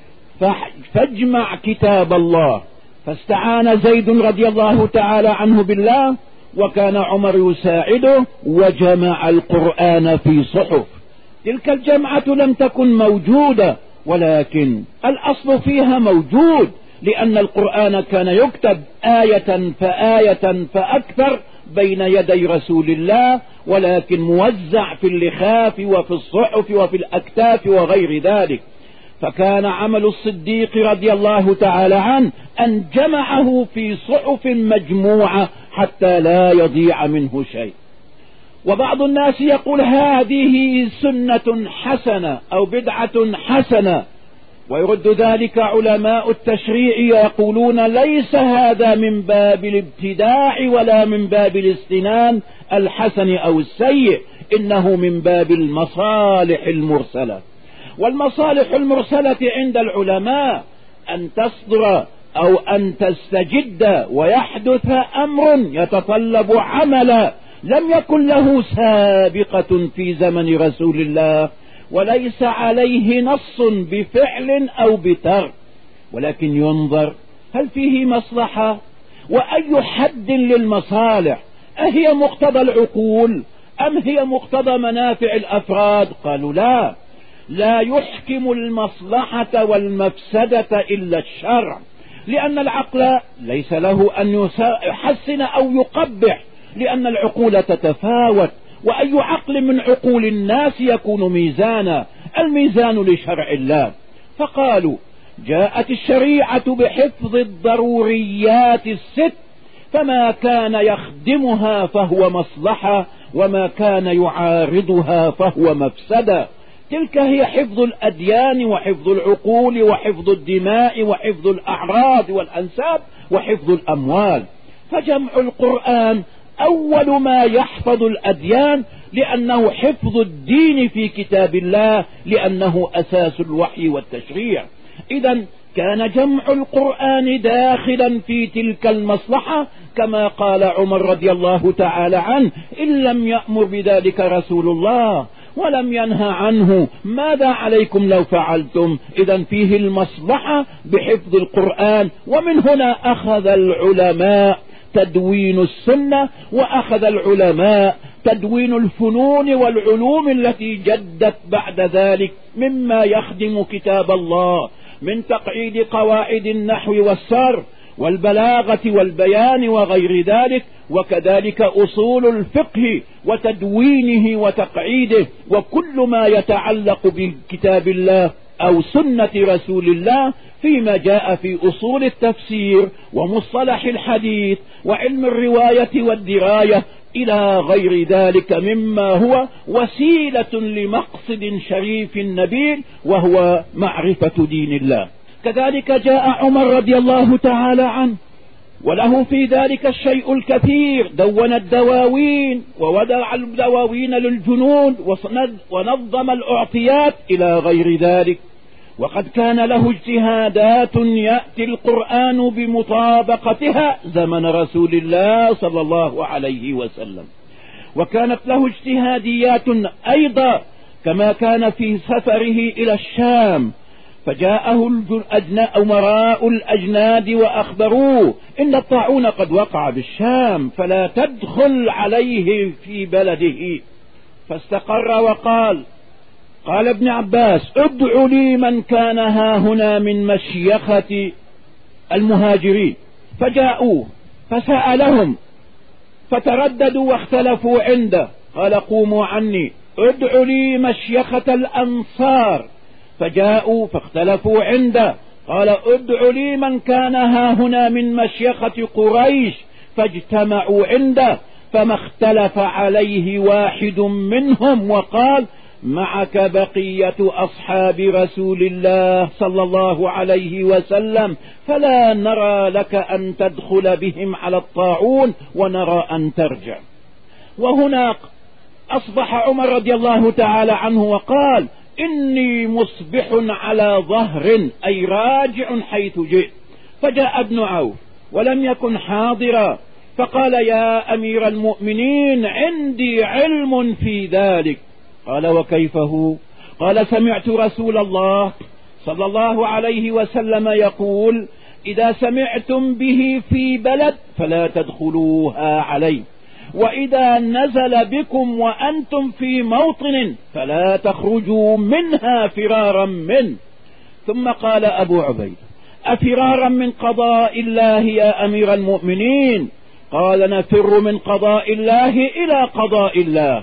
فاجمع كتاب الله. فاستعان زيد رضي الله تعالى عنه بالله، وكان عمر يساعده، وجمع القرآن في صحف. تلك الجمعة لم تكن موجودة، ولكن الأصل فيها موجود، لأن القرآن كان يكتب آية فآية فأكثر بين يدي رسول الله، ولكن موزع في اللخاف وفي الصحف وفي الأكتاف وغير ذلك. فكان عمل الصديق رضي الله تعالى عنه أن جمعه في صحف مجموعة حتى لا يضيع منه شيء. وبعض الناس يقول هذه سنة حسنة أو بدعة حسنة، ويرد ذلك علماء التشريع يقولون ليس هذا من باب الابتداع ولا من باب الاستنان الحسن أو السيء، إنه من باب المصالح المرسلة. والمصالح المرسلة عند العلماء أن تصدر أو أن تستجد ويحدث أمر يتطلب عملا لم يكن له سابقة في زمن رسول الله، وليس عليه نص بفعل أو بترك، ولكن ينظر هل فيه مصلحة، وأي حد للمصالح، أهي مقتضى العقول أم هي مقتضى منافع الأفراد؟ قالوا لا، لا يحكم المصلحة والمفسدة إلا الشرع، لأن العقل ليس له أن يحسن أو يقبح، لأن العقول تتفاوت، وأي عقل من عقول الناس يكون ميزانا؟ الميزان لشرع الله. فقالوا جاءت الشريعة بحفظ الضروريات الست، فما كان يخدمها فهو مصلحة، وما كان يعارضها فهو مفسدة. تلك هي حفظ الأديان وحفظ العقول وحفظ الدماء وحفظ الأعراض والأنساب وحفظ الأموال. فجمع القرآن أول ما يحفظ الأديان، لأنه حفظ الدين في كتاب الله، لأنه أساس الوحي والتشريع. إذن كان جمع القرآن داخلا في تلك المصلحة، كما قال عمر رضي الله تعالى عنه: إن لم يأمر بذلك رسول الله ولم ينهى عنه ماذا عليكم لو فعلتم؟ إذن فيه المصلحة بحفظ القرآن. ومن هنا أخذ العلماء تدوين السنة، وأخذ العلماء تدوين الفنون والعلوم التي جدت بعد ذلك مما يخدم كتاب الله، من تقعيد قواعد النحو والصرف والبلاغة والبيان وغير ذلك، وكذلك أصول الفقه وتدوينه وتقعيده، وكل ما يتعلق بكتاب الله أو سنة رسول الله فيما جاء في أصول التفسير ومصطلح الحديث وعلم الرواية والدراية إلى غير ذلك، مما هو وسيلة لمقصد شريف نبيل، وهو معرفة دين الله. كذلك جاء عمر رضي الله تعالى عنه وله في ذلك الشيء الكثير، دون الدواوين ووضع الدواوين للجنود ونظم الأعطيات إلى غير ذلك. وقد كان له اجتهادات يأتي القرآن بمطابقتها زمن رسول الله صلى الله عليه وسلم، وكانت له اجتهاديات أيضا، كما كان في سفره إلى الشام فجاءه أمراء الأجناد وأخبروه إن الطاعون قد وقع بالشام فلا تدخل عليه في بلده. فاستقر وقال قال ابن عباس ادع لي من كان هاهنا من مشيخة المهاجرين. فجاءوه فسألهم فترددوا واختلفوا عنده. قال قوموا عني ادع لي مشيخة الأنصار. فجاءوا فاختلفوا عنده. قال ادع لي من كان هاهنا من مشيخة قريش. فاجتمعوا عنده فما اختلف عليه واحد منهم وقال معك بقية أصحاب رسول الله صلى الله عليه وسلم فلا نرى لك أن تدخل بهم على الطاعون ونرى أن ترجع. وهناك أصبح عمر رضي الله تعالى عنه وقال إني مصبح على ظهر أي راجع حيث جئت. فجاء ابن عوف ولم يكن حاضرا فقال يا أمير المؤمنين عندي علم في ذلك. قال وكيف هو؟ قال سمعت رسول الله صلى الله عليه وسلم يقول إذا سمعتم به في بلد فلا تدخلوها عليه، وإذا نزل بكم وأنتم في موطن فلا تخرجوا منها فرارا منه. ثم قال أبو عبيد أفرارا من قضاء الله يا أمير المؤمنين؟ قال نفر من قضاء الله إلى قضاء الله.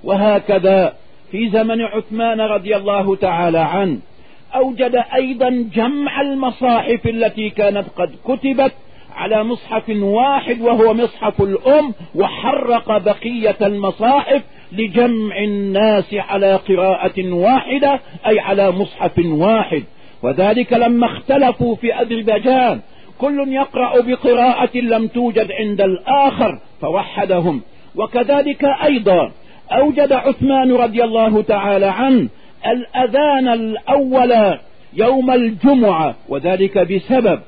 وهكذا في زمن عثمان رضي الله تعالى عنه أوجد أيضا جمع المصاحف التي كانت قد كتبت على مصحف واحد وهو مصحف الأم، وحرق بقية المصاحف لجمع الناس على قراءة واحدة أي على مصحف واحد. وذلك لما اختلفوا في أذربيجان كل يقرأ بقراءة لم توجد عند الآخر فوحدهم. وكذلك أيضا أوجد عثمان رضي الله تعالى عنه الأذان الأول يوم الجمعة، وذلك بسبب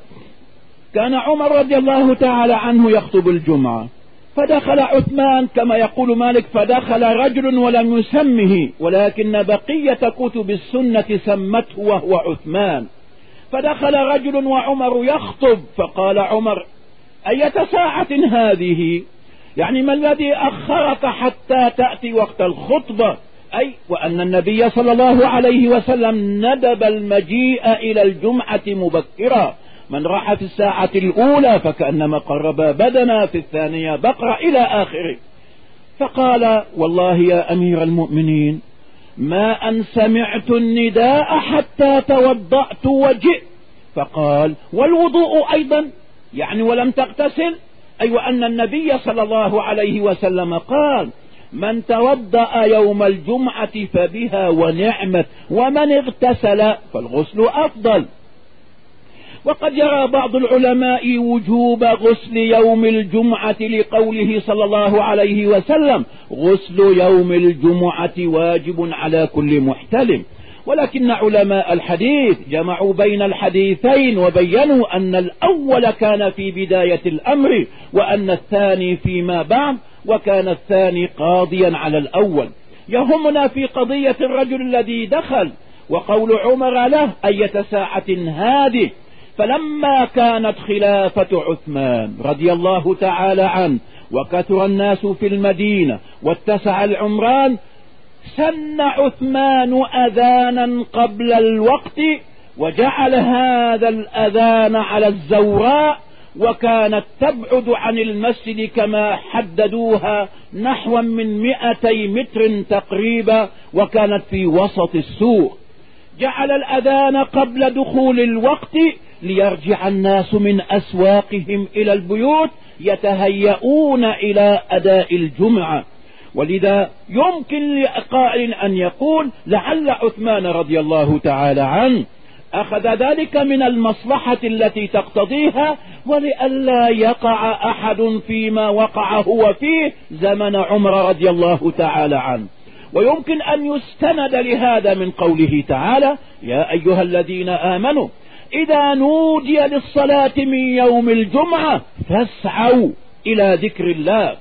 كان عمر رضي الله تعالى عنه يخطب الجمعة فدخل عثمان كما يقول مالك فدخل رجل ولم يسمه، ولكن بقية كتب السنة سمته وهو عثمان. فدخل رجل وعمر يخطب فقال عمر أية ساعة هذه؟ يعني ما الذي أخرك حتى تأتي وقت الخطبة؟ أي وأن النبي صلى الله عليه وسلم ندب المجيء إلى الجمعة مبكرا، من راح في الساعة الأولى فكأنما قرب بدنا، في الثانية بقرة إلى آخره. فقال والله يا أمير المؤمنين ما أن سمعت النداء حتى توضأت وجئت. فقال والوضوء أيضا؟ يعني ولم تغتسل؟ أي وأن النبي صلى الله عليه وسلم قال من توضأ يوم الجمعة فبها ونعمت، ومن اغتسل فالغسل أفضل. وقد يرى بعض العلماء وجوب غسل يوم الجمعة لقوله صلى الله عليه وسلم غسل يوم الجمعة واجب على كل محتلم، ولكن علماء الحديث جمعوا بين الحديثين وبينوا أن الأول كان في بداية الأمر وأن الثاني فيما بعد، وكان الثاني قاضيا على الأول. يهمنا في قضية الرجل الذي دخل وقول عمر له أية ساعة هذه. فلما كانت خلافة عثمان رضي الله تعالى عنه وكثر الناس في المدينة واتسع العمران سن عثمان أذانا قبل الوقت وجعل هذا الأذان على الزوراء، وكانت تبعد عن المسجد كما حددوها نحو من مئتي متر تقريبا، وكانت في وسط السوق. جعل الأذان قبل دخول الوقت ليرجع الناس من أسواقهم إلى البيوت يتهيئون إلى أداء الجمعة. ولذا يمكن لقائل أن يقول لعل عثمان رضي الله تعالى عنه أخذ ذلك من المصلحة التي تقتضيها، ولئلا يقع أحد فيما وقع هو فيه زمن عمر رضي الله تعالى عنه. ويمكن أن يستند لهذا من قوله تعالى يا أيها الذين آمنوا إذا نودي للصلاة من يوم الجمعة فاسعوا إلى ذكر الله.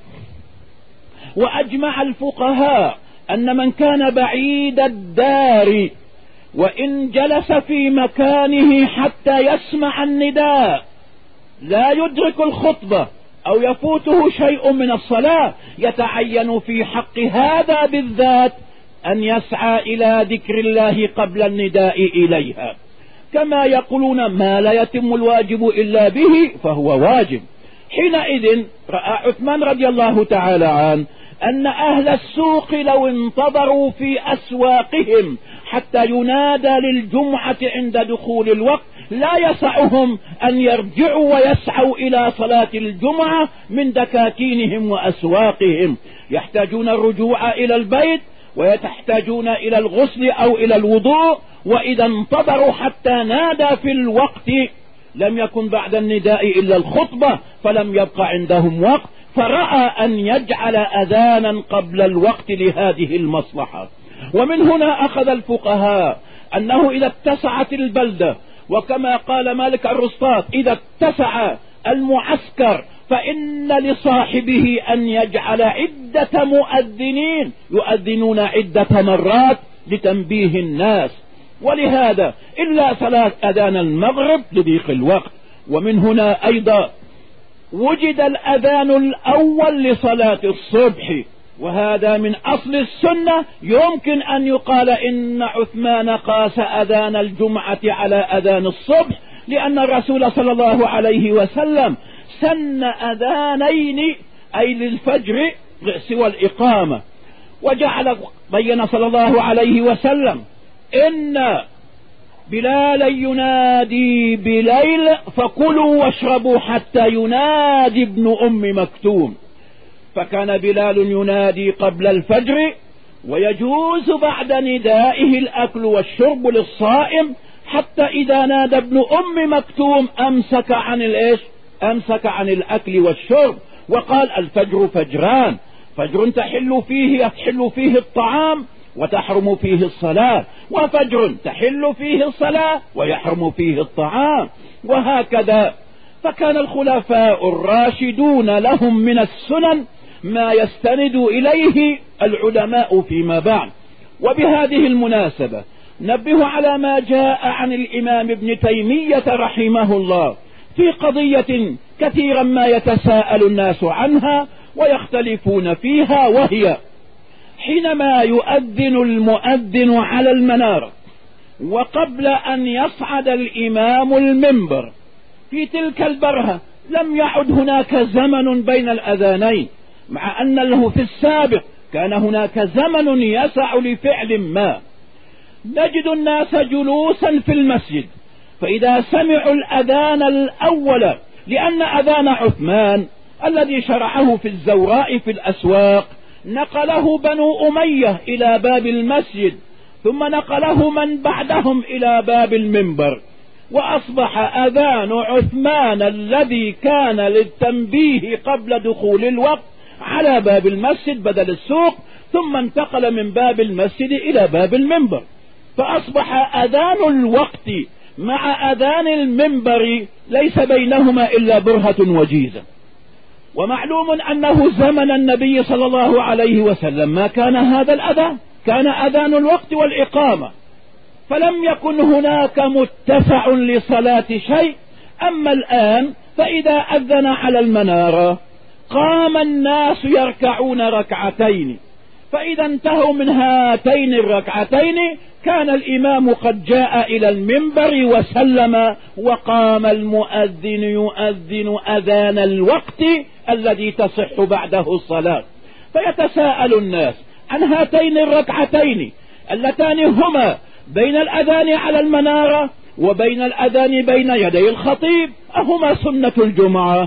وأجمع الفقهاء أن من كان بعيد الدار وإن جلس في مكانه حتى يسمع النداء لا يدرك الخطبة أو يفوته شيء من الصلاة، يتعين في حق هذا بالذات أن يسعى إلى ذكر الله قبل النداء إليها، كما يقولون ما لا يتم الواجب إلا به فهو واجب. حينئذ رأى عثمان رضي الله تعالى عنه أن أهل السوق لو انتظروا في أسواقهم حتى ينادى للجمعة عند دخول الوقت لا يسعهم أن يرجعوا ويسعوا إلى صلاة الجمعة من دكاكينهم وأسواقهم، يحتاجون الرجوع إلى البيت ويتحتاجون إلى الغسل أو إلى الوضوء، وإذا انتظروا حتى نادى في الوقت لم يكن بعد النداء إلا الخطبة فلم يبق عندهم وقت، فرأى أن يجعل أذانا قبل الوقت لهذه المصلحة. ومن هنا أخذ الفقهاء أنه إذا اتسعت البلدة، وكما قال مالك الرسطاط إذا اتسع المعسكر فإن لصاحبه أن يجعل عدة مؤذنين يؤذنون عدة مرات لتنبيه الناس، ولهذا إلا صلاة أذان المغرب لضيق الوقت. ومن هنا أيضا وجد الأذان الأول لصلاة الصبح، وهذا من أصل السنة. يمكن أن يقال إن عثمان قاس أذان الجمعة على أذان الصبح، لأن الرسول صلى الله عليه وسلم سن أذانين أي للفجر سوى الإقامة، وجعل بين صلى الله عليه وسلم إن بلالا ينادي بليل فكلوا واشربوا حتى ينادي ابن أم مكتوم، فكان بلال ينادي قبل الفجر، ويجوز بعد ندائه الأكل والشرب للصائم، حتى إذا نادى ابن أم مكتوم أمسك عن الإيش أمسك عن الأكل والشرب، وقال الفجر فجران، فجر تحل فيه تحل فيه الطعام وتحرم فيه الصلاة، وفجر تحل فيه الصلاة ويحرم فيه الطعام، وهكذا. فكان الخلفاء الراشدون لهم من السنن ما يستند إليه العلماء فيما بعد. وبهذه المناسبة نبه على ما جاء عن الإمام ابن تيمية رحمه الله في قضية كثيرا ما يتساءل الناس عنها ويختلفون فيها، وهي حينما يؤذن المؤذن على المنارة وقبل أن يصعد الإمام المنبر في تلك البرهة لم يعد هناك زمن بين الأذانين، مع أن له في السابق كان هناك زمن يسع لفعل ما. نجد الناس جلوسا في المسجد، فإذا سمعوا الأذان الأول، لأن أذان عثمان الذي شرعه في الزوراء في الأسواق نقله بنو أمية إلى باب المسجد، ثم نقله من بعدهم إلى باب المنبر، وأصبح أذان عثمان الذي كان للتنبيه قبل دخول الوقت على باب المسجد بدل السوق، ثم انتقل من باب المسجد إلى باب المنبر، فأصبح أذان الوقت مع أذان المنبر ليس بينهما إلا برهة وجيزة. ومعلوم أنه زمن النبي صلى الله عليه وسلم ما كان هذا الأذان، كان أذان الوقت والإقامة، فلم يكن هناك متسع لصلاة شيء. أما الآن فإذا أذن على المنارة قام الناس يركعون ركعتين، فإذا انتهوا من هاتين الركعتين كان الإمام قد جاء إلى المنبر وسلم، وقام المؤذن يؤذن أذان الوقت الذي تصح بعده الصلاة. فيتساءل الناس عن هاتين الركعتين اللتان هما بين الأذان على المنارة وبين الأذان بين يدي الخطيب، أهما سنة الجمعة؟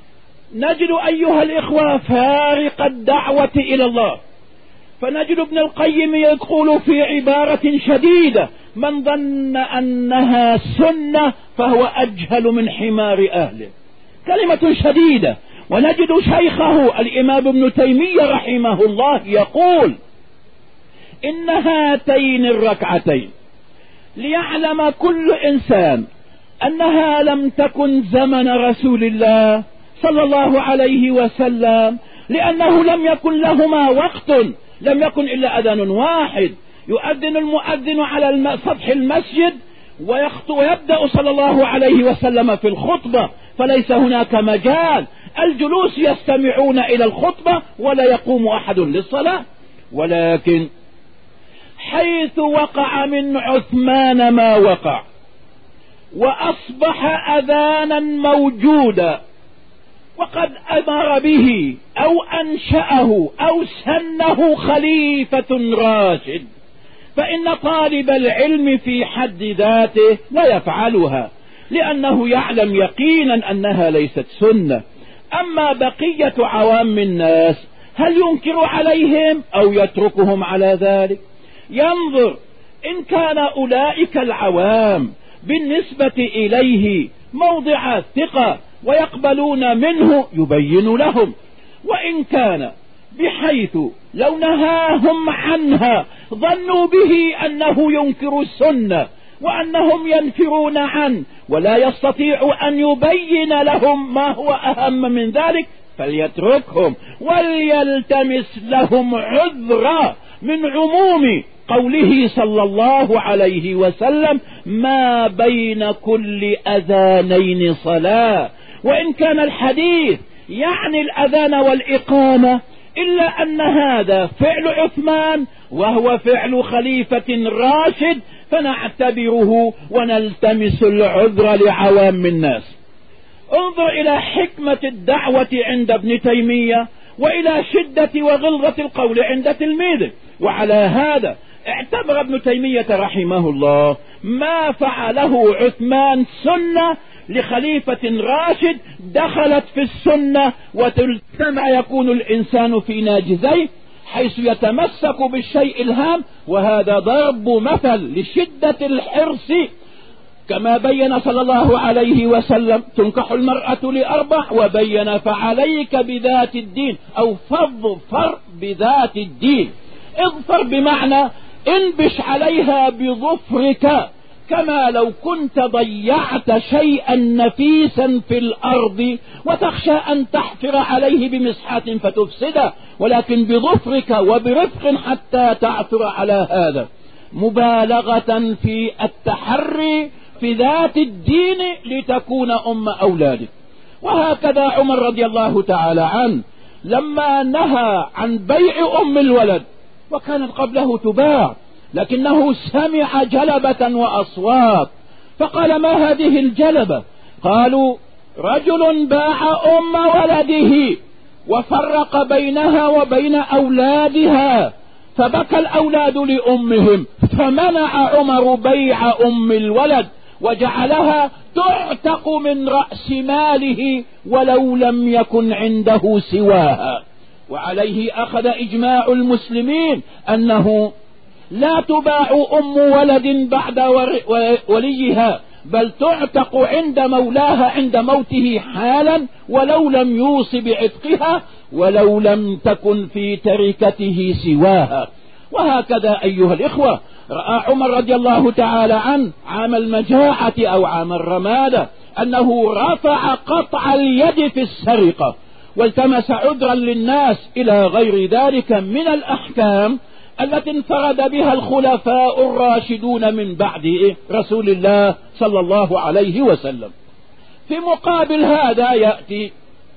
نجد أيها الإخوة فارق الدعوة إلى الله، فنجد ابن القيم يقول في عبارة شديدة: من ظن أنها سنة فهو أجهل من حمار أهله، كلمة شديدة. ونجد شيخه الإمام ابن تيمية رحمه الله يقول: إن هاتين الركعتين ليعلم كل إنسان أنها لم تكن زمن رسول الله صلى الله عليه وسلم، لأنه لم يكن لهما وقت، لم يكن إلا أذان واحد، يؤذن المؤذن على سطح المسجد ويبدأ صلى الله عليه وسلم في الخطبة، فليس هناك مجال الجلوس يستمعون إلى الخطبة ولا يقوم أحد للصلاة. ولكن حيث وقع من عثمان ما وقع وأصبح أذانا موجودا وقد أمر به أو أنشأه أو سنه خليفة راشد، فإن طالب العلم في حد ذاته لا يفعلها لأنه يعلم يقينا أنها ليست سنة. أما بقية عوام الناس هل ينكر عليهم أو يتركهم على ذلك؟ ينظر إن كان أولئك العوام بالنسبة إليه موضع الثقة ويقبلون منه يبين لهم، وإن كان بحيث لو نهاهم عنها ظنوا به أنه ينكر السنة وأنهم ينفرون عنه ولا يستطيع أن يبين لهم ما هو أهم من ذلك، فليتركهم وليلتمس لهم عذرا من عموم قوله صلى الله عليه وسلم ما بين كل أذانين صلاة. وإن كان الحديث يعني الأذان والإقامة إلا أن هذا فعل عثمان وهو فعل خليفة راشد، فنعتبره ونلتمس العذر لعوام الناس. انظر إلى حكمة الدعوة عند ابن تيمية وإلى شدة وغلظة القول عند تلميذه. وعلى هذا اعتبر ابن تيمية رحمه الله ما فعله عثمان سنة لخليفة راشد دخلت في السنة، وتلتمع يكون الإنسان في ناجزيه حيث يتمسك بالشيء الهام، وهذا ضرب مثل لشدة الحرص كما بين صلى الله عليه وسلم تنكح المرأة لأربع، وبين فعليك بذات الدين أو فاظفر بذات الدين. اظفر بمعنى انبش عليها بظفرك كما لو كنت ضيعت شيئا نفيسا في الأرض وتخشى أن تحفر عليه بمسحات فتفسده، ولكن بظفرك وبرفق حتى تعثر على هذا، مبالغة في التحري في ذات الدين لتكون أم أولادك. وهكذا عمر رضي الله تعالى عنه لما نهى عن بيع أم الولد وكانت قبله تباع، لكنه سمع جلبة وأصوات فقال ما هذه الجلبة؟ قالوا رجل باع أم ولده وفرق بينها وبين أولادها فبكى الأولاد لأمهم، فمنع عمر بيع أم الولد وجعلها تعتق من رأس ماله ولو لم يكن عنده سواها. وعليه أخذ إجماع المسلمين أنه لا تباع أم ولد بعد وليها، بل تعتق عند مولاها عند موته حالا ولو لم يوص بعتقها ولو لم تكن في تركته سواها. وهكذا أيها الإخوة رأى عمر رضي الله تعالى عنه عام المجاعة أو عام الرمادة أنه رفع قطع اليد في السرقة والتمس عذرا للناس إلى غير ذلك من الأحكام التي انفرد بها الخلفاء الراشدون من بعد رسول الله صلى الله عليه وسلم. في مقابل هذا يأتي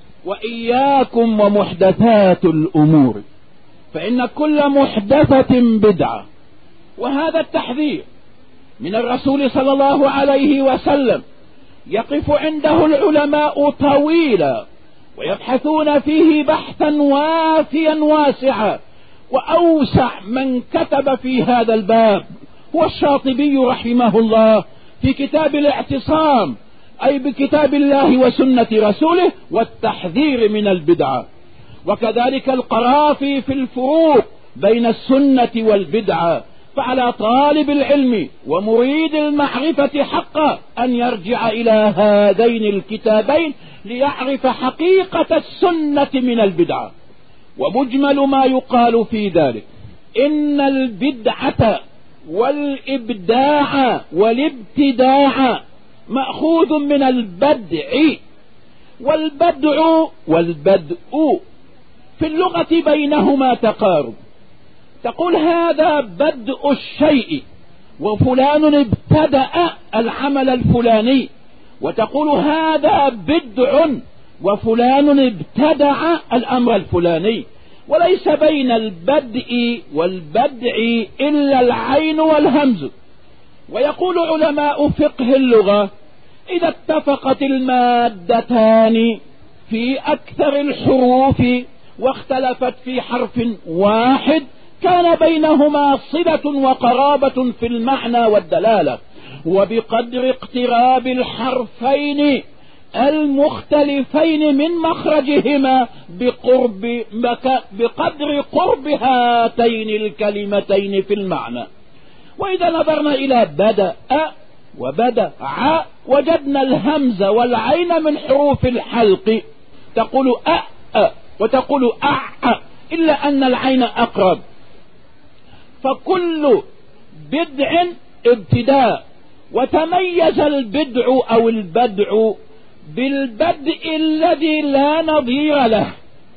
وإياكم ومحدثات الأمور فإن كل محدثة بدعة، وهذا التحذير من الرسول صلى الله عليه وسلم يقف عنده العلماء طويلا ويبحثون فيه بحثا وافيا واسعا، وأوسع من كتب في هذا الباب هو الشاطبي رحمه الله في كتاب الاعتصام، أي بكتاب الله وسنة رسوله والتحذير من البدعة، وكذلك القرافي في الفروق بين السنة والبدعة. فعلى طالب العلم ومريد المعرفة حقا أن يرجع إلى هذين الكتابين ليعرف حقيقة السنة من البدعة. ومجمل ما يقال في ذلك إن البدعة والإبداع والابتداع مأخوذ من البدع، والبدع والبدء في اللغة بينهما تقارب، تقول هذا بدء الشيء وفلان ابتدأ العمل الفلاني، وتقول هذا بدع وفلان ابتدع الأمر الفلاني، وليس بين البدء والبدع إلا العين والهمز. ويقول علماء فقه اللغة إذا اتفقت المادتان في أكثر الحروف واختلفت في حرف واحد كان بينهما صلة وقرابة في المعنى والدلالة، وبقدر اقتراب الحرفين المختلفين من مخرجهما بقرب بقدر قرب هاتين الكلمتين في المعنى. وإذا نظرنا إلى بدأ وبدأ وجدنا الهمز والعين من حروف الحلق، تقول أ أ وتقول أع إلا أن العين أقرب. فكل بدع ابتداء، وتميز البدع أو البدع بالبدء الذي لا نظير له،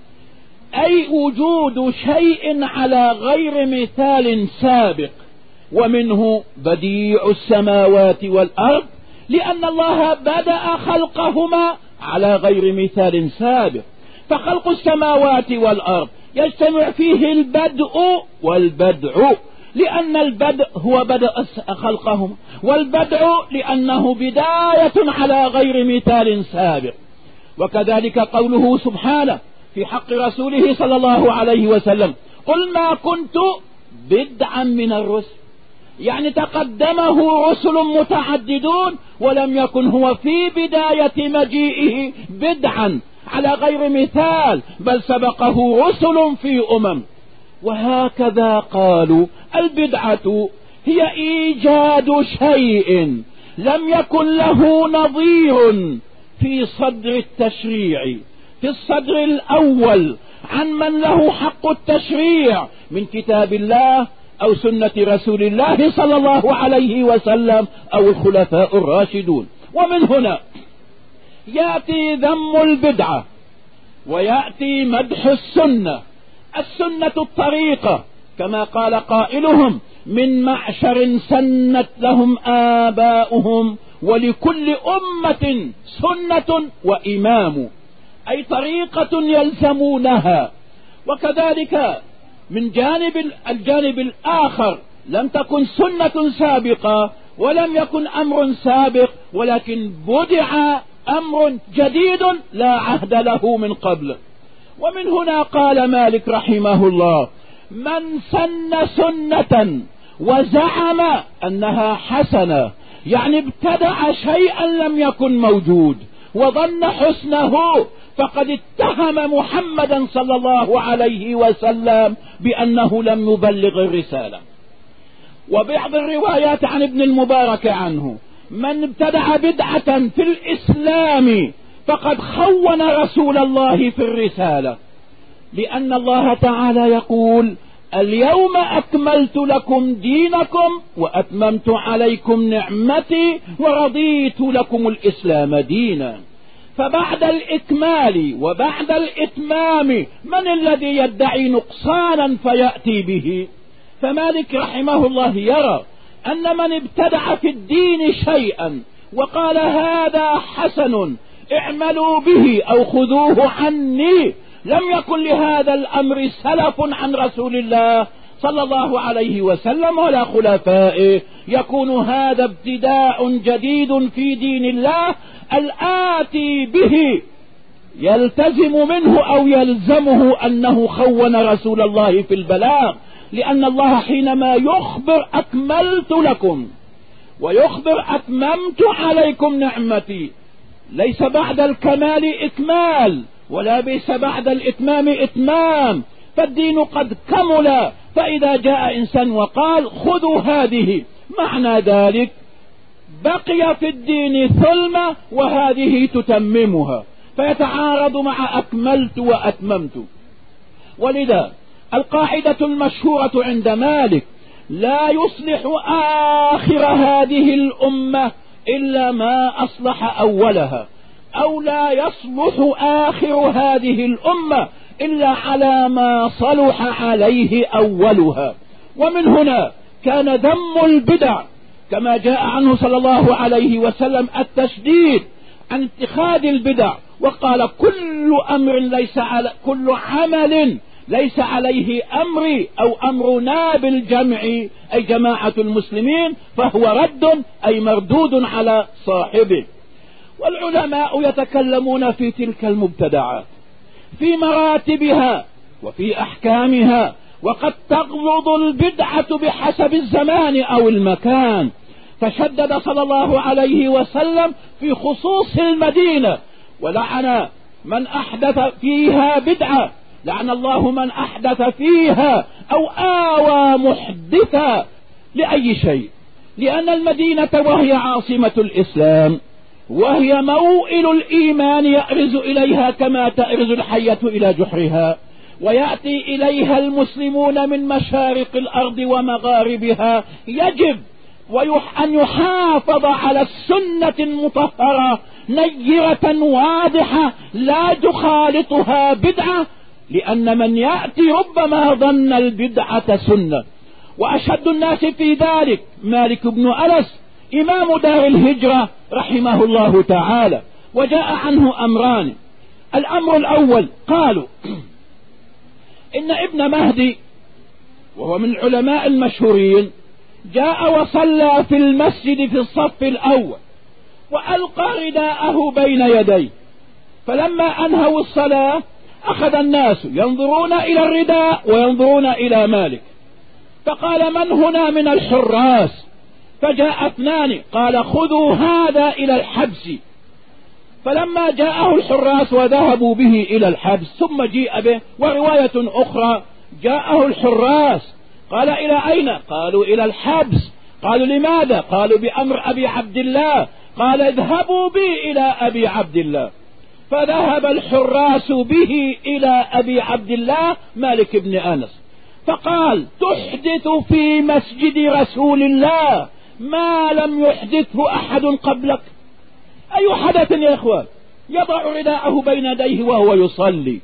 أي وجود شيء على غير مثال سابق، ومنه بديع السماوات والأرض لأن الله بدأ خلقهما على غير مثال سابق. فخلق السماوات والأرض يجتمع فيه البدء والبدع، لأن البدء هو بدء خلقهما، والبدع لأنه بداية على غير مثال سابق. وكذلك قوله سبحانه في حق رسوله صلى الله عليه وسلم قل ما كنت بدعا من الرسل، يعني تقدمه رسل متعددون ولم يكن هو في بداية مجيئه بدعا على غير مثال، بل سبقه رسل في أمم. وهكذا قالوا البدعة هي إيجاد شيء لم يكن له نظير في صدر التشريع، في الصدر الأول عن من له حق التشريع من كتاب الله أو سنة رسول الله صلى الله عليه وسلم أو الخلفاء الراشدون. ومن هنا يأتي ذم البدعة ويأتي مدح السنة. السنة الطريقة كما قال قائلهم من معشر سنت لهم آباؤهم ولكل أمة سنة وإمام، أي طريقة يلزمونها. وكذلك من جانب الجانب الآخر لم تكن سنة سابقة ولم يكن أمر سابق، ولكن بدع أمر جديد لا عهد له من قبل. ومن هنا قال مالك رحمه الله من سن سنة وزعم أنها حسنة، يعني ابتدع شيئا لم يكن موجود وظن حسنه، فقد اتهم محمدا صلى الله عليه وسلم بأنه لم يبلغ الرسالة. وبعض الروايات عن ابن المبارك عنه من ابتدع بدعة في الإسلام فقد خون رسول الله في الرسالة، لأن الله تعالى يقول اليوم أكملت لكم دينكم وأتممت عليكم نعمتي ورضيت لكم الإسلام دينا. فبعد الإكمال وبعد الإتمام من الذي يدعي نقصانا فيأتي به؟ فمالك رحمه الله يرى أن من ابتدع في الدين شيئا وقال هذا حسن اعملوا به أو خذوه عني، لم يكن لهذا الأمر سلف عن رسول الله صلى الله عليه وسلم ولا خلفائه، يكون هذا ابتداء جديد في دين الله الآتي به يلتزم منه أو يلزمه أنه خون رسول الله في البلاغ. لأن الله حينما يخبر أكملت لكم ويخبر أتممت عليكم نعمتي، ليس بعد الكمال إكمال ولا ليس بعد الإتمام إتمام، فالدين قد كمل. فإذا جاء إنسان وقال خذوا هذه، معنى ذلك بقي في الدين ثلمة وهذه تتممها، فيتعارض مع أكملت وأتممت. ولذا القاعدة المشهورة عند مالك لا يصلح آخر هذه الأمة إلا ما أصلح أولها، أو لا يصلح آخر هذه الأمة إلا على ما صلح عليه أولها. ومن هنا كان ذم البدع كما جاء عنه صلى الله عليه وسلم التشديد عن اتخاذ البدع، وقال كل أمر ليس على كل عمل ليس عليه أمري أو أمرنا بالجمع أي جماعة المسلمين فهو رد أي مردود على صاحبه. والعلماء يتكلمون في تلك المبتدعات في مراتبها وفي أحكامها، وقد تغلظ البدعة بحسب الزمان أو المكان. فشدد صلى الله عليه وسلم في خصوص المدينة، ولعن من أحدث فيها بدعة، لعن الله من أحدث فيها أو آوى محدثا لأي شيء، لأن المدينة وهي عاصمة الإسلام وهي موئل الإيمان يأرز إليها كما تأرز الحية إلى جحرها، ويأتي إليها المسلمون من مشارق الأرض ومغاربها. يجب أن يحافظ على السنة المطهرة نيرة واضحة لا تخالطها بدعة، لأن من يأتي ربما ظن البدعة سنة. وأشد الناس في ذلك مالك بن أنس إمام دار الهجرة رحمه الله تعالى، وجاء عنه أمران. الأمر الأول قالوا إن ابن مهدي وهو من العلماء المشهورين جاء وصلى في المسجد في الصف الأول وألقى رداءه بين يديه، فلما أنهوا الصلاة أخذ الناس ينظرون إلى الرداء وينظرون إلى مالك، فقال من هنا من الحراس؟ فجاء اثنان قال خذوا هذا إلى الحبس. فلما جاءه الحراس وذهبوا به إلى الحبس ثم جيء به، ورواية أخرى جاءه الحراس قال إلى أين؟ قالوا إلى الحبس. قالوا لماذا؟ قالوا بأمر أبي عبد الله. قال اذهبوا بي إلى أبي عبد الله. فذهب الحراس به إلى أبي عبد الله مالك بن أنس، فقال تحدث في مسجد رسول الله ما لم يحدثه أحد قبلك؟ أي حدث يا إخوان؟ يضع رداءه بين يديه وهو يصلي.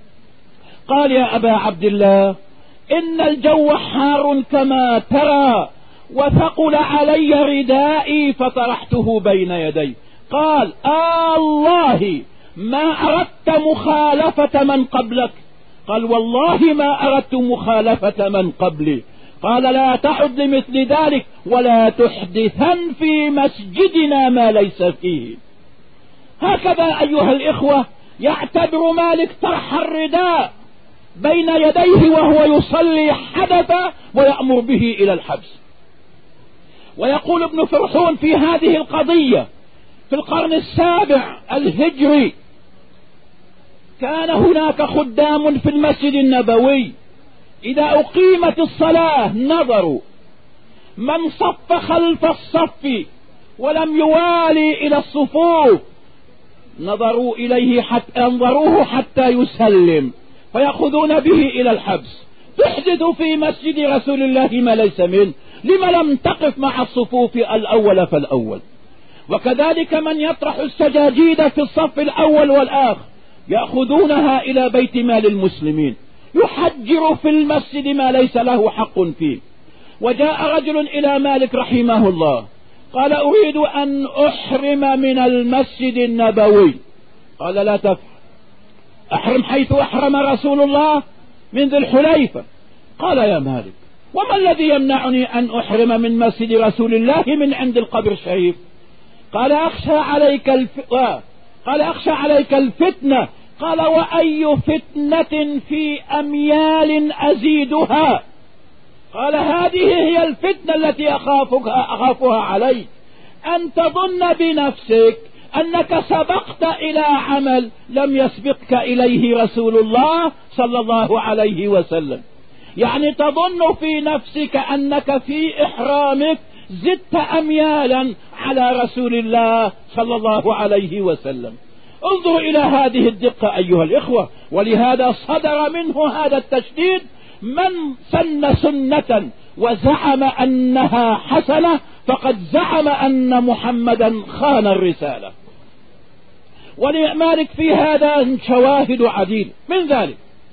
قال يا أبا عبد الله إن الجو حار كما ترى وثقل علي ردائي فطرحته بين يدي. قال آه الله ما أردت مخالفة من قبلك؟ قال والله ما أردت مخالفة من قبلي. قال لا تعد لمثل ذلك ولا تحدثن في مسجدنا ما ليس فيه. هكذا أيها الإخوة يعتبر مالك طرح الرداء بين يديه وهو يصلي حدث ويأمر به إلى الحبس. ويقول ابن فرحون في هذه القضية في القرن السابع الهجري كان هناك خدام في المسجد النبوي إذا أقيمت الصلاة نظروا من صف خلف الصف ولم يوالي إلى الصفوف نظروا إليه حتى انظروه حتى يسلم فيأخذون به إلى الحبس. تحدث في مسجد رسول الله ما ليس منه، لما لم تقف مع الصفوف الأول فالأول؟ وكذلك من يطرح السجاجيد في الصف الأول والآخر يأخذونها إلى بيت مال المسلمين، يحجر في المسجد ما ليس له حق فيه. وجاء رجل إلى مالك رحمه الله قال أريد أن أحرم من المسجد النبوي. قال لا تفعل، أحرم حيث أحرم رسول الله من ذي الحليفة. قال يا مالك وما الذي يمنعني أن أحرم من مسجد رسول الله من عند القبر الشريف؟ قال أخشى عليك الف... قال أخشى عليك الفتنة. قال وأي فتنة في أميال أزيدها؟ قال هذه هي الفتنة التي أخافها, أخافها عليك، أن تظن بنفسك أنك سبقت إلى عمل لم يسبقك إليه رسول الله صلى الله عليه وسلم. يعني تظن في نفسك أنك في إحرامك زدت أميالا على رسول الله صلى الله عليه وسلم. انظروا إلى هذه الدقة أيها الإخوة. ولهذا صدر منه هذا التشديد. من سن سنة وزعم أنها حسنة فقد زعم أن محمدا خان الرسالة. ولمالك في هذا شواهد عديدة. من ذلك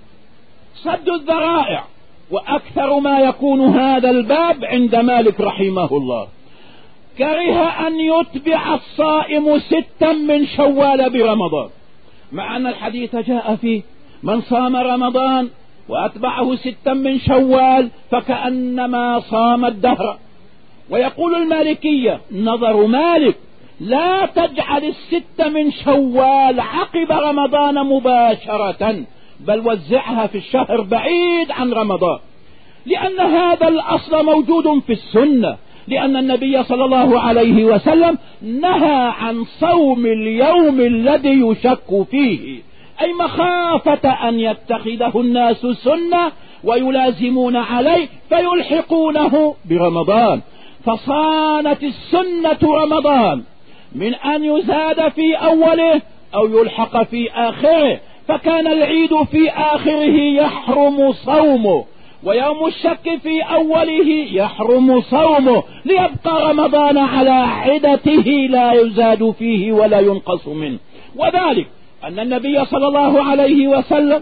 سد الذرائع. وأكثر ما يكون هذا الباب عند مالك رحمه الله، كره أن يتبع الصائم ستا من شوال برمضان، مع أن الحديث جاء فيه من صام رمضان وأتبعه ستا من شوال فكأنما صام الدهر. ويقول المالكية نظر مالك لا تجعل الست من شوال عقب رمضان مباشرة، بل وزعها في الشهر بعيد عن رمضان، لأن هذا الأصل موجود في السنة، لأن النبي صلى الله عليه وسلم نهى عن صوم اليوم الذي يشك فيه، أي مخافة أن يتخذه الناس سنة ويلازمون عليه فيلحقونه برمضان. فصانت السنة رمضان من أن يزاد في أوله أو يلحق في آخره، فكان العيد في آخره يحرم صومه، ويوم الشك في أوله يحرم صومه، ليبقى رمضان على عدته لا يزاد فيه ولا ينقص منه. وذلك أن النبي صلى الله عليه وسلم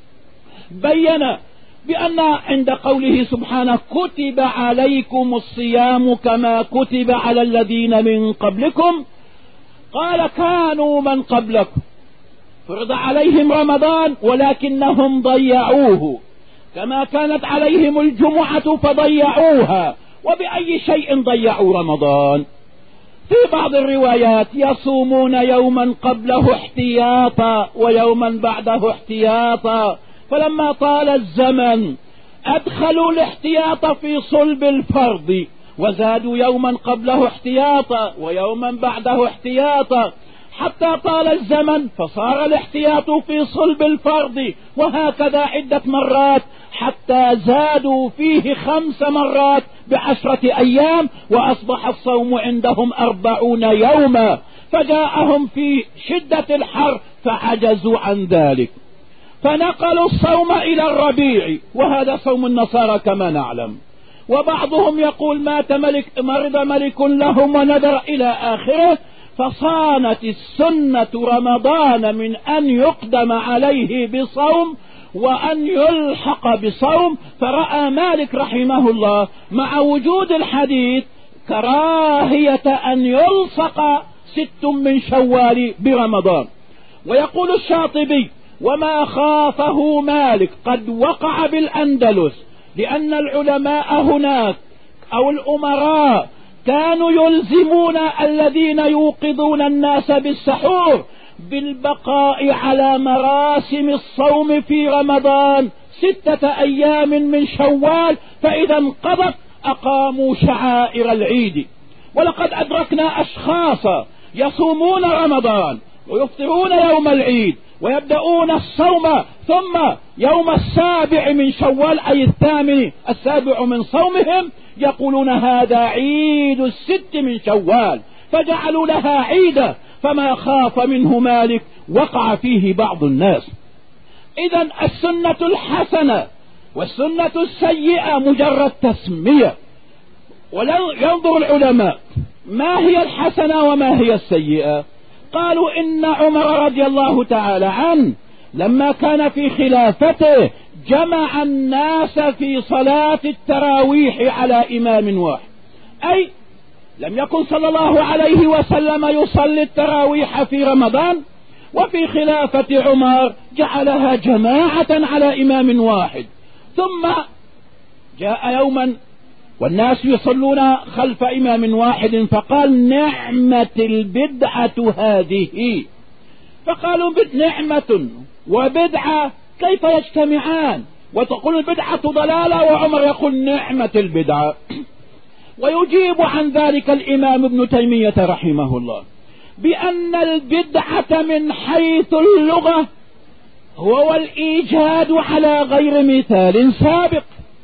بين بأن عند قوله سبحانه كتب عليكم الصيام كما كتب على الذين من قبلكم، قال كانوا من قبلكم فرض عليهم رمضان ولكنهم ضيعوه، كما كانت عليهم الجمعة فضيعوها. وبأي شيء ضيعوا رمضان؟ في بعض الروايات يصومون يوما قبله احتياطا ويوما بعده احتياطا، فلما طال الزمن أدخلوا الاحتياط في صلب الفرض وزادوا يوما قبله احتياطا ويوما بعده احتياطا، حتى طال الزمن فصار الاحتياط في صلب الفرض، وهكذا عدة مرات حتى زادوا فيه خمس مرات بعشرة أيام، وأصبح الصوم عندهم أربعون يوما. فجاءهم في شدة الحر فعجزوا عن ذلك، فنقلوا الصوم إلى الربيع، وهذا صوم النصارى كما نعلم. وبعضهم يقول مات ملك مرض ملك لهم ونذر إلى آخره. فصانت السنة رمضان من أن يقدم عليه بصوم وأن يلحق بصوم. فرأى مالك رحمه الله مع وجود الحديث كراهية أن يلصق ست من شوال برمضان. ويقول الشاطبي وما خافه مالك قد وقع بالأندلس، لأن العلماء هناك أو الأمراء كانوا يلزمون الذين يوقظون الناس بالسحور بالبقاء على مراسم الصوم في رمضان ستة أيام من شوال، فإذا انقضت أقاموا شعائر العيد. ولقد أدركنا أشخاصا يصومون رمضان ويفطرون يوم العيد ويبدأون الصوم، ثم يوم السابع من شوال أي الثامن السابع من صومهم يقولون هذا عيد الست من شوال، فجعلوا لها عيدا. فما خاف منه مالك وقع فيه بعض الناس. إذن السنة الحسنة والسنة السيئة مجرد تسمية، وينظر العلماء ما هي الحسنة وما هي السيئة. قالوا إن عمر رضي الله تعالى عنه لما كان في خلافته جمع الناس في صلاة التراويح على إمام واحد، أي لم يكن صلى الله عليه وسلم يصلي التراويح في رمضان، وفي خلافة عمر جعلها جماعة على إمام واحد. ثم جاء يوما والناس يصلون خلف إمام واحد فقال نعمة البدعة هذه، فقالوا نعمة وبدعة كيف يجتمعان؟ وتقول البدعة ضلالة وعمر يقول نعمة البدعة. ويجيب عن ذلك الإمام ابن تيمية رحمه الله بأن البدعة من حيث اللغة هو الإيجاد على غير مثال سابق،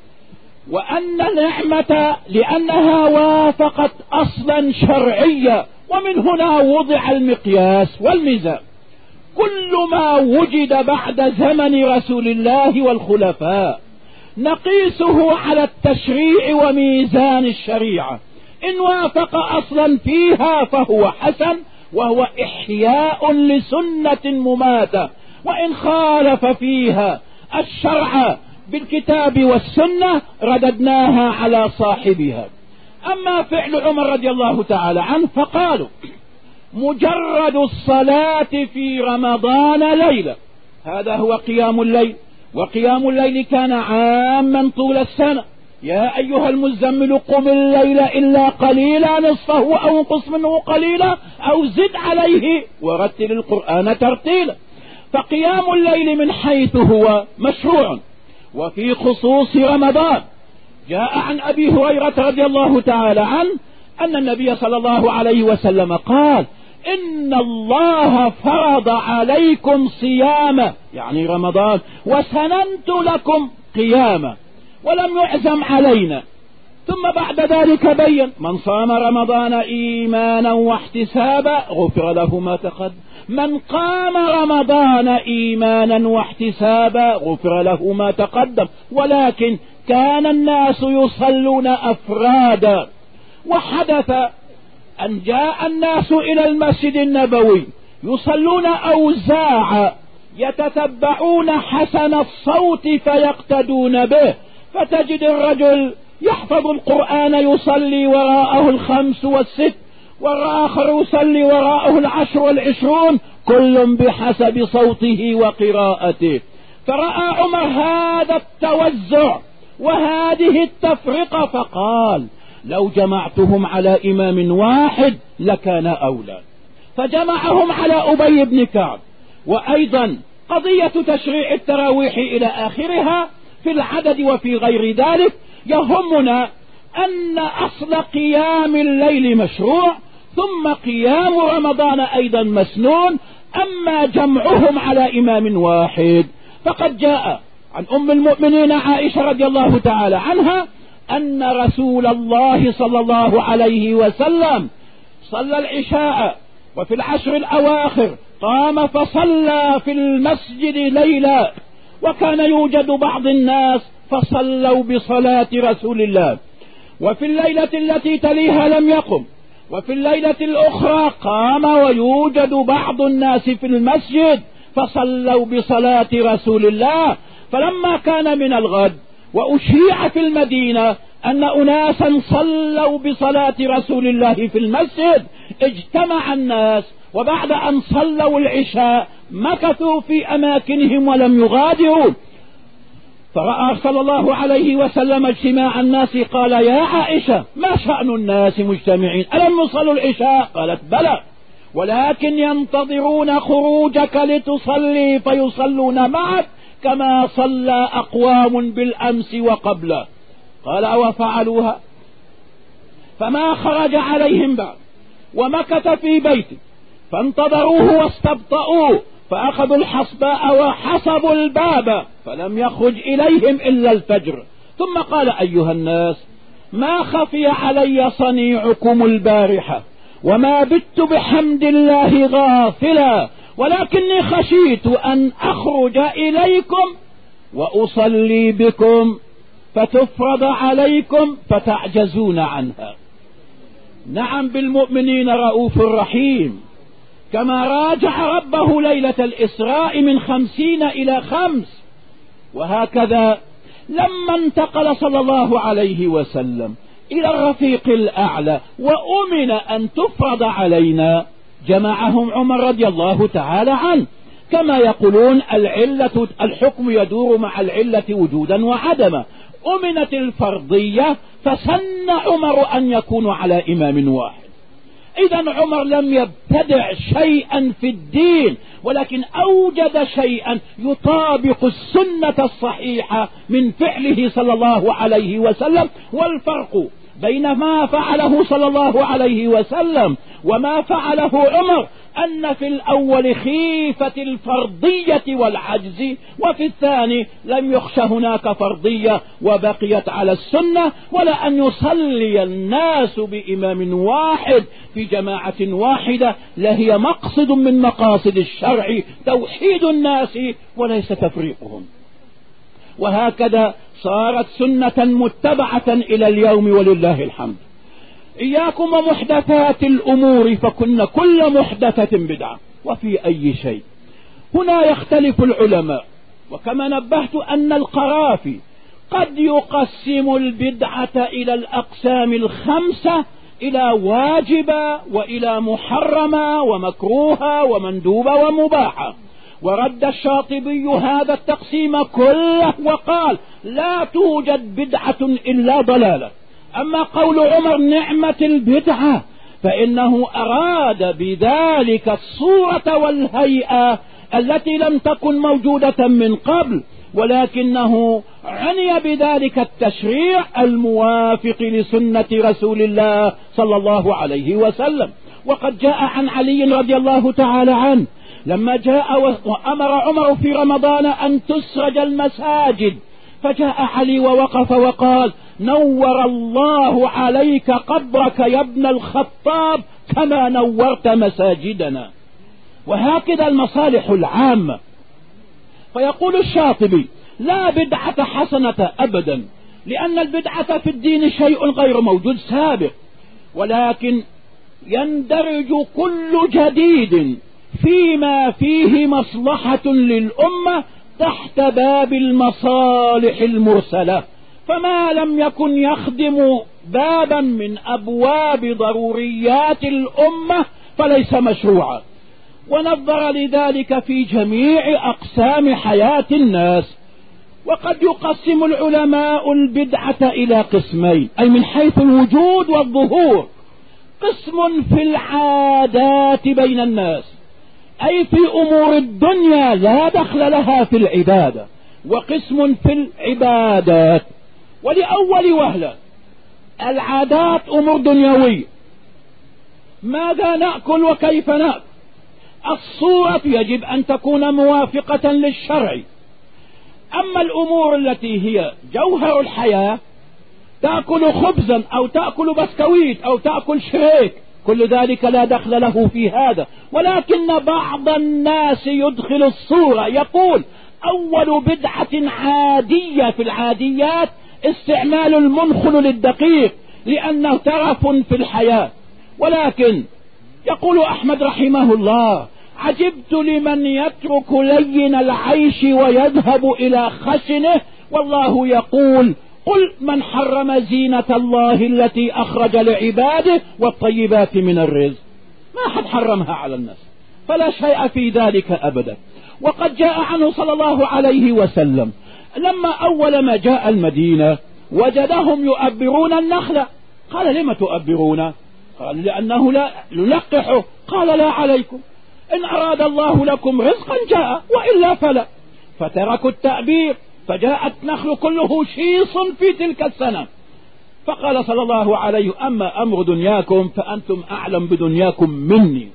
وأن النعمة لأنها وافقت أصلا شرعيا، ومن هنا وضع المقياس والميزان. كل ما وجد بعد زمن رسول الله والخلفاء نقيسه على التشريع وميزان الشريعة، إن وافق أصلا فيها فهو حسن وهو إحياء لسنة مماتة، وإن خالف فيها الشرع بالكتاب والسنة رددناها على صاحبها. أما فعل عمر رضي الله تعالى عنه فقالوا مجرد الصلاة في رمضان ليلة هذا هو قيام الليل، وقيام الليل كان عاما طول السنة. يا أيها المزمل قم الليل إلا قليلا نصفه أو انقص منه قليلا أو زد عليه ورتل القرآن ترتيلا. فقيام الليل من حيث هو مشروع، وفي خصوص رمضان جاء عن أبي هريرة رضي الله تعالى عنه أن النبي صلى الله عليه وسلم قال إن الله فرض عليكم صيام يعني رمضان وسننت لكم قيامه ولم يعزم علينا. ثم بعد ذلك بين من صام رمضان إيمانا واحتسابا غفر له ما تقدم، من قام رمضان إيمانا واحتسابا غفر له ما تقدم. ولكن كان الناس يصلون أفرادا، وحدث أن جاء الناس إلى المسجد النبوي يصلون أوزاعا يتتبعون حسن الصوت فيقتدون به، فتجد الرجل يحفظ القرآن يصلي وراءه الخمس والست، والآخر يصلي وراءه العشر والعشرون، كل بحسب صوته وقراءته. فرأى عمر هذا التوزع وهذه التفرقة فقال لو جمعتهم على إمام واحد لكان أولى، فجمعهم على أبي بن كعب. وأيضا قضية تشريع التراويح إلى آخرها في العدد وفي غير ذلك يهمنا أن أصل قيام الليل مشروع، ثم قيام رمضان أيضا مسنون. أما جمعهم على إمام واحد فقد جاء عن أم المؤمنين عائشة رضي الله تعالى عنها أن رسول الله صلى الله عليه وسلم صلى العشاء وفي العشر الأواخر قام فصلى في المسجد ليلا، وكان يوجد بعض الناس فصلوا بصلاة رسول الله، وفي الليلة التي تليها لم يقم، وفي الليلة الأخرى قام ويوجد بعض الناس في المسجد فصلوا بصلاة رسول الله. فلما كان من الغد وأشيع في المدينة أن أناسا صلوا بصلاة رسول الله في المسجد اجتمع الناس، وبعد أن صلوا العشاء مكثوا في أماكنهم ولم يغادروا. فرأى صلى الله عليه وسلم اجتماع الناس قال يا عائشة ما شأن الناس مجتمعين ألم يصلوا العشاء؟ قالت بلى ولكن ينتظرون خروجك لتصلي فيصلون معك كما صلى أقوام بالأمس وقبله. قال وفعلوها، فما خرج عليهم بعد ومكث في بيته، فانتظروه واستبطؤوه فأخذوا الحصباء وحصبوا الباب فلم يخرج إليهم إلا الفجر. ثم قال أيها الناس ما خفي علي صنيعكم البارحة وما بت بحمد الله غافلا، ولكني خشيت أن أخرج إليكم وأصلي بكم فتفرض عليكم فتعجزون عنها. نعم بالمؤمنين رؤوف رحيم، كما راجع ربه ليلة الإسراء من خمسين إلى خمس. وهكذا لما انتقل صلى الله عليه وسلم إلى الرفيق الأعلى وأمن أن تفرض علينا جمعهم عمر رضي الله تعالى عنه. كما يقولون العلة الحكم يدور مع العلة وجودا وعدما. أمنت الفرضية فسن عمر أن يكونوا على إمام واحد. إذن عمر لم يبتدع شيئا في الدين، ولكن أوجد شيئا يطابق السنة الصحيحة من فعله صلى الله عليه وسلم. والفرق بين ما فعله صلى الله عليه وسلم وما فعله عمر أن في الأول خيفة الفرضية والعجز، وفي الثاني لم يخش هناك فرضية وبقيت على السنة، ولا أن يصلي الناس بإمام واحد في جماعة واحدة لهي مقصد من مقاصد الشرع توحيد الناس وليس تفريقهم. وهكذا صارت سنة متبعة إلى اليوم ولله الحمد. إياكم ومحدثات الأمور فكن كل محدثة بدعة. وفي أي شيء هنا يختلف العلماء وكما نبهت أن القرافي قد يقسم البدعة إلى الأقسام الخمسة إلى واجبة وإلى محرمة ومكروهة ومندوبة ومباحة، ورد الشاطبي هذا التقسيم كله وقال لا توجد بدعة إلا ضلالة. أما قول عمر نعمة البدعة فإنه أراد بذلك الصورة والهيئة التي لم تكن موجودة من قبل، ولكنه عني بذلك التشريع الموافق لسنة رسول الله صلى الله عليه وسلم. وقد جاء عن علي رضي الله تعالى عنه لما جاء وأمر عمر في رمضان أن تسرج المساجد، فجاء علي ووقف وقال نور الله عليك قبرك يا ابن الخطاب كما نورت مساجدنا. وهكذا المصالح العامة. فيقول الشاطبي لا بدعة حسنة أبدا، لأن البدعة في الدين شيء غير موجود سابق، ولكن يندرج كل جديد فيما فيه مصلحة للأمة تحت باب المصالح المرسلة، فما لم يكن يخدم بابا من أبواب ضروريات الأمة فليس مشروعا. ونظر لذلك في جميع أقسام حياة الناس. وقد يقسم العلماء البدعة إلى قسمين، أي من حيث الوجود والظهور: قسم في العادات بين الناس، أي في أمور الدنيا لا دخل لها في العبادة، وقسم في العبادات. ولأول وهلة العادات أمور دنيوية، ماذا نأكل وكيف نأكل، الصورة يجب أن تكون موافقة للشرع. أما الأمور التي هي جوهر الحياة، تأكل خبزا أو تأكل بسكويت أو تأكل شريك، كل ذلك لا دخل له في هذا. ولكن بعض الناس يدخل الصورة، يقول أول بدعة عادية في العاديات استعمال المنخل للدقيق لأنه ترف في الحياة. ولكن يقول أحمد رحمه الله عجبت لمن يترك لين العيش ويذهب إلى خشنه، والله يقول قل من حرم زينة الله التي أخرج لعباده والطيبات من الرزق. ما حد حرمها على الناس، فلا شيء في ذلك أبدا. وقد جاء عنه صلى الله عليه وسلم لما أول ما جاء المدينة وجدهم يؤبرون النخلة، قال لما تؤبرون؟ قال لأنه لا نلقحه. قال لا عليكم، إن أراد الله لكم رزقا جاء وإلا فلا. فتركوا التأبير، فجاءت نخل كله شيص في تلك السنة. فقال صلى الله عليه أما أمر دنياكم فأنتم أعلم بدنياكم مني.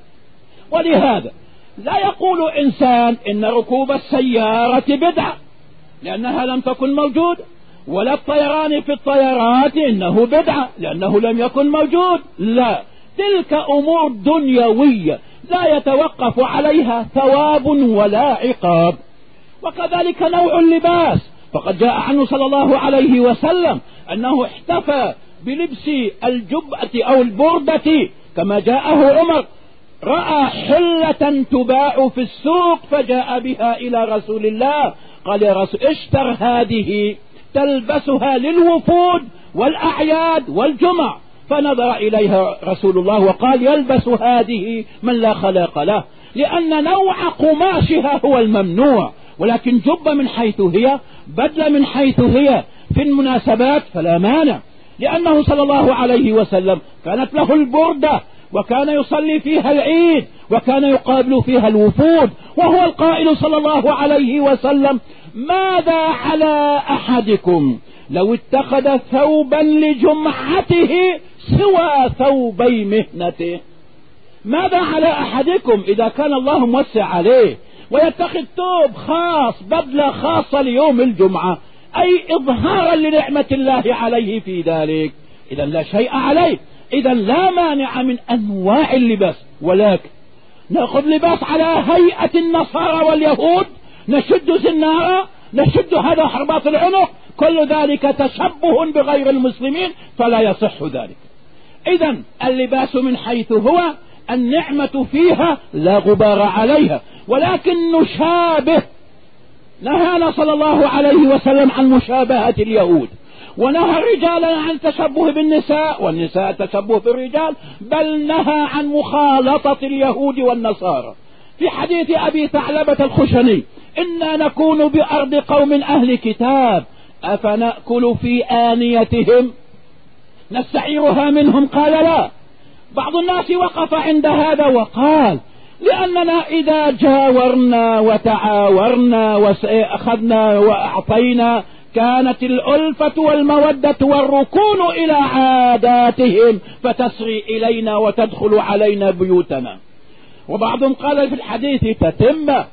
ولهذا لا يقول إنسان إن ركوب السيارة بدعة لأنها لم تكن موجودة، ولا الطيران في الطيارات إنه بدعة لأنه لم يكن موجود. لا، تلك أمور دنيوية لا يتوقف عليها ثواب ولا عقاب. وكذلك نوع اللباس، فقد جاء عنه صلى الله عليه وسلم أنه احتفى بلبس الجبة أو البردة كما جاءه عمر، رأى حلة تباع في السوق فجاء بها إلى رسول الله، قال يا رسول اشتر هذه تلبسها للوفود والأعياد والجمع. فنظر إليها رسول الله وقال يلبس هذه من لا خلاق له، لأن نوع قماشها هو الممنوع، ولكن جبة من حيث هي، بدلة من حيث هي في المناسبات فلا مانع، لأنه صلى الله عليه وسلم كانت له البردة وكان يصلي فيها العيد وكان يقابل فيها الوفود، وهو القائل صلى الله عليه وسلم ماذا على أحدكم لو اتخذ ثوبا لجمعته سوى ثوبي مهنته. ماذا على أحدكم إذا كان الله موسع عليه ويتخذ ثوب خاص، بدلة خاصة ليوم الجمعة، أي إظهارا لنعمة الله عليه في ذلك، إذا لا شيء عليه، إذا لا مانع من أنواع اللباس. ولكن نأخذ لباس على هيئة النصارى واليهود، نشد زنارة، نشد هذا حربات العنق، كل ذلك تشبه بغير المسلمين فلا يصح ذلك. إذا اللباس من حيث هو النعمة فيها لا غبار عليها، ولكن نشابه نهانا صلى الله عليه وسلم عن مشابهة اليهود، ونهى الرجال عن التشبه بالنساء والنساء التشبه بالرجال، بل نهى عن مخالطة اليهود والنصارى. في حديث أبي ثعلبة الخشني: إنا نكون بأرض قوم أهل كتاب أفنأكل في آنيتهم نستعيرها منهم؟ قال لا. بعض الناس وقف عند هذا وقال: لأننا إذا جاورنا وتعاورنا وأخذنا وأعطينا كانت الألفة والمودة والركون إلى عاداتهم فتسري إلينا وتدخل علينا بيوتنا. وبعضهم قال في الحديث تتم: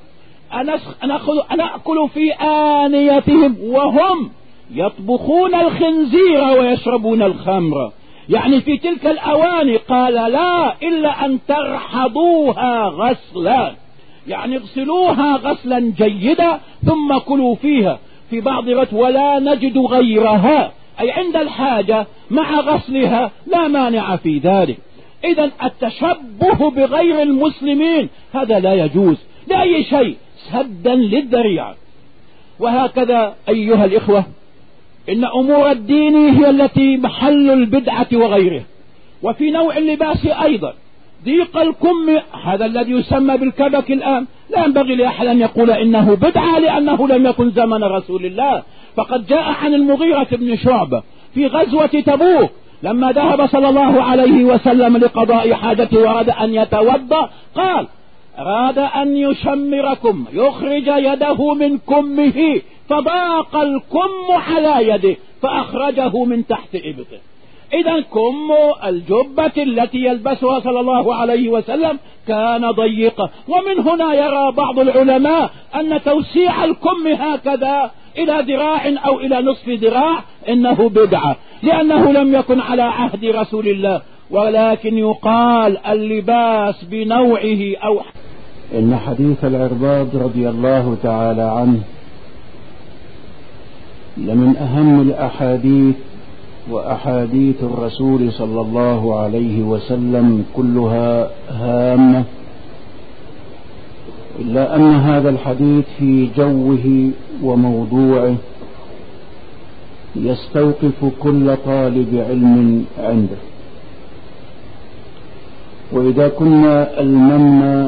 نأكل في آنيتهم وهم يطبخون الخنزير ويشربون الخمر، يعني في تلك الأواني. قال لا، إلا أن ترحضوها غسلا، يعني اغسلوها غسلا جيدا ثم كلوا فيها. في بعض روايات: ولا نجد غيرها، أي عند الحاجة مع غسلها لا مانع في ذلك. إذن التشبه بغير المسلمين هذا لا يجوز لأي شيء، سدا للذريعة. وهكذا أيها الإخوة، إن أمور الدين هي التي محل البدعة وغيره. وفي نوع اللباس أيضا ضيق الكم، هذا الذي يسمى بالكبك الآن، لا ينبغي لأحد أن يقول إنه بدعة لأنه لم يكن زمن رسول الله. فقد جاء عن المغيرة بن شعبة في غزوة تبوك لما ذهب صلى الله عليه وسلم لقضاء حاجته وأراد أن يتوضأ، قال: أراد أن يشمركم، يخرج يده من كمه، فضاق الكم على يده فأخرجه من تحت إبطه. إذا كم الجبة التي يلبسها صلى الله عليه وسلم كان ضيقا. ومن هنا يرى بعض العلماء أن توسيع الكم هكذا إلى ذراع أو إلى نصف ذراع إنه بدعة، لأنه لم يكن على عهد رسول الله. ولكن يقال اللباس بنوعه أو إن حديث العرباض رضي الله تعالى عنه لمن أهم الأحاديث وأحاديث الرسول صلى الله عليه وسلم كلها هامة، إلا أن هذا الحديث في جوه وموضوعه يستوقف كل طالب علم عنده. وإذا كنا الممنا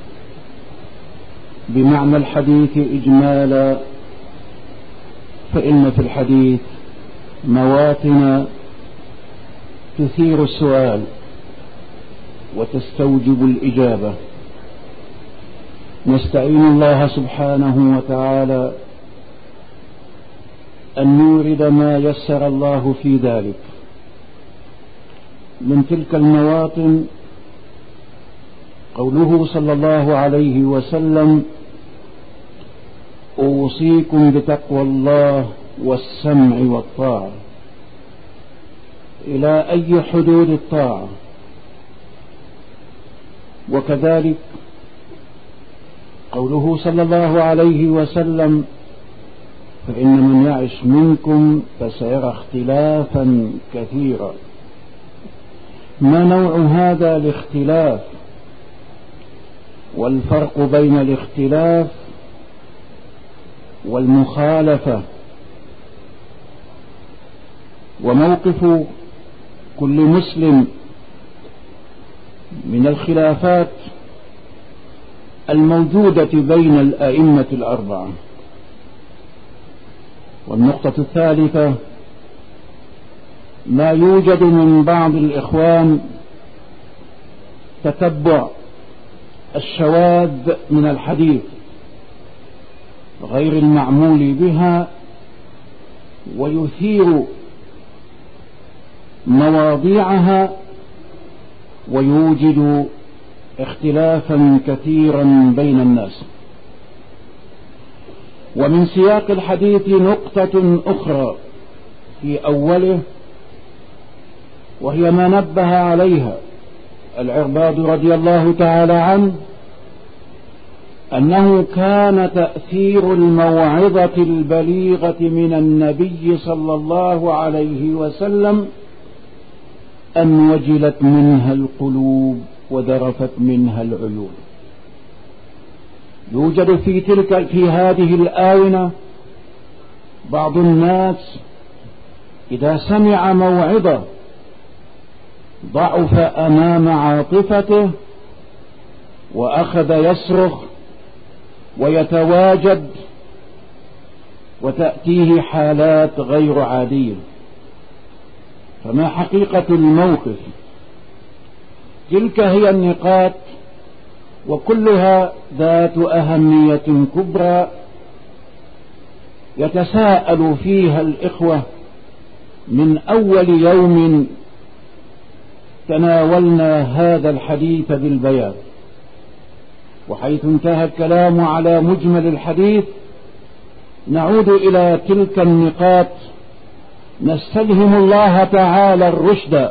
بمعنى الحديث إجمالا، فإن في الحديث مواطن تثير السؤال وتستوجب الإجابة. نستعين الله سبحانه وتعالى أن نورد ما يسر الله في ذلك. من تلك المواطن قوله صلى الله عليه وسلم: أوصيكم بتقوى الله والسمع والطاعة، إلى أي حدود الطاعة. وكذلك قوله صلى الله عليه وسلم: فإن من يعش منكم فسيرى اختلافا كثيرا. ما نوع هذا الاختلاف؟ والفرق بين الاختلاف والمخالفة؟ وموقف كل مسلم من الخلافات الموجودة بين الأئمة الأربعة. والنقطة الثالثة: ما يوجد من بعض الإخوان تتبع الشواذ من الحديث غير المعمول بها، ويثير مواضيعها ويوجد اختلافا كثيرا بين الناس. ومن سياق الحديث نقطة أخرى في أوله، وهي ما نبه عليها العرباض رضي الله تعالى عنه، أنه كان تأثير الموعظة البليغة من النبي صلى الله عليه وسلم أن وجلت منها القلوب وذرفت منها العيون. يوجد في تلك في هذه الآونة بعض الناس إذا سمع موعظة ضعف أمام عاطفته وأخذ يصرخ ويتواجد وتأتيه حالات غير عادية. فما حقيقة الموقف؟ تلك هي النقاط وكلها ذات أهمية كبرى يتساءل فيها الإخوة من أول يوم تناولنا هذا الحديث بالبيان، وحيث انتهى الكلام على مجمل الحديث نعود إلى تلك النقاط نستلهم الله تعالى الرشد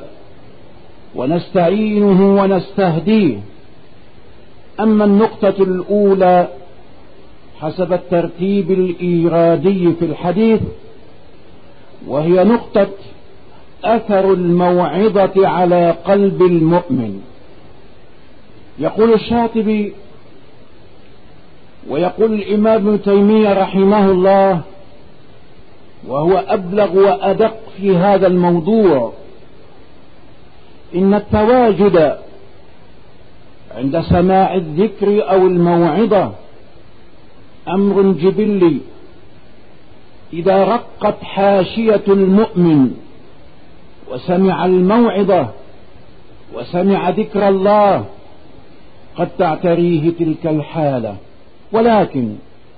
ونستعينه ونستهديه. أما النقطة الأولى حسب الترتيب الإيرادي في الحديث وهي نقطة أثر الموعظة على قلب المؤمن. يقول الشاطبي ويقول الإمام ابن تيمية رحمه الله وهو أبلغ وأدق في هذا الموضوع: إن التواجد عند سماع الذكر أو الموعظة أمر جبلي. إذا رقت حاشية المؤمن وسمع الموعظة وسمع ذكر الله قد تعتريه تلك الحالة. ولكن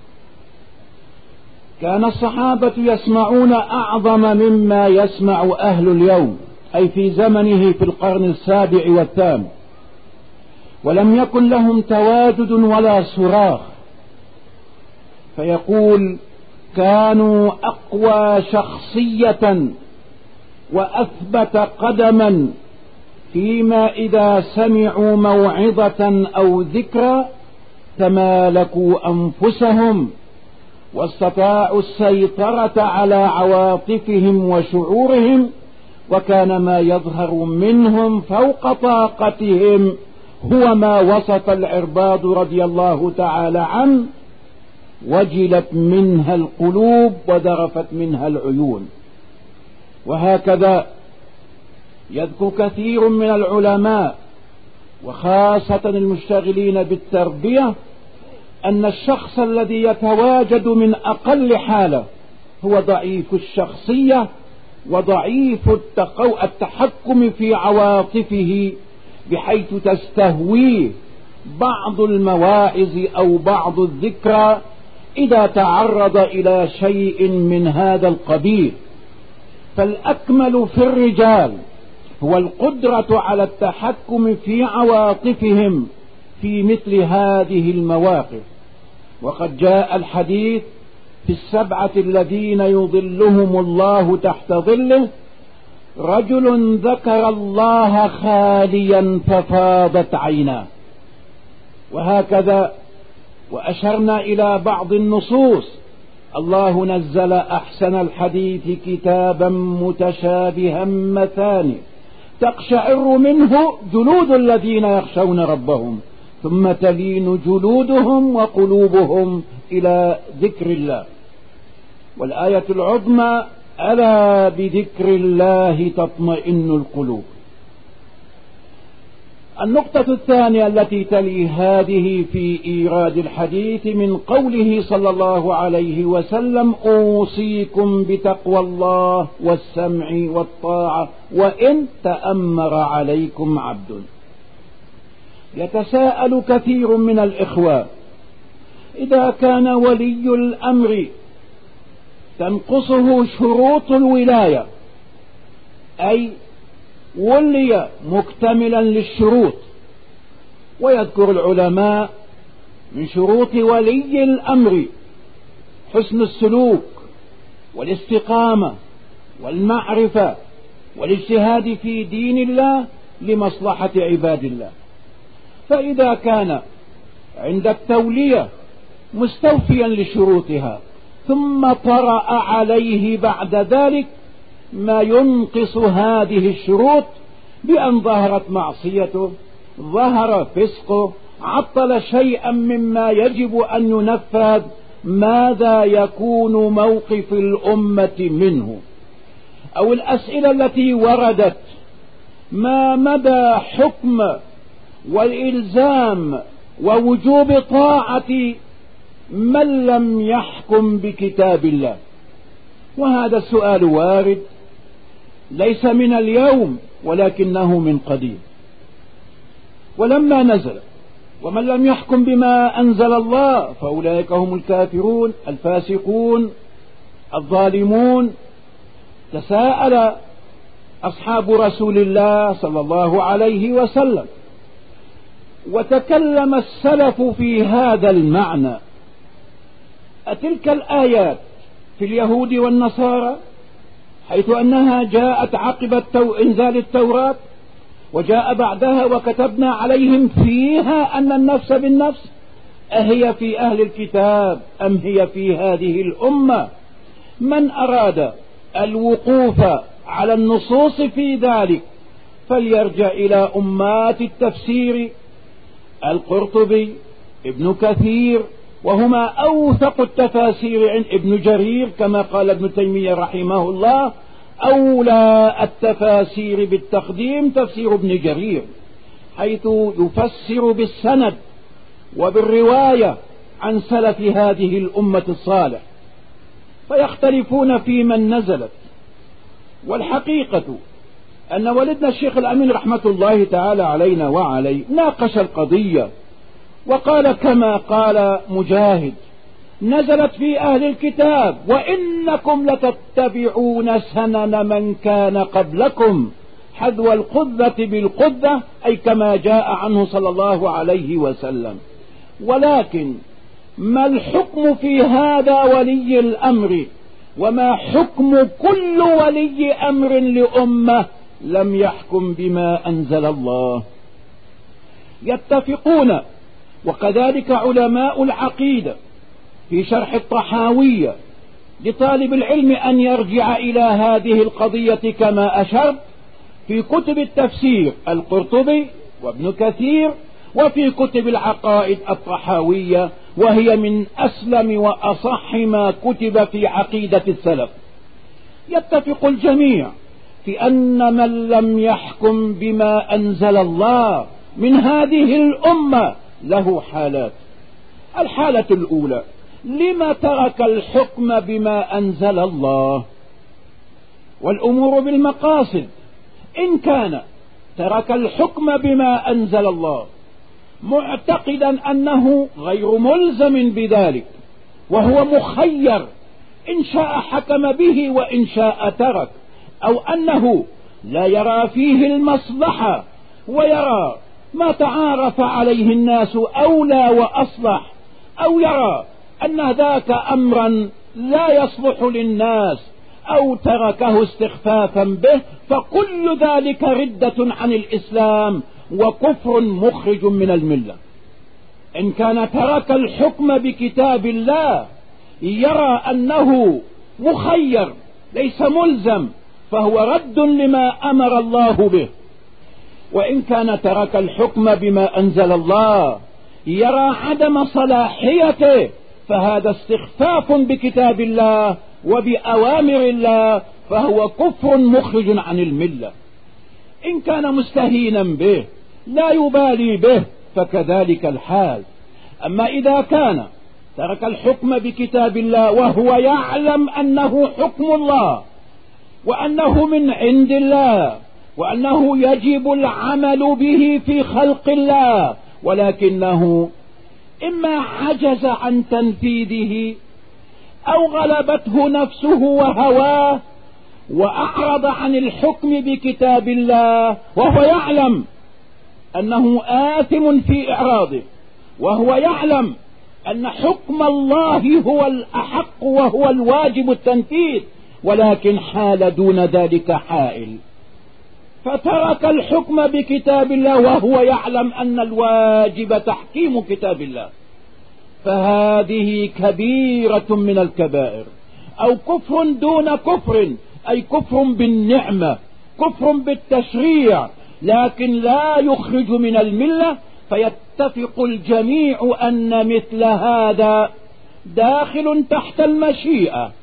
كان الصحابة يسمعون أعظم مما يسمع أهل اليوم، أي في زمنه في القرن السابع والثامن، ولم يكن لهم تواجد ولا صراخ. فيقول: كانوا أقوى شخصية وأثبت قدما فيما إذا سمعوا موعظة أو ذكرى تمالكوا أنفسهم واستطاعوا السيطرة على عواطفهم وشعورهم، وكان ما يظهر منهم فوق طاقتهم هو ما وصف العرباض رضي الله تعالى عنه: وجلت منها القلوب وذرفت منها العيون. وهكذا يذكر كثير من العلماء وخاصة المشتغلين بالتربية أن الشخص الذي يتواجد من أقل حالة هو ضعيف الشخصية وضعيف التحكم في عواطفه، بحيث تستهويه بعض المواعظ أو بعض الذكرى إذا تعرض إلى شيء من هذا القبيل. فالأكمل في الرجال هو القدرة على التحكم في عواطفهم في مثل هذه المواقف. وقد جاء الحديث في السبعة الذين يظلهم الله تحت ظله: رجل ذكر الله خاليا ففاضت عيناه. وهكذا وأشرنا إلى بعض النصوص: الله نزل أحسن الحديث كتابا متشابها مثاني تقشعر منه جلود الذين يخشون ربهم ثم تلين جلودهم وقلوبهم إلى ذكر الله. والآية العظمى: ألا بذكر الله تطمئن القلوب. النقطة الثانية التي تلي هذه في إيراد الحديث من قوله صلى الله عليه وسلم: أوصيكم بتقوى الله والسمع والطاعة وإن تأمر عليكم عبد. يتساءل كثير من الإخوة: إذا كان ولي الأمر تنقصه شروط الولاية، أي ولي مكتملا للشروط، ويذكر العلماء من شروط ولي الأمر حسن السلوك والاستقامة والمعرفة والاجتهاد في دين الله لمصلحة عباد الله. فإذا كان عند التولية مستوفيا لشروطها ثم طرأ عليه بعد ذلك ما ينقص هذه الشروط بأن ظهرت معصيته، ظهر فسقه، عطل شيئا مما يجب أن ينفذ، ماذا يكون موقف الأمة منه؟ أو الأسئلة التي وردت: ما مدى حكم والإلزام ووجوب طاعة من لم يحكم بكتاب الله؟ وهذا السؤال وارد ليس من اليوم ولكنه من قديم. ولما نزل ومن لم يحكم بما أنزل الله فأولئك هم الكافرون الفاسقون الظالمون، تساءل أصحاب رسول الله صلى الله عليه وسلم، وتكلم السلف في هذا المعنى. أتلك الآيات في اليهود والنصارى حيث أنها جاءت عقب إنزال التوراة وجاء بعدها وكتبنا عليهم فيها أن النفس بالنفس، أهي في أهل الكتاب أم هي في هذه الأمة؟ من أراد الوقوف على النصوص في ذلك فليرجع إلى أمات التفسير القرطبي، ابن كثير، وهما أوثق التفاسير عن ابن جرير، كما قال ابن تيمية رحمه الله: أولى التفاسير بالتقديم تفسير ابن جرير، حيث يفسر بالسند وبالرواية عن سلف هذه الأمة الصالح، فيختلفون في من نزلت. والحقيقة أن والدنا الشيخ الأمين رحمة الله تعالى علينا وعليه ناقش القضية وقال كما قال مجاهد: نزلت في أهل الكتاب وإنكم لتتبعون سنن من كان قبلكم حذو القذة بالقذة، أي كما جاء عنه صلى الله عليه وسلم. ولكن ما الحكم في هذا ولي الأمر؟ وما حكم كل ولي أمر لأمة لم يحكم بما أنزل الله؟ يتفقون، وكذلك علماء العقيدة في شرح الطحاوية لطالب العلم أن يرجع إلى هذه القضية كما أشرت في كتب التفسير القرطبي وابن كثير، وفي كتب العقائد الطحاوية، وهي من أسلم وأصح ما كتب في عقيدة السلف. يتفق الجميع في أن من لم يحكم بما أنزل الله من هذه الأمة له حالات. الحالة الأولى: لما ترك الحكم بما أنزل الله؟ والأمور بالمقاصد. إن كان ترك الحكم بما أنزل الله معتقدا أنه غير ملزم بذلك وهو مخير، إن شاء حكم به وإن شاء ترك، أو أنه لا يرى فيه المصلحة ويرى ما تعارف عليه الناس أولى وأصلح، أو يرى أن ذاك أمرا لا يصلح للناس أو تركه استخفافا به، فكل ذلك ردة عن الإسلام وكفر مخرج من الملة. إن كان ترك الحكم بكتاب الله يرى أنه مخير ليس ملزم، فهو رد لما أمر الله به. وإن كان ترك الحكم بما أنزل الله يرى عدم صلاحيته، فهذا استخفاف بكتاب الله وبأوامر الله، فهو كفر مخرج عن الملة. إن كان مستهينا به لا يبالي به فكذلك الحال. أما إذا كان ترك الحكم بكتاب الله وهو يعلم أنه حكم الله وأنه من عند الله وأنه يجب العمل به في خلق الله، ولكنه إما عجز عن تنفيذه أو غلبته نفسه وهواه وأعرض عن الحكم بكتاب الله، وهو يعلم أنه آثم في إعراضه، وهو يعلم أن حكم الله هو الأحق وهو الواجب التنفيذ، ولكن حال دون ذلك حائل، فترك الحكم بكتاب الله وهو يعلم أن الواجب تحكيم كتاب الله، فهذه كبيرة من الكبائر، أو كفر دون كفر، أي كفر بالنعمة، كفر بالتشريع، لكن لا يخرج من الملة، فيتفق الجميع أن مثل هذا داخل تحت المشيئة،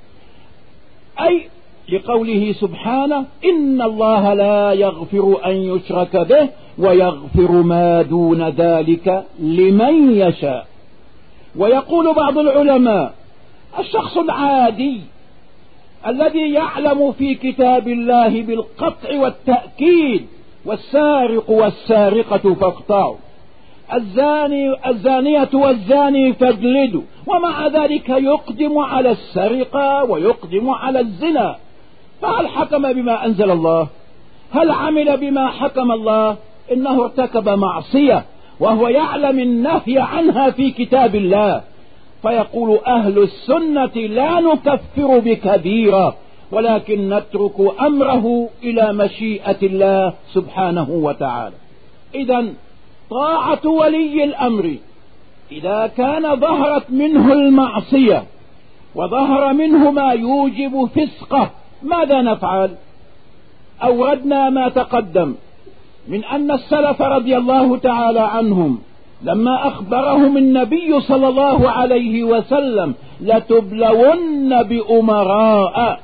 أي لقوله سبحانه: إن الله لا يغفر أن يشرك به ويغفر ما دون ذلك لمن يشاء. ويقول بعض العلماء: الشخص العادي الذي يعلم في كتاب الله بالقطع والتأكيد: والسارق والسارقة فاقطعوا، الزاني الزانية والزاني فاجلدوا، ومع ذلك يقدم على السرقة ويقدم على الزنا، فهل حكم بما أنزل الله؟ هل عمل بما حكم الله؟ إنه ارتكب معصية وهو يعلم النهي عنها في كتاب الله. فيقول أهل السنة: لا نكفر بكبيرة، ولكن نترك أمره إلى مشيئة الله سبحانه وتعالى. إذن طاعة ولي الأمر إذا كان ظهرت منه المعصية وظهر منه ما يوجب فسقه، ماذا نفعل؟ أوردنا ما تقدم من أن السلف رضي الله تعالى عنهم لما أخبرهم النبي صلى الله عليه وسلم: لتبلون بأمراء،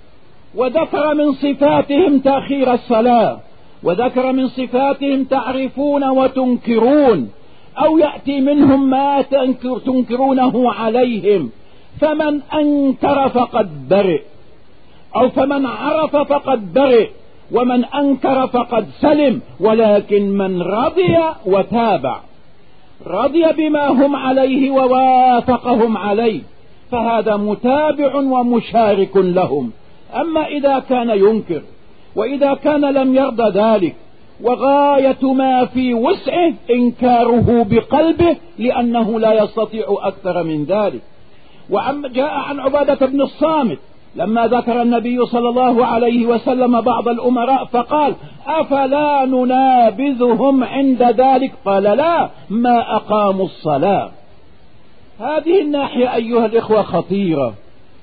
وذكر من صفاتهم تأخير الصلاة، وذكر من صفاتهم تعرفون وتنكرون، أو يأتي منهم ما تنكر تنكرونه عليهم، فمن أنكر فقد برئ، أو فمن عرف فقد برئ، ومن أنكر فقد سلم، ولكن من رضي وتابع، رضي بما هم عليه ووافقهم عليه، فهذا متابع ومشارك لهم. أما إذا كان ينكر وإذا كان لم يرضى ذلك، وغاية ما في وسعه إنكاره بقلبه لأنه لا يستطيع أكثر من ذلك. وعم جاء عن عبادة بن الصامت لما ذكر النبي صلى الله عليه وسلم بعض الأمراء فقال: أفلا ننابذهم عند ذلك؟ قال: لا، ما أقاموا الصلاة. هذه الناحية أيها الإخوة خطيرة،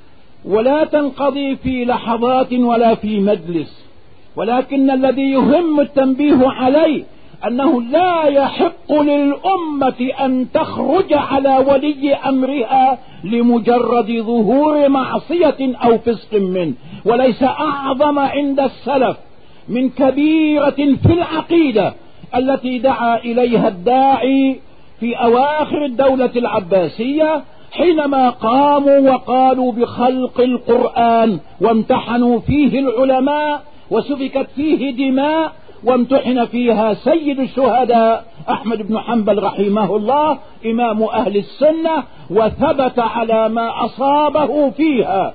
ولا تنقضي في لحظات ولا في مجلس، ولكن الذي يهم التنبيه عليه أنه لا يحق للأمة أن تخرج على ولي أمرها لمجرد ظهور معصية أو فسق منه. وليس أعظم عند السلف من كبيرة في العقيدة التي دعا إليها الداعي في أواخر الدولة العباسية، حينما قاموا وقالوا بخلق القرآن وامتحنوا فيه العلماء وسفكت فيه دماء، وامتحن فيها سيد الشهداء أحمد بن حنبل رحمه الله إمام أهل السنة، وثبت على ما أصابه فيها،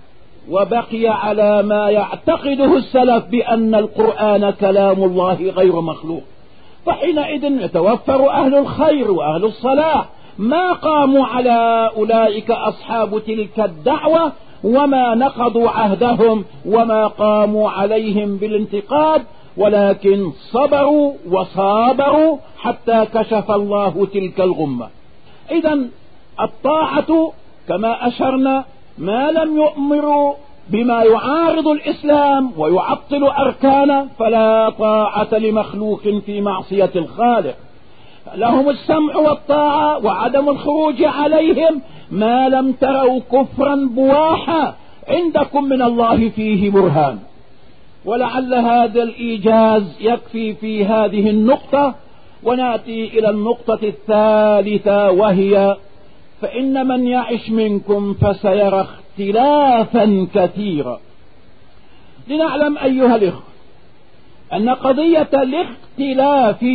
وبقي على ما يعتقده السلف بأن القرآن كلام الله غير مخلوق. فحينئذ يتوفر أهل الخير وأهل الصلاح، ما قاموا على أولئك أصحاب تلك الدعوة وما نقضوا عهدهم وما قاموا عليهم بالانتقاد، ولكن صبروا وصابروا حتى كشف الله تلك الغمة. إذن الطاعة كما أشرنا ما لم يؤمروا بما يعارض الإسلام ويعطل أركانه فلا طاعة لمخلوق في معصية الخالق. لهم السمع والطاعة وعدم الخروج عليهم ما لم تروا كفرا بواحا عندكم من الله فيه برهان. ولعل هذا الإيجاز يكفي في هذه النقطة، ونأتي إلى النقطة الثالثة، وهي: فإن من يعش منكم فسيرى اختلافا كثيرا. لنعلم أيها الإخوة أن قضية الاختلاف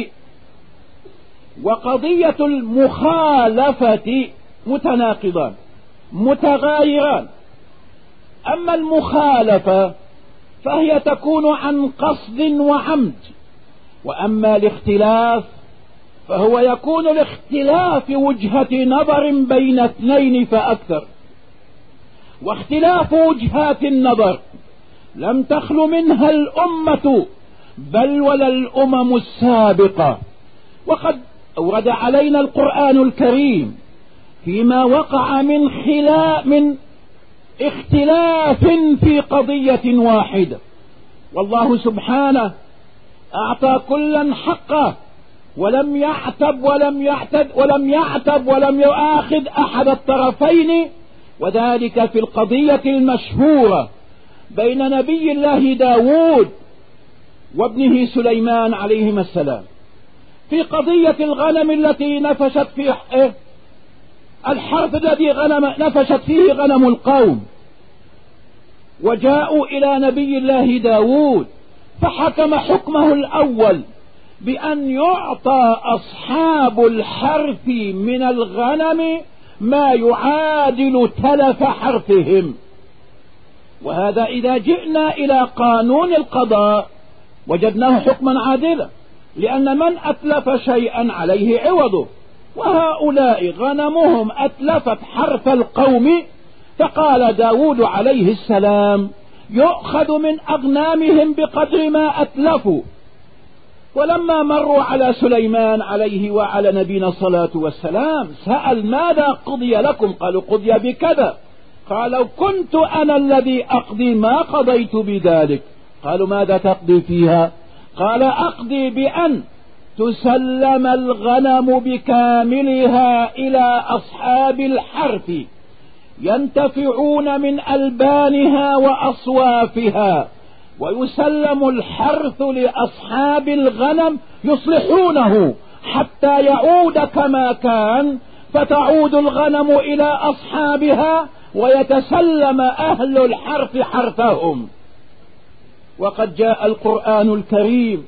وقضية المخالفة متناقضان متغايران. أما المخالفة فهي تكون عن قصد وعمد، وأما الاختلاف فهو يكون لاختلاف وجهة نظر بين اثنين فأكثر. واختلاف وجهات النظر لم تخل منها الأمة بل ولا الأمم السابقة. وقد أورد علينا القرآن الكريم فيما وقع من خلاف من اختلاف في قضية واحدة، والله سبحانه أعطى كلا حقه ولم يعتب ولم يعتد ولم يعتب ولم يؤاخذ أحد الطرفين، وذلك في القضية المشهورة بين نبي الله داود وابنه سليمان عليهما السلام، في قضية الغنم التي نفشت في الحرث الذي غنم نفشت فيه غنم القوم، وجاءوا إلى نبي الله داود فحكم حكمه الأول بأن يعطى أصحاب الحرث من الغنم ما يعادل تلف حرثهم. وهذا إذا جئنا إلى قانون القضاء وجدناه حكما عادلا، لأن من أتلف شيئا عليه عوضه، وهؤلاء غنمهم أتلفت حرث القوم، فقال داود عليه السلام يؤخذ من أغنامهم بقدر ما أتلفوا. ولما مروا على سليمان عليه وعلى نبينا الصلاة والسلام سأل ماذا قضي لكم؟ قالوا قضي بكذا. قالوا كنت أنا الذي أقضي ما قضيت بذلك. قالوا ماذا تقضي فيها؟ قال أقضي بأن تسلم الغنم بكاملها إلى أصحاب الحرث ينتفعون من ألبانها وأصوافها، ويسلم الحرث لأصحاب الغنم يصلحونه حتى يعود كما كان، فتعود الغنم إلى أصحابها ويتسلم أهل الحرث حرثهم. وقد جاء القرآن الكريم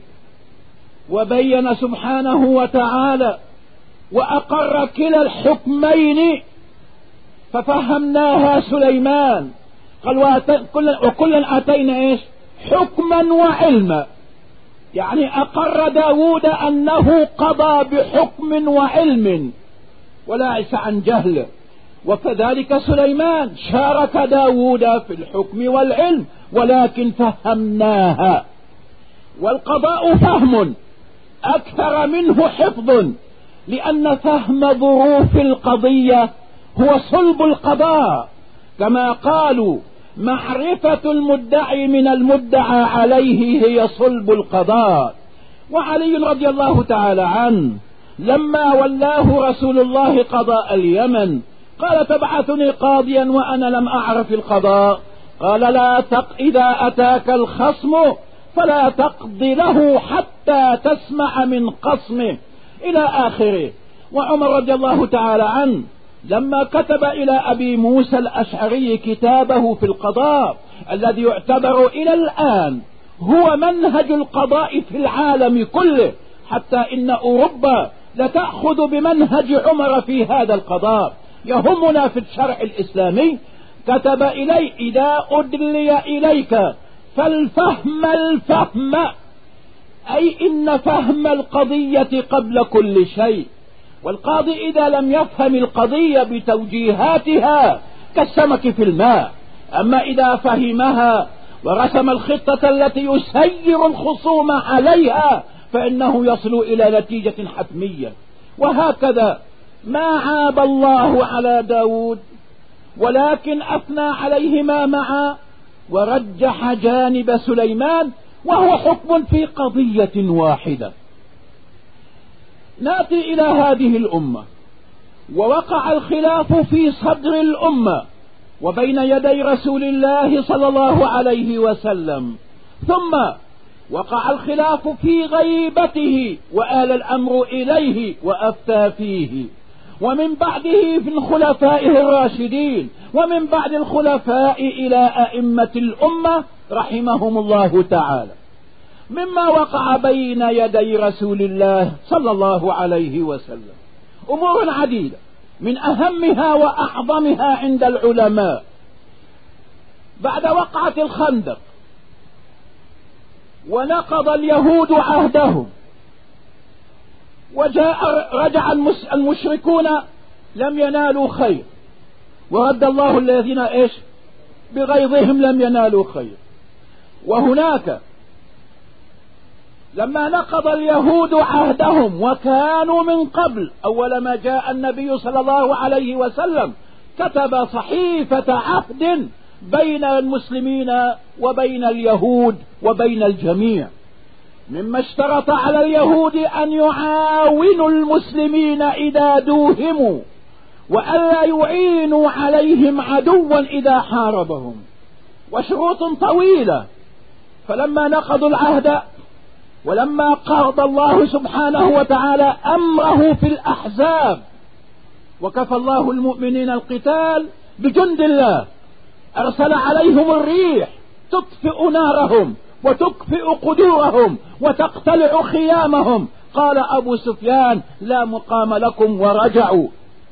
وبين سبحانه وتعالى وأقر كلا الحكمين ففهمناها سليمان. قال وكلا آتينا إيش؟ حكما وعلما، يعني أقر داود أنه قضى بحكم وعلم وليس عن جهل، وكذلك سليمان شارك داود في الحكم والعلم ولكن فهمناها. والقضاء فهم أكثر منه حفظ، لأن فهم ظروف القضية هو صلب القضاء، كما قالوا معرفة المدعي من المدعى عليه هي صلب القضاء. وعلي رضي الله تعالى عنه لما ولاه رسول الله قضاء اليمن قال تبعثني قاضيا وأنا لم أعرف القضاء، قال لا تق إذا أتاك الخصم فلا تقض له حتى تسمع من قصمه إلى آخره. وعمر رضي الله تعالى عنه لما كتب إلى أبي موسى الأشعري كتابه في القضاء الذي يعتبر إلى الآن هو منهج القضاء في العالم كله، حتى إن أوروبا لتأخذ بمنهج عمر في هذا القضاء، يهمنا في الشرع الإسلامي، كتب إلي إذا أدلي إليك فالفهم الفهم، أي إن فهم القضية قبل كل شيء. والقاضي إذا لم يفهم القضية بتوجيهاتها كالسمك في الماء، أما إذا فهمها ورسم الخطة التي يسير الخصوم عليها فإنه يصل إلى نتيجة حتمية. وهكذا ما عاب الله على داود ولكن أثنى عليهما معا ورجح جانب سليمان، وهو حكم في قضية واحدة. نأتي إلى هذه الأمة ووقع الخلاف في صدر الأمة وبين يدي رسول الله صلى الله عليه وسلم، ثم وقع الخلاف في غيبته وآل الأمر إليه وأفتى فيه، ومن بعده في الخلفائه الراشدين، ومن بعد الخلفاء إلى أئمة الأمة رحمهم الله تعالى، مما وقع بين يدي رسول الله صلى الله عليه وسلم أمور عديدة، من أهمها وأعظمها عند العلماء بعد وقعة الخندق ونقض اليهود عهدهم وجاء رجع المشركون لم ينالوا خير، ورد الله الذين إيش بغيظهم لم ينالوا خير. وهناك لما نقض اليهود عهدهم وكانوا من قبل أول ما جاء النبي صلى الله عليه وسلم كتب صحيفة عهد بين المسلمين وبين اليهود وبين الجميع، مما اشترط على اليهود أن يعاونوا المسلمين إذا دوهموا، وألا يعينوا عليهم عدوا إذا حاربهم، وشروط طويلة. فلما نقضوا العهد، ولما قضى الله سبحانه وتعالى أمره في الأحزاب، وكفى الله المؤمنين القتال بجند الله، أرسل عليهم الريح تطفئ نارهم وتكفئ قدورهم وتقتلع خيامهم، قال أبو سفيان: لا مقام لكم، ورجعوا.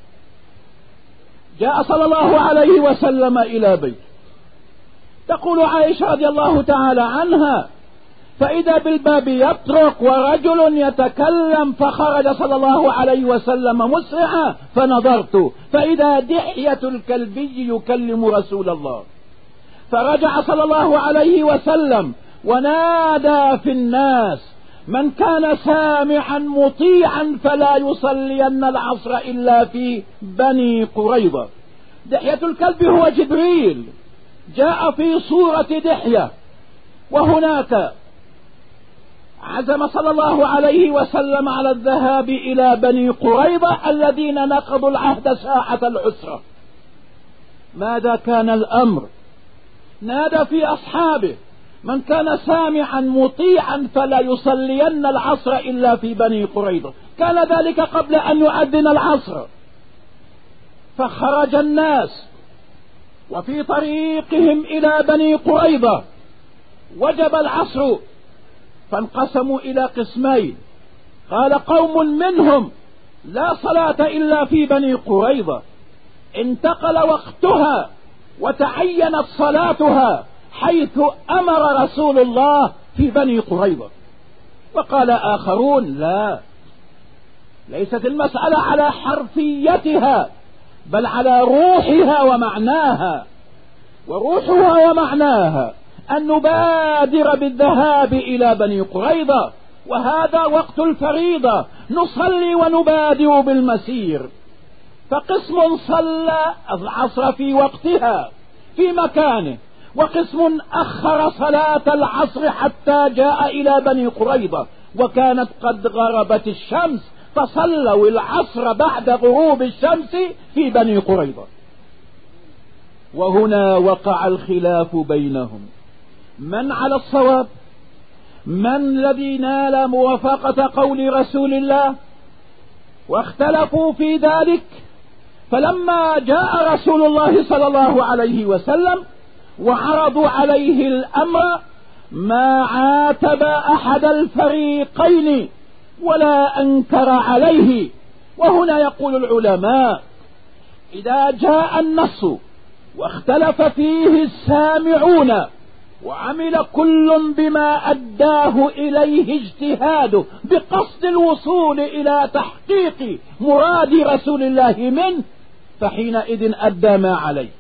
جاء صلى الله عليه وسلم إلى بيت. تقول عائشة رضي الله تعالى عنها: فإذا بالباب يطرق ورجل يتكلم، فخرج صلى الله عليه وسلم مسرعا، فنظرت فإذا دحية الكلبي يكلم رسول الله. فرجع صلى الله عليه وسلم ونادى في الناس: من كان سامعا مطيعا فلا يصلين العصر إلا في بني قريظة. دحية الكلب هو جبريل، جاء في صورة دحية. وهناك عزم صلى الله عليه وسلم على الذهاب إلى بني قريظة الذين نقضوا العهد ساعة العسرة. ماذا كان الأمر؟ نادى في أصحابه: من كان سامعا مطيعا فلا يصلين العصر إلا في بني قريظة. كان ذلك قبل أن يؤذن العصر. فخرج الناس، وفي طريقهم إلى بني قريظة وجب العصر، فانقسموا إلى قسمين. قال قوم منهم: لا صلاة إلا في بني قريظة، انتقل وقتها وتعينت صلاتها حيث أمر رسول الله في بني قريظة. وقال آخرون: لا، ليست المسألة على حرفيتها بل على روحها ومعناها. وروحها ومعناها أن نبادر بالذهاب إلى بني قريظة، وهذا وقت الفريضة، نصلي ونبادر بالمسير. فقسم صلى العصر في وقتها في مكانه، وقسم أخر صلاة العصر حتى جاء إلى بني قريظة، وكانت قد غربت الشمس، فصلوا العصر بعد غروب الشمس في بني قريظة. وهنا وقع الخلاف بينهم: من على الصواب؟ من الذي نال موافقة قول رسول الله؟ واختلفوا في ذلك. فلما جاء رسول الله صلى الله عليه وسلم وعرضوا عليه الأمر ما عاتب أحد الفريقين ولا أنكر عليه. وهنا يقول العلماء: إذا جاء النص واختلف فيه السامعون وعمل كل بما أداه إليه اجتهاده بقصد الوصول إلى تحقيق مراد رسول الله منه، فحينئذ أدى ما عليه.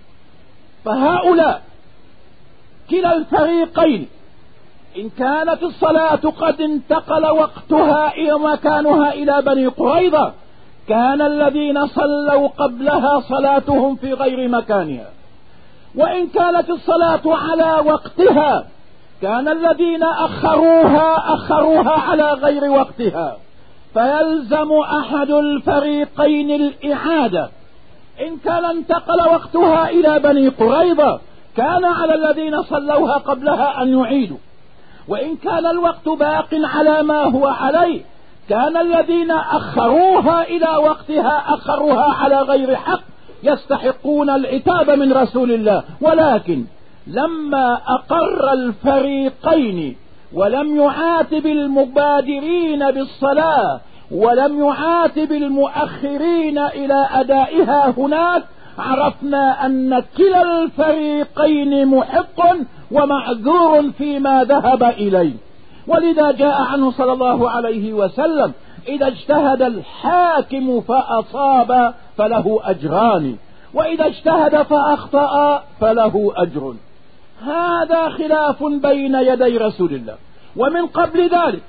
فهؤلاء كلا الفريقين إن كانت الصلاة قد انتقل وقتها إلى مكانها إلى بني قريظة، كان الذين صلوا قبلها صلاتهم في غير مكانها، وإن كانت الصلاة على وقتها كان الذين أخروها أخروها على غير وقتها. فيلزم أحد الفريقين الإعادة. إن كان انتقل وقتها إلى بني قريظة كان على الذين صلوها قبلها أن يعيدوا، وإن كان الوقت باق على ما هو عليه كان الذين أخروها إلى وقتها أخروها على غير حق، يستحقون العتاب من رسول الله. ولكن لما أقر الفريقين ولم يعاتب المبادرين بالصلاة ولم يعاتب المؤخرين إلى أدائها هناك، عرفنا أن كلا الفريقين محق ومعذور فيما ذهب إليه. ولذا جاء عنه صلى الله عليه وسلم: إذا اجتهد الحاكم فأصاب فله أجران، وإذا اجتهد فأخطأ فله أجر. هذا خلاف بين يدي رسول الله. ومن قبل ذلك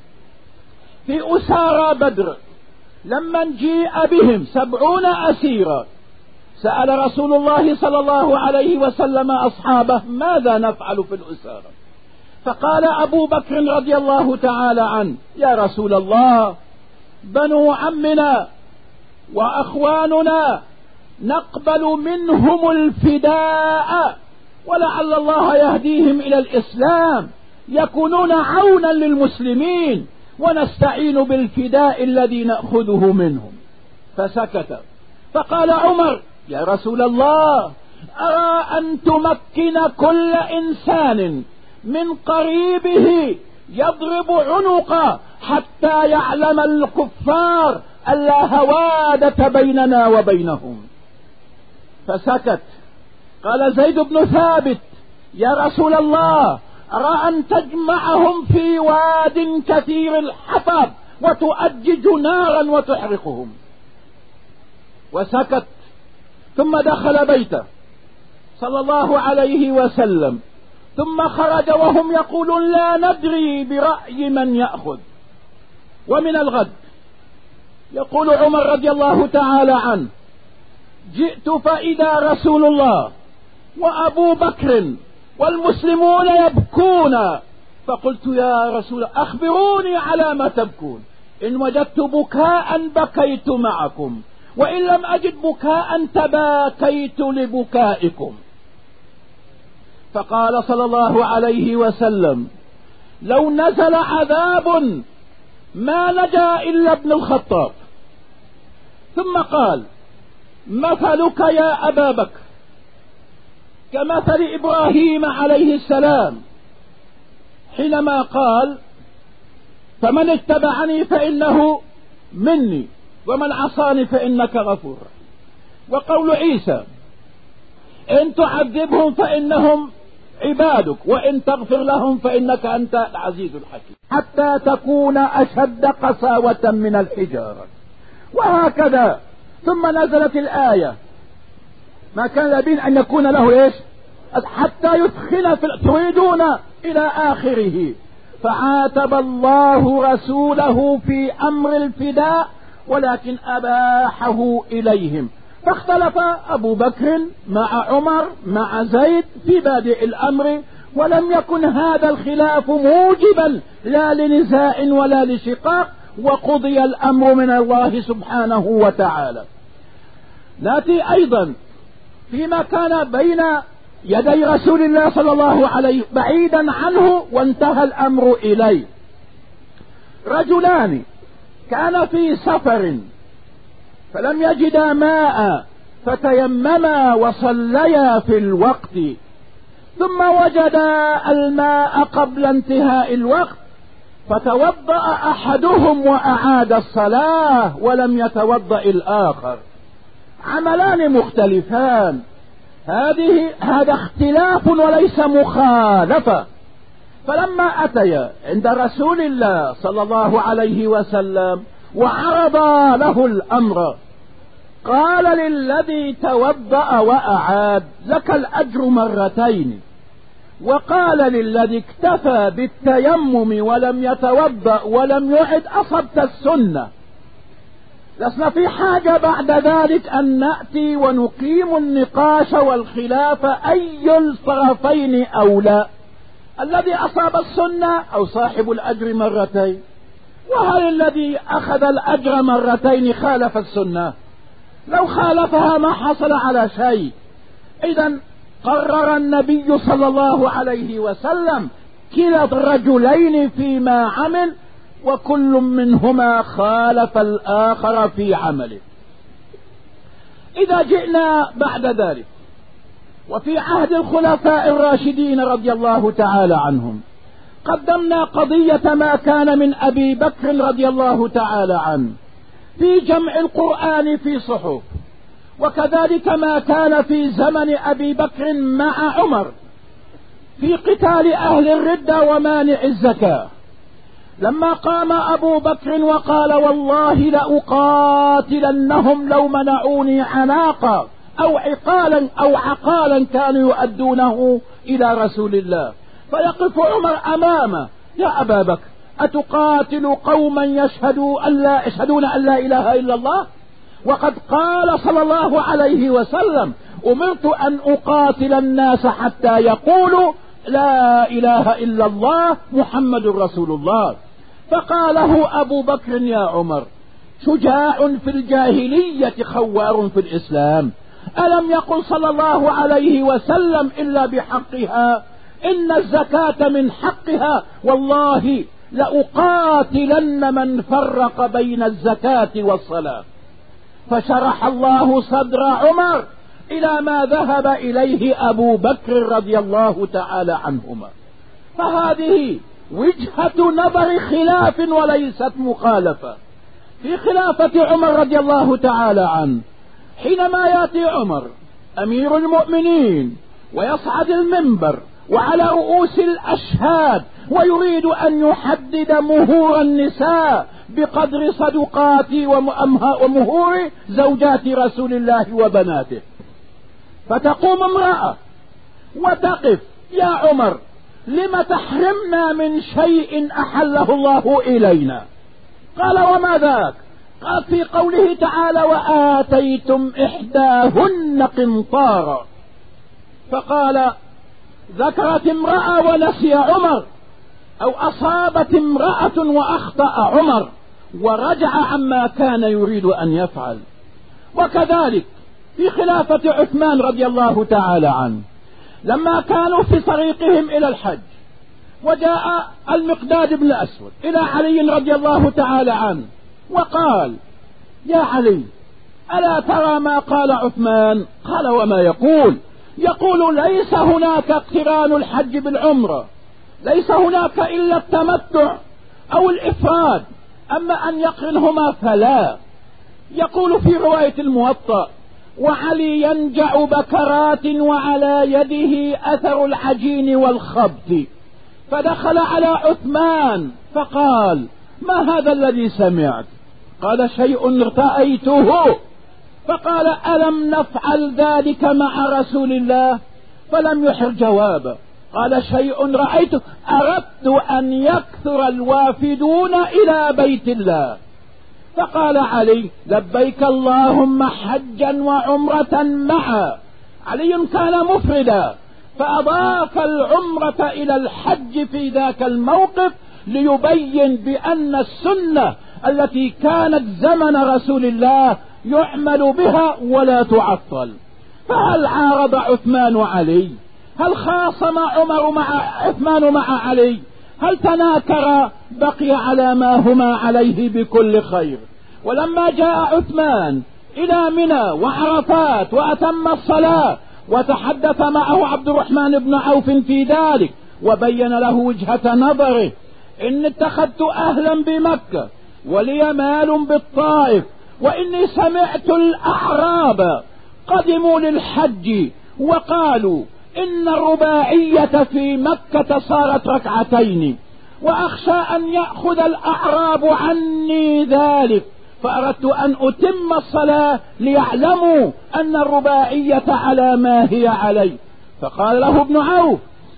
في أسارى بدر لما جيء بهم سبعون أسيرا سأل رسول الله صلى الله عليه وسلم أصحابه: ماذا نفعل في الأسارى؟ فقال أبو بكر رضي الله تعالى عنه: يا رسول الله، بنو عمنا وأخواننا نقبل منهم الفداء، ولعل الله يهديهم إلى الإسلام، يكونون عونا للمسلمين، ونستعين بالفداء الذي نأخذه منهم. فسكت. فقال عمر: يا رسول الله، أرى أن تمكن كل إنسان من قريبه يضرب عنقه حتى يعلم الكفار ألا هوادة بيننا وبينهم. فسكت. قال زيد بن ثابت: يا رسول الله، أرى أن تجمعهم في واد كثير الحطب وتؤجج نارا وتحرقهم. وسكت. ثم دخل بيته صلى الله عليه وسلم، ثم خرج وهم يقولون: لا ندري برأي من يأخذ. ومن الغد يقول عمر رضي الله تعالى عنه: جئت فإذا رسول الله وأبو بكر والمسلمون يبكون، فقلت: يا رسول الله، أخبروني على ما تبكون، إن وجدت بكاء بكيت معكم، وإن لم أجد بكاء تباكيت لبكائكم. فقال صلى الله عليه وسلم: لو نزل عذاب ما نجا إلا ابن الخطاب. ثم قال: مثلك يا أبا بكر كمثل إبراهيم عليه السلام حينما قال: فمن اتبعني فإنه مني ومن عصاني فإنك غفور. وقول عيسى: إن تعذبهم فإنهم عبادك وإن تغفر لهم فإنك أنت العزيز الحكيم، حتى تكون أشد قساوة من الحجارة. وهكذا. ثم نزلت الآية: ما كان لابين أن يكون له إيش حتى يدخل في تريدون إلى آخره. فعاتب الله رسوله في أمر الفداء، ولكن أباحه إليهم. فاختلف أبو بكر مع عمر مع زيد في بادئ الأمر، ولم يكن هذا الخلاف موجبا لا لنزاع ولا لشقاق، وقضي الأمر من الله سبحانه وتعالى. نأتي أيضا فيما كان بين يدي رسول الله صلى الله عليه وسلم بعيدا عنه وانتهى الأمر إليه. رجلان كان في سفر فلم يجدا ماء فتيمما وصليا في الوقت، ثم وجدا الماء قبل انتهاء الوقت فتوضأ أحدهم وأعاد الصلاة ولم يتوضأ الآخر. عملان مختلفان، هذه هذا اختلاف وليس مخالفة. فلما أتيا عند رسول الله صلى الله عليه وسلم وعرض له الأمر، قال للذي توضأ وأعاد: لك الأجر مرتين. وقال للذي اكتفى بالتيمم ولم يتوضأ ولم يعد: أصبت السنة. لسنا في حاجة بعد ذلك أن نأتي ونقيم النقاش والخلاف أي الطرفين أولى، الذي أصاب السنة أو صاحب الأجر مرتين. وهل الذي أخذ الأجر مرتين خالف السنة؟ لو خالفها ما حصل على شيء. إذن قرر النبي صلى الله عليه وسلم كلا الرجلين فيما عمل، وكل منهما خالف الآخر في عمله. إذا جئنا بعد ذلك وفي عهد الخلفاء الراشدين رضي الله تعالى عنهم، قدمنا قضية ما كان من أبي بكر رضي الله تعالى عنه في جمع القرآن في صحف، وكذلك ما كان في زمن أبي بكر مع عمر في قتال أهل الردة ومانع الزكاة. لما قام أبو بكر وقال: والله لأقاتلنهم لو منعوني عناقا أو عقالا أو عقالا كانوا يؤدونه إلى رسول الله، فيقف عمر أمامه: يا أبا بكر، أتقاتل قوما يشهدوا أن لا يشهدون أن لا إله إلا الله؟ وقد قال صلى الله عليه وسلم: أمرت أن أقاتل الناس حتى يقولوا لا إله إلا الله محمد رسول الله. فقاله أبو بكر: يا عمر، شجاع في الجاهلية خوار في الإسلام، ألم يقل صلى الله عليه وسلم إلا بحقها؟ إن الزكاة من حقها، والله لأقاتلن من فرق بين الزكاة والصلاة. فشرح الله صدر عمر إلى ما ذهب إليه أبو بكر رضي الله تعالى عنهما. فهذه وجهة نظر خلاف وليست مخالفة. في خلافة عمر رضي الله تعالى عنه، حينما يأتي عمر أمير المؤمنين ويصعد المنبر وعلى رؤوس الأشهاد ويريد أن يحدد مهور النساء بقدر صدقات ومهور زوجات رسول الله وبناته، فتقوم امرأة وتقف: يا عمر، لم تحرمنا من شيء أحله الله إلينا؟ قال: وما ذاك؟ قال: في قوله تعالى: وآتيتم إحداهن قنطارا. فقال: ذكرت امرأة ونسي عمر، أو أصابت امرأة وأخطأ عمر ورجع عما كان يريد أن يفعل. وكذلك في خلافة عثمان رضي الله تعالى عنه، لما كانوا في طريقهم إلى الحج وجاء المقداد بن الأسود إلى علي رضي الله تعالى عنه وقال: يا علي، ألا ترى ما قال عثمان؟ قال: وما يقول؟ يقول: ليس هناك اقتران الحج بالعمرة، ليس هناك إلا التمتع أو الإفراد، أما أن يقرنهما فلا. يقول في رواية الموطأ: وعلي ينجع بكرات وعلى يده أثر العجين والخبط. فدخل على عثمان فقال: ما هذا الذي سمعت؟ قال: شيء رأيته. فقال: ألم نفعل ذلك مع رسول الله؟ فلم يحر جوابه. قال: شيء رأيته، أردت أن يكثر الوافدون إلى بيت الله. فقال علي: لبيك اللهم حجا وعمرة معا. علي كان مفردا، فأضاف العمرة إلى الحج في ذاك الموقف ليبين بأن السنة التي كانت زمن رسول الله يعمل بها ولا تعطل. فهل عارض عثمان علي؟ هل خاصم عمر مع عثمان مع علي؟ هل تناكر؟ بقي على ما هما عليه بكل خير. ولما جاء عثمان إلى منى وعرفات وأتم الصلاة وتحدث معه عبد الرحمن بن عوف في ذلك وبين له وجهة نظره: إن اتخذت أهلا بمكة ولي مال بالطائف، وإني سمعت الأعراب قدموا للحج وقالوا إن الرباعية في مكة صارت ركعتين، وأخشى أن يأخذ الأعراب عني ذلك، فأردت أن أتم الصلاة ليعلموا أن الرباعية على ما هي عليه. فقال له ابن عوف: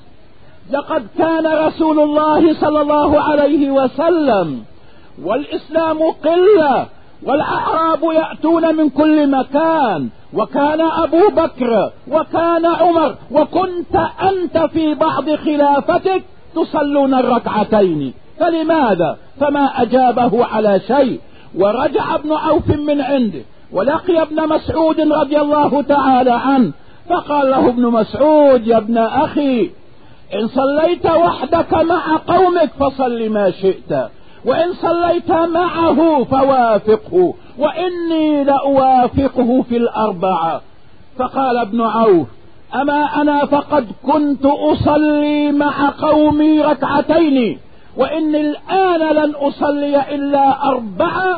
لقد كان رسول الله صلى الله عليه وسلم والإسلام قلة والأعراب يأتون من كل مكان، وكان أبو بكر وكان عمر وكنت أنت في بعض خلافتك تصلون الركعتين، فلماذا؟ فما أجابه على شيء. ورجع ابن عوف من عنده ولقي ابن مسعود رضي الله تعالى عنه، فقال له ابن مسعود: يا ابن أخي، إن صليت وحدك مع قومك فصل ما شئت، وإن صليت معه فوافقه، وإني لأوافقه في الأربعة. فقال ابن عوف: أما أنا فقد كنت أصلي مع قومي ركعتين، وإني الآن لن أصلي إلا أربعة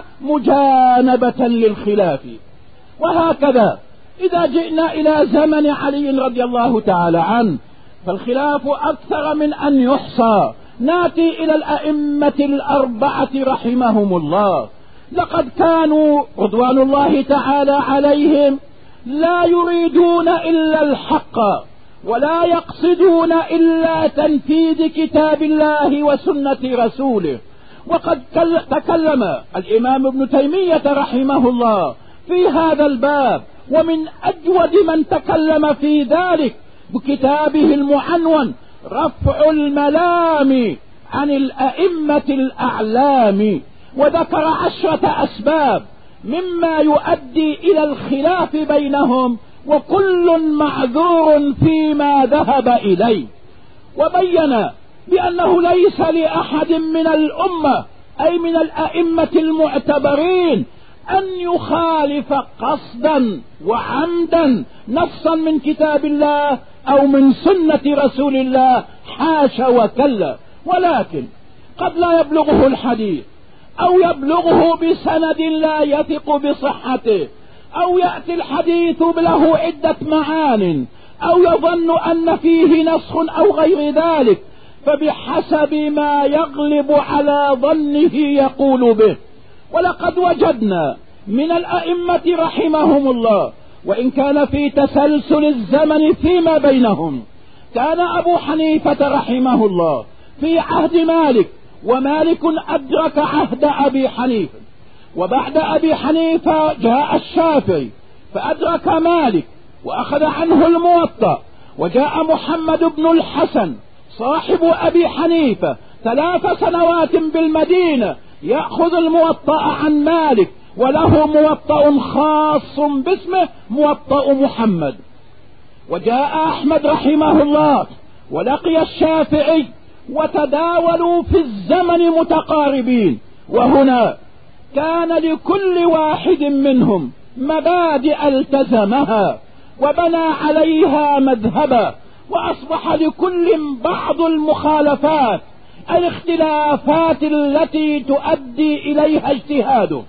مجانبة للخلاف. وهكذا إذا جئنا إلى زمن علي رضي الله تعالى عنه فالخلاف أكثر من أن يحصى. ناتي إلى الأئمة الأربعة رحمهم الله، لقد كانوا رضوان الله تعالى عليهم لا يريدون إلا الحق ولا يقصدون إلا تنفيذ كتاب الله وسنة رسوله. وقد تكلم الإمام ابن تيمية رحمه الله في هذا الباب، ومن أجود من تكلم في ذلك بكتابه المعنون رفع الملام عن الأئمة الأعلام، وذكر عشرة أسباب مما يؤدي إلى الخلاف بينهم، وكل معذور فيما ذهب إليه، وبين بأنه ليس لأحد من الأمة أي من الأئمة المعتبرين أن يخالف قصدا وعمدا نصا من كتاب الله أو من سنة رسول الله، حاشا وكلا، ولكن قد لا يبلغه الحديث أو يبلغه بسند لا يثق بصحته، أو يأتي الحديث له عدة معان، أو يظن أن فيه نسخ أو غير ذلك، فبحسب ما يغلب على ظنه يقول به. ولقد وجدنا من الأئمة رحمهم الله، وإن كان في تسلسل الزمن فيما بينهم، كان أبو حنيفة رحمه الله في عهد مالك، ومالك أدرك عهد أبي حنيفة، وبعد أبي حنيفة جاء الشافعي فأدرك مالك وأخذ عنه الموطأ، وجاء محمد بن الحسن صاحب أبي حنيفة ثلاث سنوات بالمدينة يأخذ الموطأ عن مالك، وله موطأ خاص باسمه موطأ محمد. وجاء أحمد رحمه الله ولقي الشافعي، وتداولوا في الزمن متقاربين، وهنا كان لكل واحد منهم مبادئ التزمها وبنى عليها مذهبا، وأصبح لكل بعض المخالفات الاختلافات التي تؤدي إليها اجتهاده.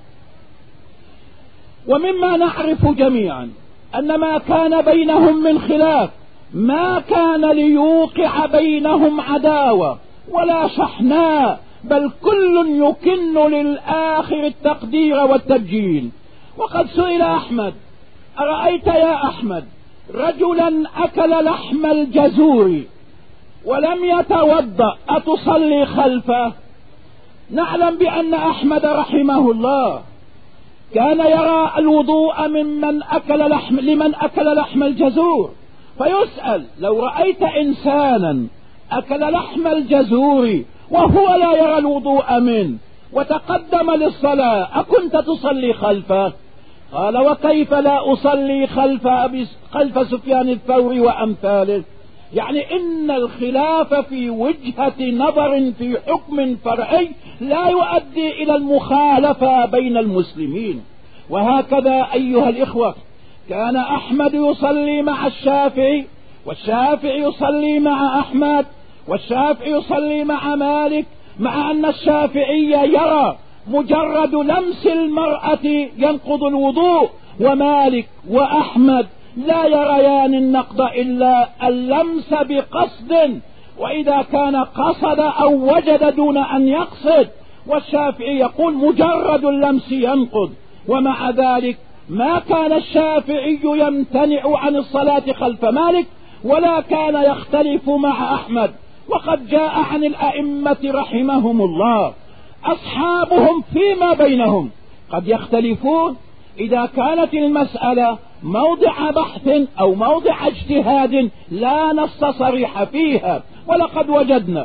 ومما نعرف جميعا أن ما كان بينهم من خلاف ما كان ليوقع بينهم عداوة ولا شحناء، بل كل يكن للآخر التقدير والتبجيل. وقد سئل أحمد: أرأيت يا أحمد رجلا أكل لحم الجزور ولم يتوضأ أتصلي خلفه؟ نعلم بأن أحمد رحمه الله كان يرى الوضوء ممن أكل لحم لمن أكل لحم الجزور، فيسأل: لو رأيت إنسانا أكل لحم الجزور وهو لا يرى الوضوء منه وتقدم للصلاة أكنت تصلي خلفه؟ قال: وكيف لا أصلي خلف أبي خلف سفيان الثوري وأمثاله؟ يعني إن الخلاف في وجهة نظر في حكم فرعي لا يؤدي إلى المخالفة بين المسلمين. وهكذا أيها الإخوة كان أحمد يصلي مع الشافعي، والشافعي يصلي مع أحمد، والشافعي يصلي مع مالك، مع أن الشافعي يرى مجرد لمس المرأة ينقض الوضوء، ومالك وأحمد لا يريان النقض إلا اللمس بقصد، وإذا كان قصد أو وجد دون أن يقصد، والشافعي يقول مجرد اللمس ينقض. ومع ذلك ما كان الشافعي يمتنع عن الصلاة خلف مالك، ولا كان يختلف مع أحمد. وقد جاء عن الأئمة رحمهم الله أصحابهم فيما بينهم قد يختلفون إذا كانت المسألة موضع بحث أو موضع اجتهاد لا نص صريح فيها. ولقد وجدنا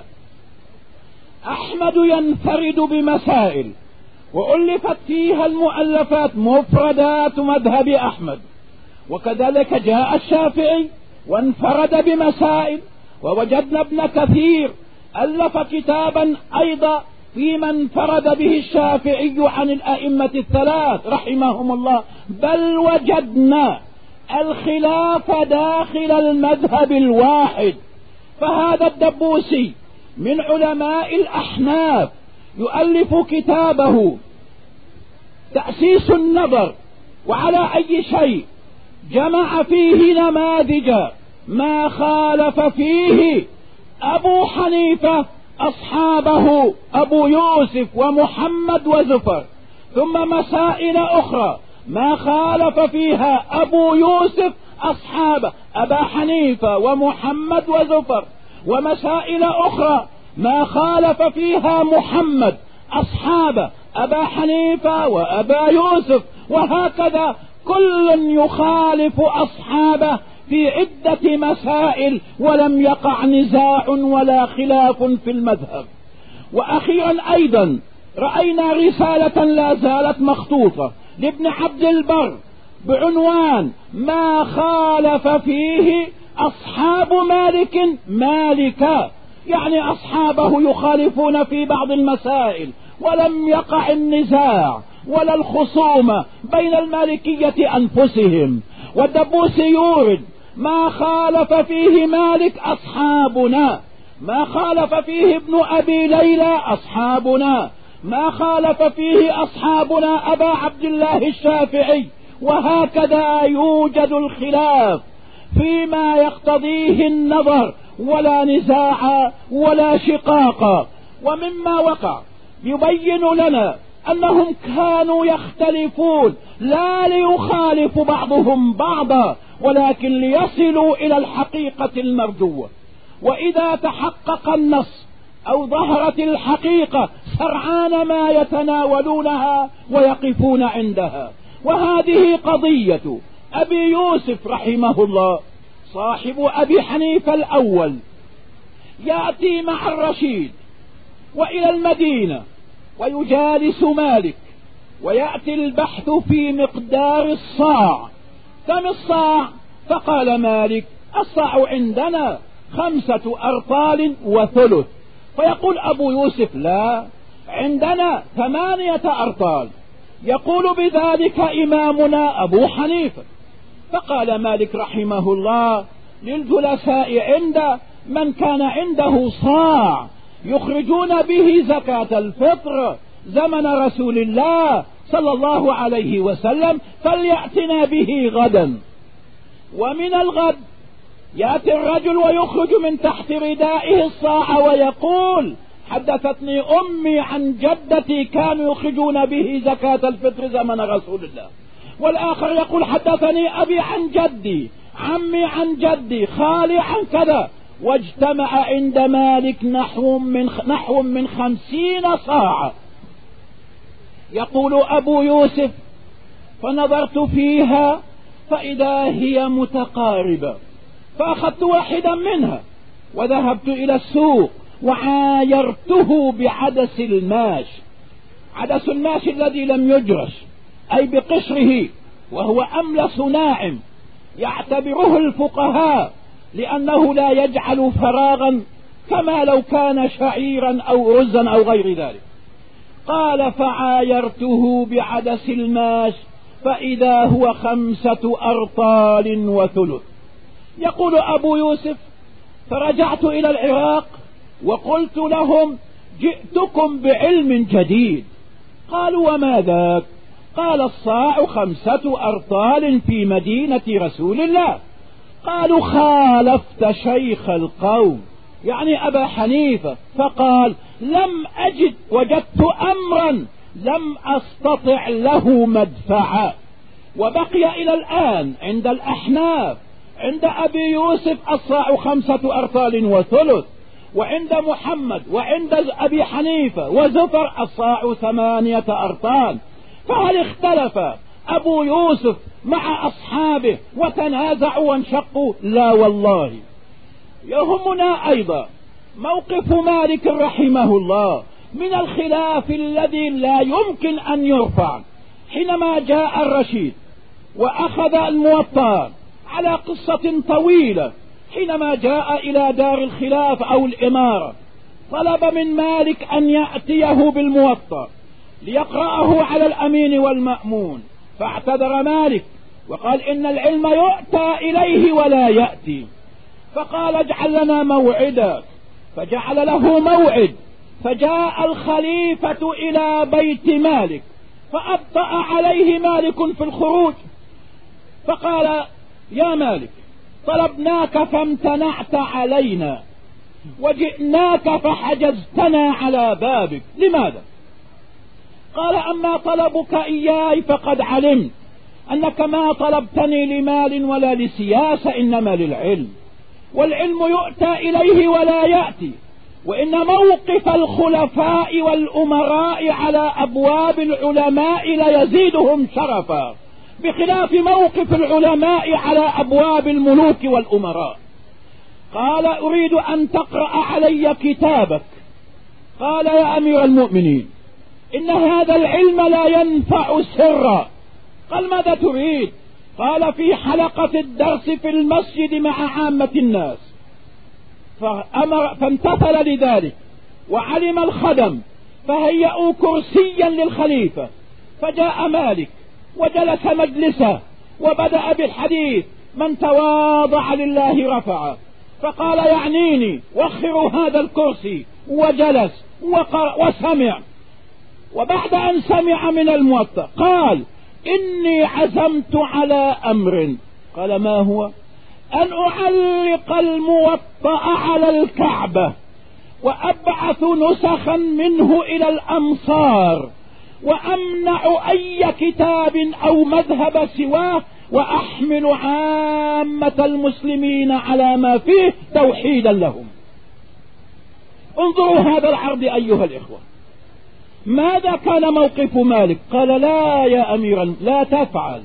أحمد ينفرد بمسائل وألفت فيها المؤلفات مفردات مذهب أحمد، وكذلك جاء الشافعي وانفرد بمسائل، ووجدنا ابن كثير ألف كتابا أيضا فيما انفرد به الشافعي عن الأئمة الثلاث رحمهم الله. بل وجدنا الخلاف داخل المذهب الواحد. فهذا الدبوسي من علماء الأحناف يؤلف كتابه تأسيس النظر، وعلى أي شيء جمع فيه نماذج ما خالف فيه أبو حنيفة أصحابه أبو يوسف ومحمد وزفر، ثم مسائل أخرى ما خالف فيها أبو يوسف أصحابه أبا حنيفة ومحمد وزفر، ومسائل أخرى ما خالف فيها محمد أصحابه أبا حنيفة وأبا يوسف، وهكذا كل يخالف أصحابه في عدة مسائل ولم يقع نزاع ولا خلاف في المذهب. وأخيرا أيضا رأينا رسالة لا زالت مخطوطة لابن عبد البر بعنوان ما خالف فيه أصحاب مالك مالكا، يعني أصحابه يخالفون في بعض المسائل ولم يقع النزاع ولا الخصومة بين المالكية أنفسهم. والدبوس يورد ما خالف فيه مالك أصحابنا، ما خالف فيه ابن أبي ليلى أصحابنا، ما خالف فيه أصحابنا أبا عبد الله الشافعي، وهكذا يوجد الخلاف فيما يقتضيه النظر ولا نزاع ولا شقاق. ومما وقع يبين لنا أنهم كانوا يختلفون لا ليخالف بعضهم بعضا ولكن ليصلوا إلى الحقيقة المرجوة. وإذا تحقق النص أو ظهرت الحقيقة سرعان ما يتناولونها ويقفون عندها. وهذه قضية أبي يوسف رحمه الله صاحب أبي حنيفة الأول، يأتي مع الرشيد وإلى المدينة ويجالس مالك، ويأتي البحث في مقدار الصاع. كم الصاع؟ فقال مالك الصاع عندنا خمسة أرطال وثلث. فيقول أبو يوسف لا، عندنا ثمانية أرطال. يقول بذلك إمامنا أبو حنيفة. فقال مالك رحمه الله للجلساء عند من كان عنده صاع يخرجون به زكاة الفطر زمن رسول الله صلى الله عليه وسلم فليأتنا به غدا. ومن الغد يأتي الرجل ويخرج من تحت ردائه الصاع ويقول حدثتني أمي عن جدتي كانوا يخرجون به زكاة الفطر زمن رسول الله. والآخر يقول حدثني أبي عن جدي، عمي عن جدي، خالي عن كذا. واجتمع عند مالك نحو من نحو من خمسين صاعا. يقول أبو يوسف فنظرت فيها فإذا هي متقاربة، فأخذت واحدا منها وذهبت إلى السوق وعايرته بعدس الماش. عدس الماش الذي لم يجرش أي بقشره، وهو أملس ناعم يعتبره الفقهاء لأنه لا يجعل فراغا كما لو كان شعيرا أو رزا أو غير ذلك. قال فعايرته بعدس الماش فإذا هو خمسة أرطال وثلث. يقول أبو يوسف فرجعت إلى العراق وقلت لهم جئتكم بعلم جديد. قالوا وما ذاك؟ قال الصاع خمسة أرطال في مدينة رسول الله. قالوا خالفت شيخ القوم يعني أبا حنيفة. فقال لم أجد وجدت أمرا لم أستطع له مدفعا. وبقي إلى الآن عند الأحناف عند أبي يوسف الصاع خمسة أرطال وثلث، وعند محمد وعند أبي حنيفة وزفر الصاع ثمانية أرطال. فهل اختلف أبو يوسف مع أصحابه وتنازعوا وانشقوا؟ لا والله. يهمنا أيضا موقف مالك رحمه الله من الخلاف الذي لا يمكن أن يرفع حينما جاء الرشيد وأخذ الموطأ على قصة طويلة. حينما جاء إلى دار الخلاف أو الإمارة طلب من مالك أن يأتيه بالموطأ ليقرأه على الأمين والمأمون، فاعتذر مالك وقال إن العلم يؤتى إليه ولا يأتي. فقال اجعل لنا موعدا، فجعل له موعد. فجاء الخليفة إلى بيت مالك فأبطأ عليه مالك في الخروج، فقال يا مالك طلبناك فامتنعت علينا وجئناك فحجزتنا على بابك، لماذا؟ قال أما طلبك إياي فقد علمت أنك ما طلبتني لمال ولا لسياسة إنما للعلم، والعلم يؤتى إليه ولا يأتي، وإن موقف الخلفاء والأمراء على أبواب العلماء ليزيدهم شرفا. بخلاف موقف العلماء على أبواب الملوك والأمراء. قال أريد أن تقرأ علي كتابك. قال يا أمير المؤمنين إن هذا العلم لا ينفع سرا. قال ماذا تريد؟ قال في حلقة الدرس في المسجد مع عامة الناس. فأمر فامتثل لذلك، وعلم الخدم فهيئوا كرسيا للخليفة، فجاء مالك وجلس مجلسه وبدأ بالحديث: من تواضع لله رفعه. فقال يعنيني، وخروا هذا الكرسي، وجلس وسمع. وبعد أن سمع من الموطأ قال: إني عزمت على أمر. قال ما هو؟ أن أعلق الموطأ على الكعبة، وأبعث نسخا منه إلى الأمصار، وأمنع أي كتاب أو مذهب سواه، وأحمل عامة المسلمين على ما فيه توحيدا لهم. انظروا هذا العرض أيها الإخوة. ماذا كان موقف مالك؟ قال لا يا أمير لا تفعل.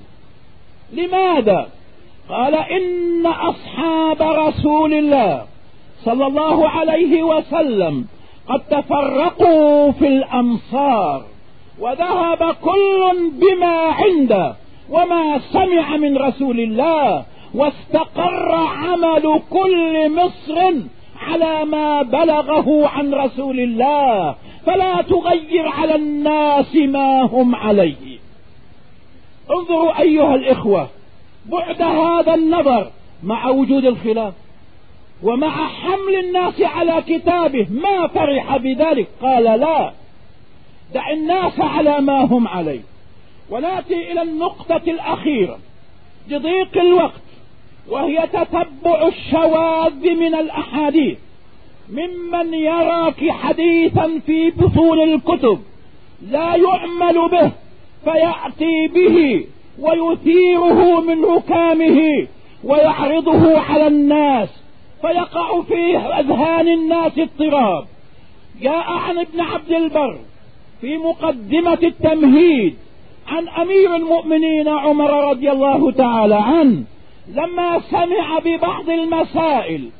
لماذا؟ قال إن أصحاب رسول الله صلى الله عليه وسلم قد تفرقوا في الأمصار، وذهب كل بما عنده وما سمع من رسول الله، واستقر عمل كل مصر على ما بلغه عن رسول الله، فلا تغير على الناس ما هم عليه. انظروا أيها الإخوة بعد هذا النظر مع وجود الخلاف ومع حمل الناس على كتابه ما فرح بذلك. قال لا، دع الناس على ما هم عليه. ونأتي إلى النقطة الأخيرة لضيق الوقت، وهي تتبع الشواذ من الأحاديث ممن يراك حديثا في بطون الكتب لا يعمل به فيأتي به ويثيره من ركامه ويعرضه على الناس فيقع في أذهان الناس اضطراب. جاء عن ابن عبد البر في مقدمة التمهيد عن أمير المؤمنين عمر رضي الله تعالى عنه لما سمع ببعض المسائل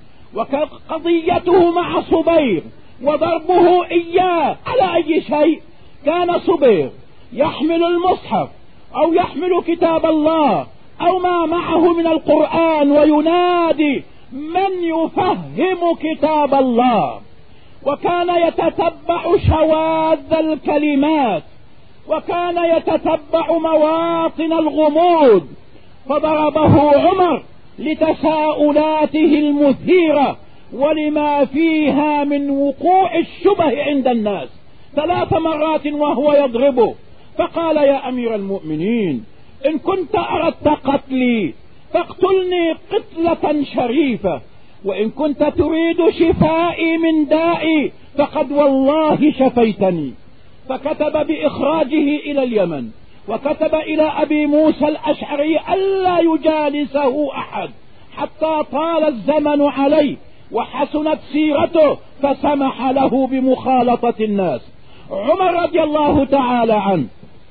وقضيته مع صبيغ وضربه إياه على أي شيء. كان صبيغ يحمل المصحف أو يحمل كتاب الله أو ما معه من القرآن وينادي من يفهم كتاب الله، وكان يتتبع شواذ الكلمات، وكان يتتبع مواطن الغموض. فضربه عمر لتساؤلاته المثيرة ولما فيها من وقوع الشبه عند الناس ثلاث مرات وهو يضربه. فقال يا أمير المؤمنين إن كنت أردت قتلي فاقتلني قتلة شريفة، وإن كنت تريد شفائي من دائي فقد والله شفيتني. فكتب بإخراجه إلى اليمن، وكتب إلى أبي موسى الأشعري ألا يجالسه أحد حتى طال الزمن عليه وحسنت سيرته، فسمح له بمخالطة الناس. عمر رضي الله تعالى عنه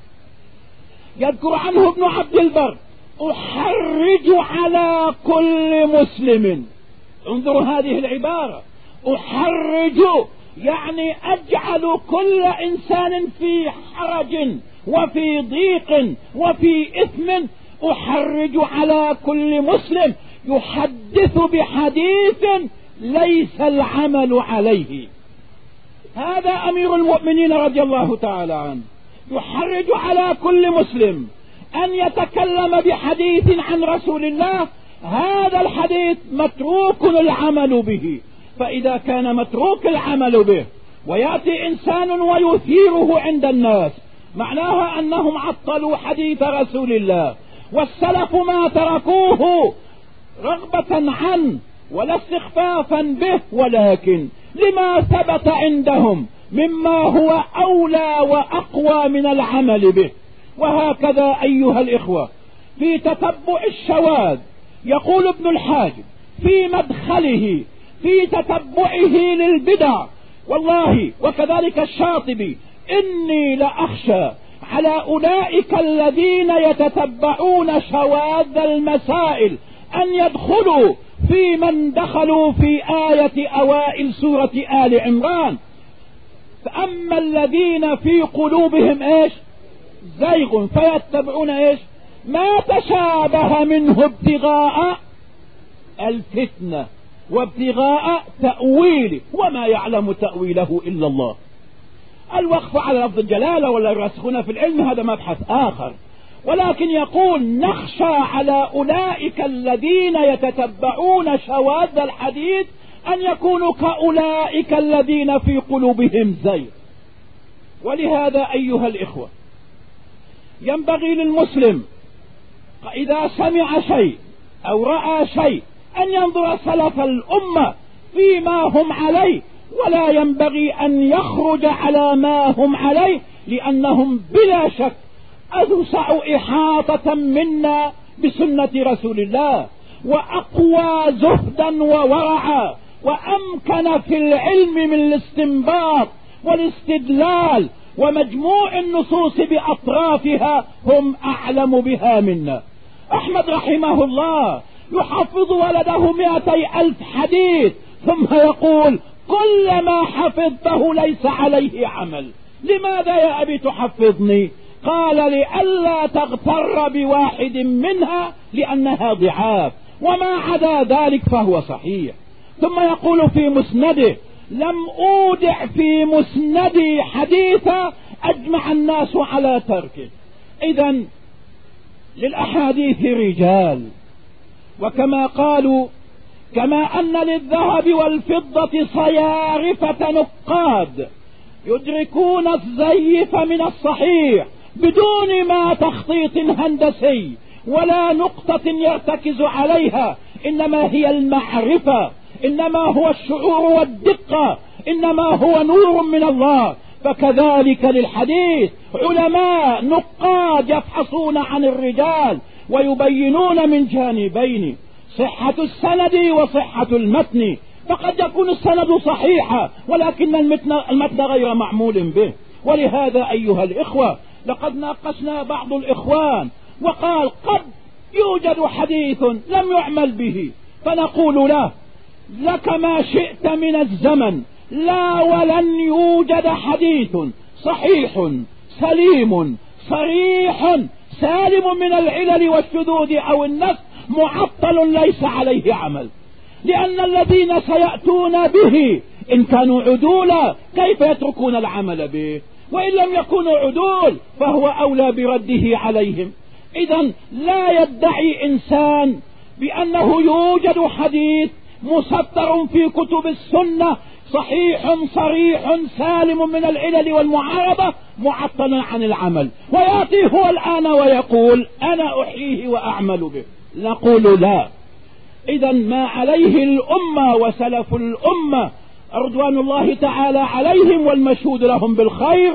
يذكر عنه ابن عبد البر: أحرج على كل مسلم. انظروا هذه العبارة، أحرج يعني أجعل كل إنسان في حرج وفي ضيق وفي إثم. أحرج على كل مسلم يحدث بحديث ليس العمل عليه. هذا أمير المؤمنين رضي الله تعالى عنه يحرج على كل مسلم أن يتكلم بحديث عن رسول الله هذا الحديث متروك العمل به. فإذا كان متروك العمل به ويأتي إنسان ويثيره عند الناس معناها أنهم عطلوا حديث رسول الله، والسلف ما تركوه رغبة عنه ولا استخفافا به، ولكن لما ثبت عندهم مما هو أولى وأقوى من العمل به. وهكذا أيها الإخوة في تتبع الشواذ يقول ابن الحاجب في مدخله في تتبعه للبدع والله، وكذلك الشاطبي: إني لأخشى على أولئك الذين يتتبعون شواذ المسائل أن يدخلوا في من دخلوا في آية أوائل سورة آل عمران. فأما الذين في قلوبهم إيش؟ زيغ فيتبعون إيش؟ ما تشابه منه ابتغاء الفتنة وابتغاء تأويله وما يعلم تأويله إلا الله. الوقف على لفظ الجلالة ولا الراسخون في العلم هذا مبحث آخر، ولكن يقول نخشى على أولئك الذين يتتبعون شواذ الحديث أن يكونوا كأولئك الذين في قلوبهم زيغ. ولهذا أيها الإخوة ينبغي للمسلم إذا سمع شيء أو رأى شيء أن ينظر سلف الأمة فيما هم عليه، ولا ينبغي أن يخرج على ما هم عليه، لأنهم بلا شك أوسع إحاطة منا بسنة رسول الله، وأقوى زهدا وورعا، وأمكن في العلم من الاستنباط والاستدلال، ومجموع النصوص بأطرافها هم أعلم بها منا. أحمد رحمه الله يحفظ ولده مئتي ألف حديث ثم يقول كل ما حفظته ليس عليه عمل. لماذا يا أبي تحفظني؟ قال لئلا تغتر بواحد منها لأنها ضعاف، وما عدا ذلك فهو صحيح. ثم يقول في مسنده لم أودع في مسندي حديثا أجمع الناس على تركه. إذن للأحاديث رجال، وكما قالوا كما أن للذهب والفضة صيارفة نقاد يدركون الزيف من الصحيح بدون ما تخطيط هندسي ولا نقطة يرتكز عليها، إنما هي المعرفة، إنما هو الشعور والدقة، إنما هو نور من الله. فكذلك للحديث علماء نقاد يفحصون عن الرجال ويبينون من جانبين صحة السند وصحة المتن. فقد يكون السند صحيحا ولكن المتن, المتن غير معمول به. ولهذا أيها الإخوة لقد ناقشنا بعض الإخوان وقال قد يوجد حديث لم يعمل به، فنقول له لك ما شئت من الزمن، لا ولن يوجد حديث صحيح سليم صريح سالم من العلل والشذوذ أو النفس معطل ليس عليه عمل، لأن الذين سيأتون به إن كانوا عدولا كيف يتركون العمل به؟ وإن لم يكونوا عدول فهو أولى برده عليهم. إذن لا يدعي إنسان بأنه يوجد حديث مسطر في كتب السنة صحيح صريح سالم من العلل والمعارضة معطل عن العمل، ويأتي هو الآن ويقول أنا أحييه وأعمل به. نقول لا. إذن ما عليه الأمة وسلف الأمة رضوان الله تعالى عليهم والمشهود لهم بالخير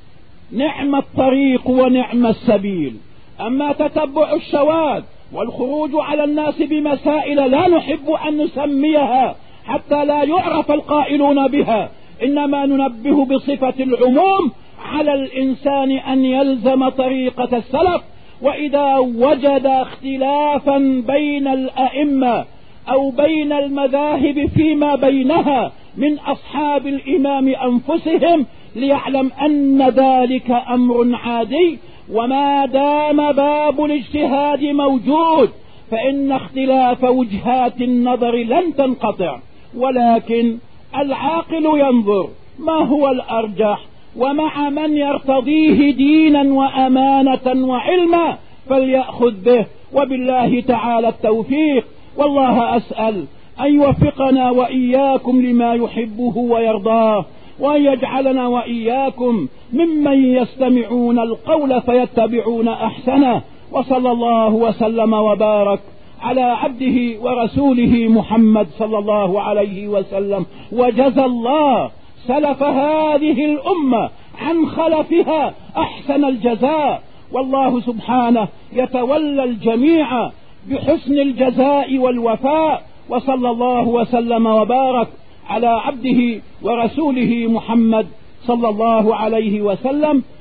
نعم الطريق ونعم السبيل. أما تتبع الشواذ والخروج على الناس بمسائل لا نحب أن نسميها حتى لا يعرف القائلون بها، إنما ننبه بصفة العموم على الإنسان أن يلزم طريقة السلف، وإذا وجد اختلافا بين الأئمة أو بين المذاهب فيما بينها من أصحاب الإمام أنفسهم ليعلم أن ذلك أمر عادي، وما دام باب الاجتهاد موجود فإن اختلاف وجهات النظر لن تنقطع، ولكن العاقل ينظر ما هو الأرجح ومع من يرتضيه دينا وأمانة وعلما فليأخذ به، وبالله تعالى التوفيق. والله أسأل أن يوفقنا وإياكم لما يحبه ويرضاه، وأن يجعلنا وإياكم ممن يستمعون القول فيتبعون أحسنه. وصلى الله وسلم وبارك على عبده ورسوله محمد صلى الله عليه وسلم، وجزى الله سلف هذه الأمة عن خلفها أحسن الجزاء، والله سبحانه يتولى الجميع بحسن الجزاء والوفاء. وصلى الله وسلم وبارك على عبده ورسوله محمد صلى الله عليه وسلم.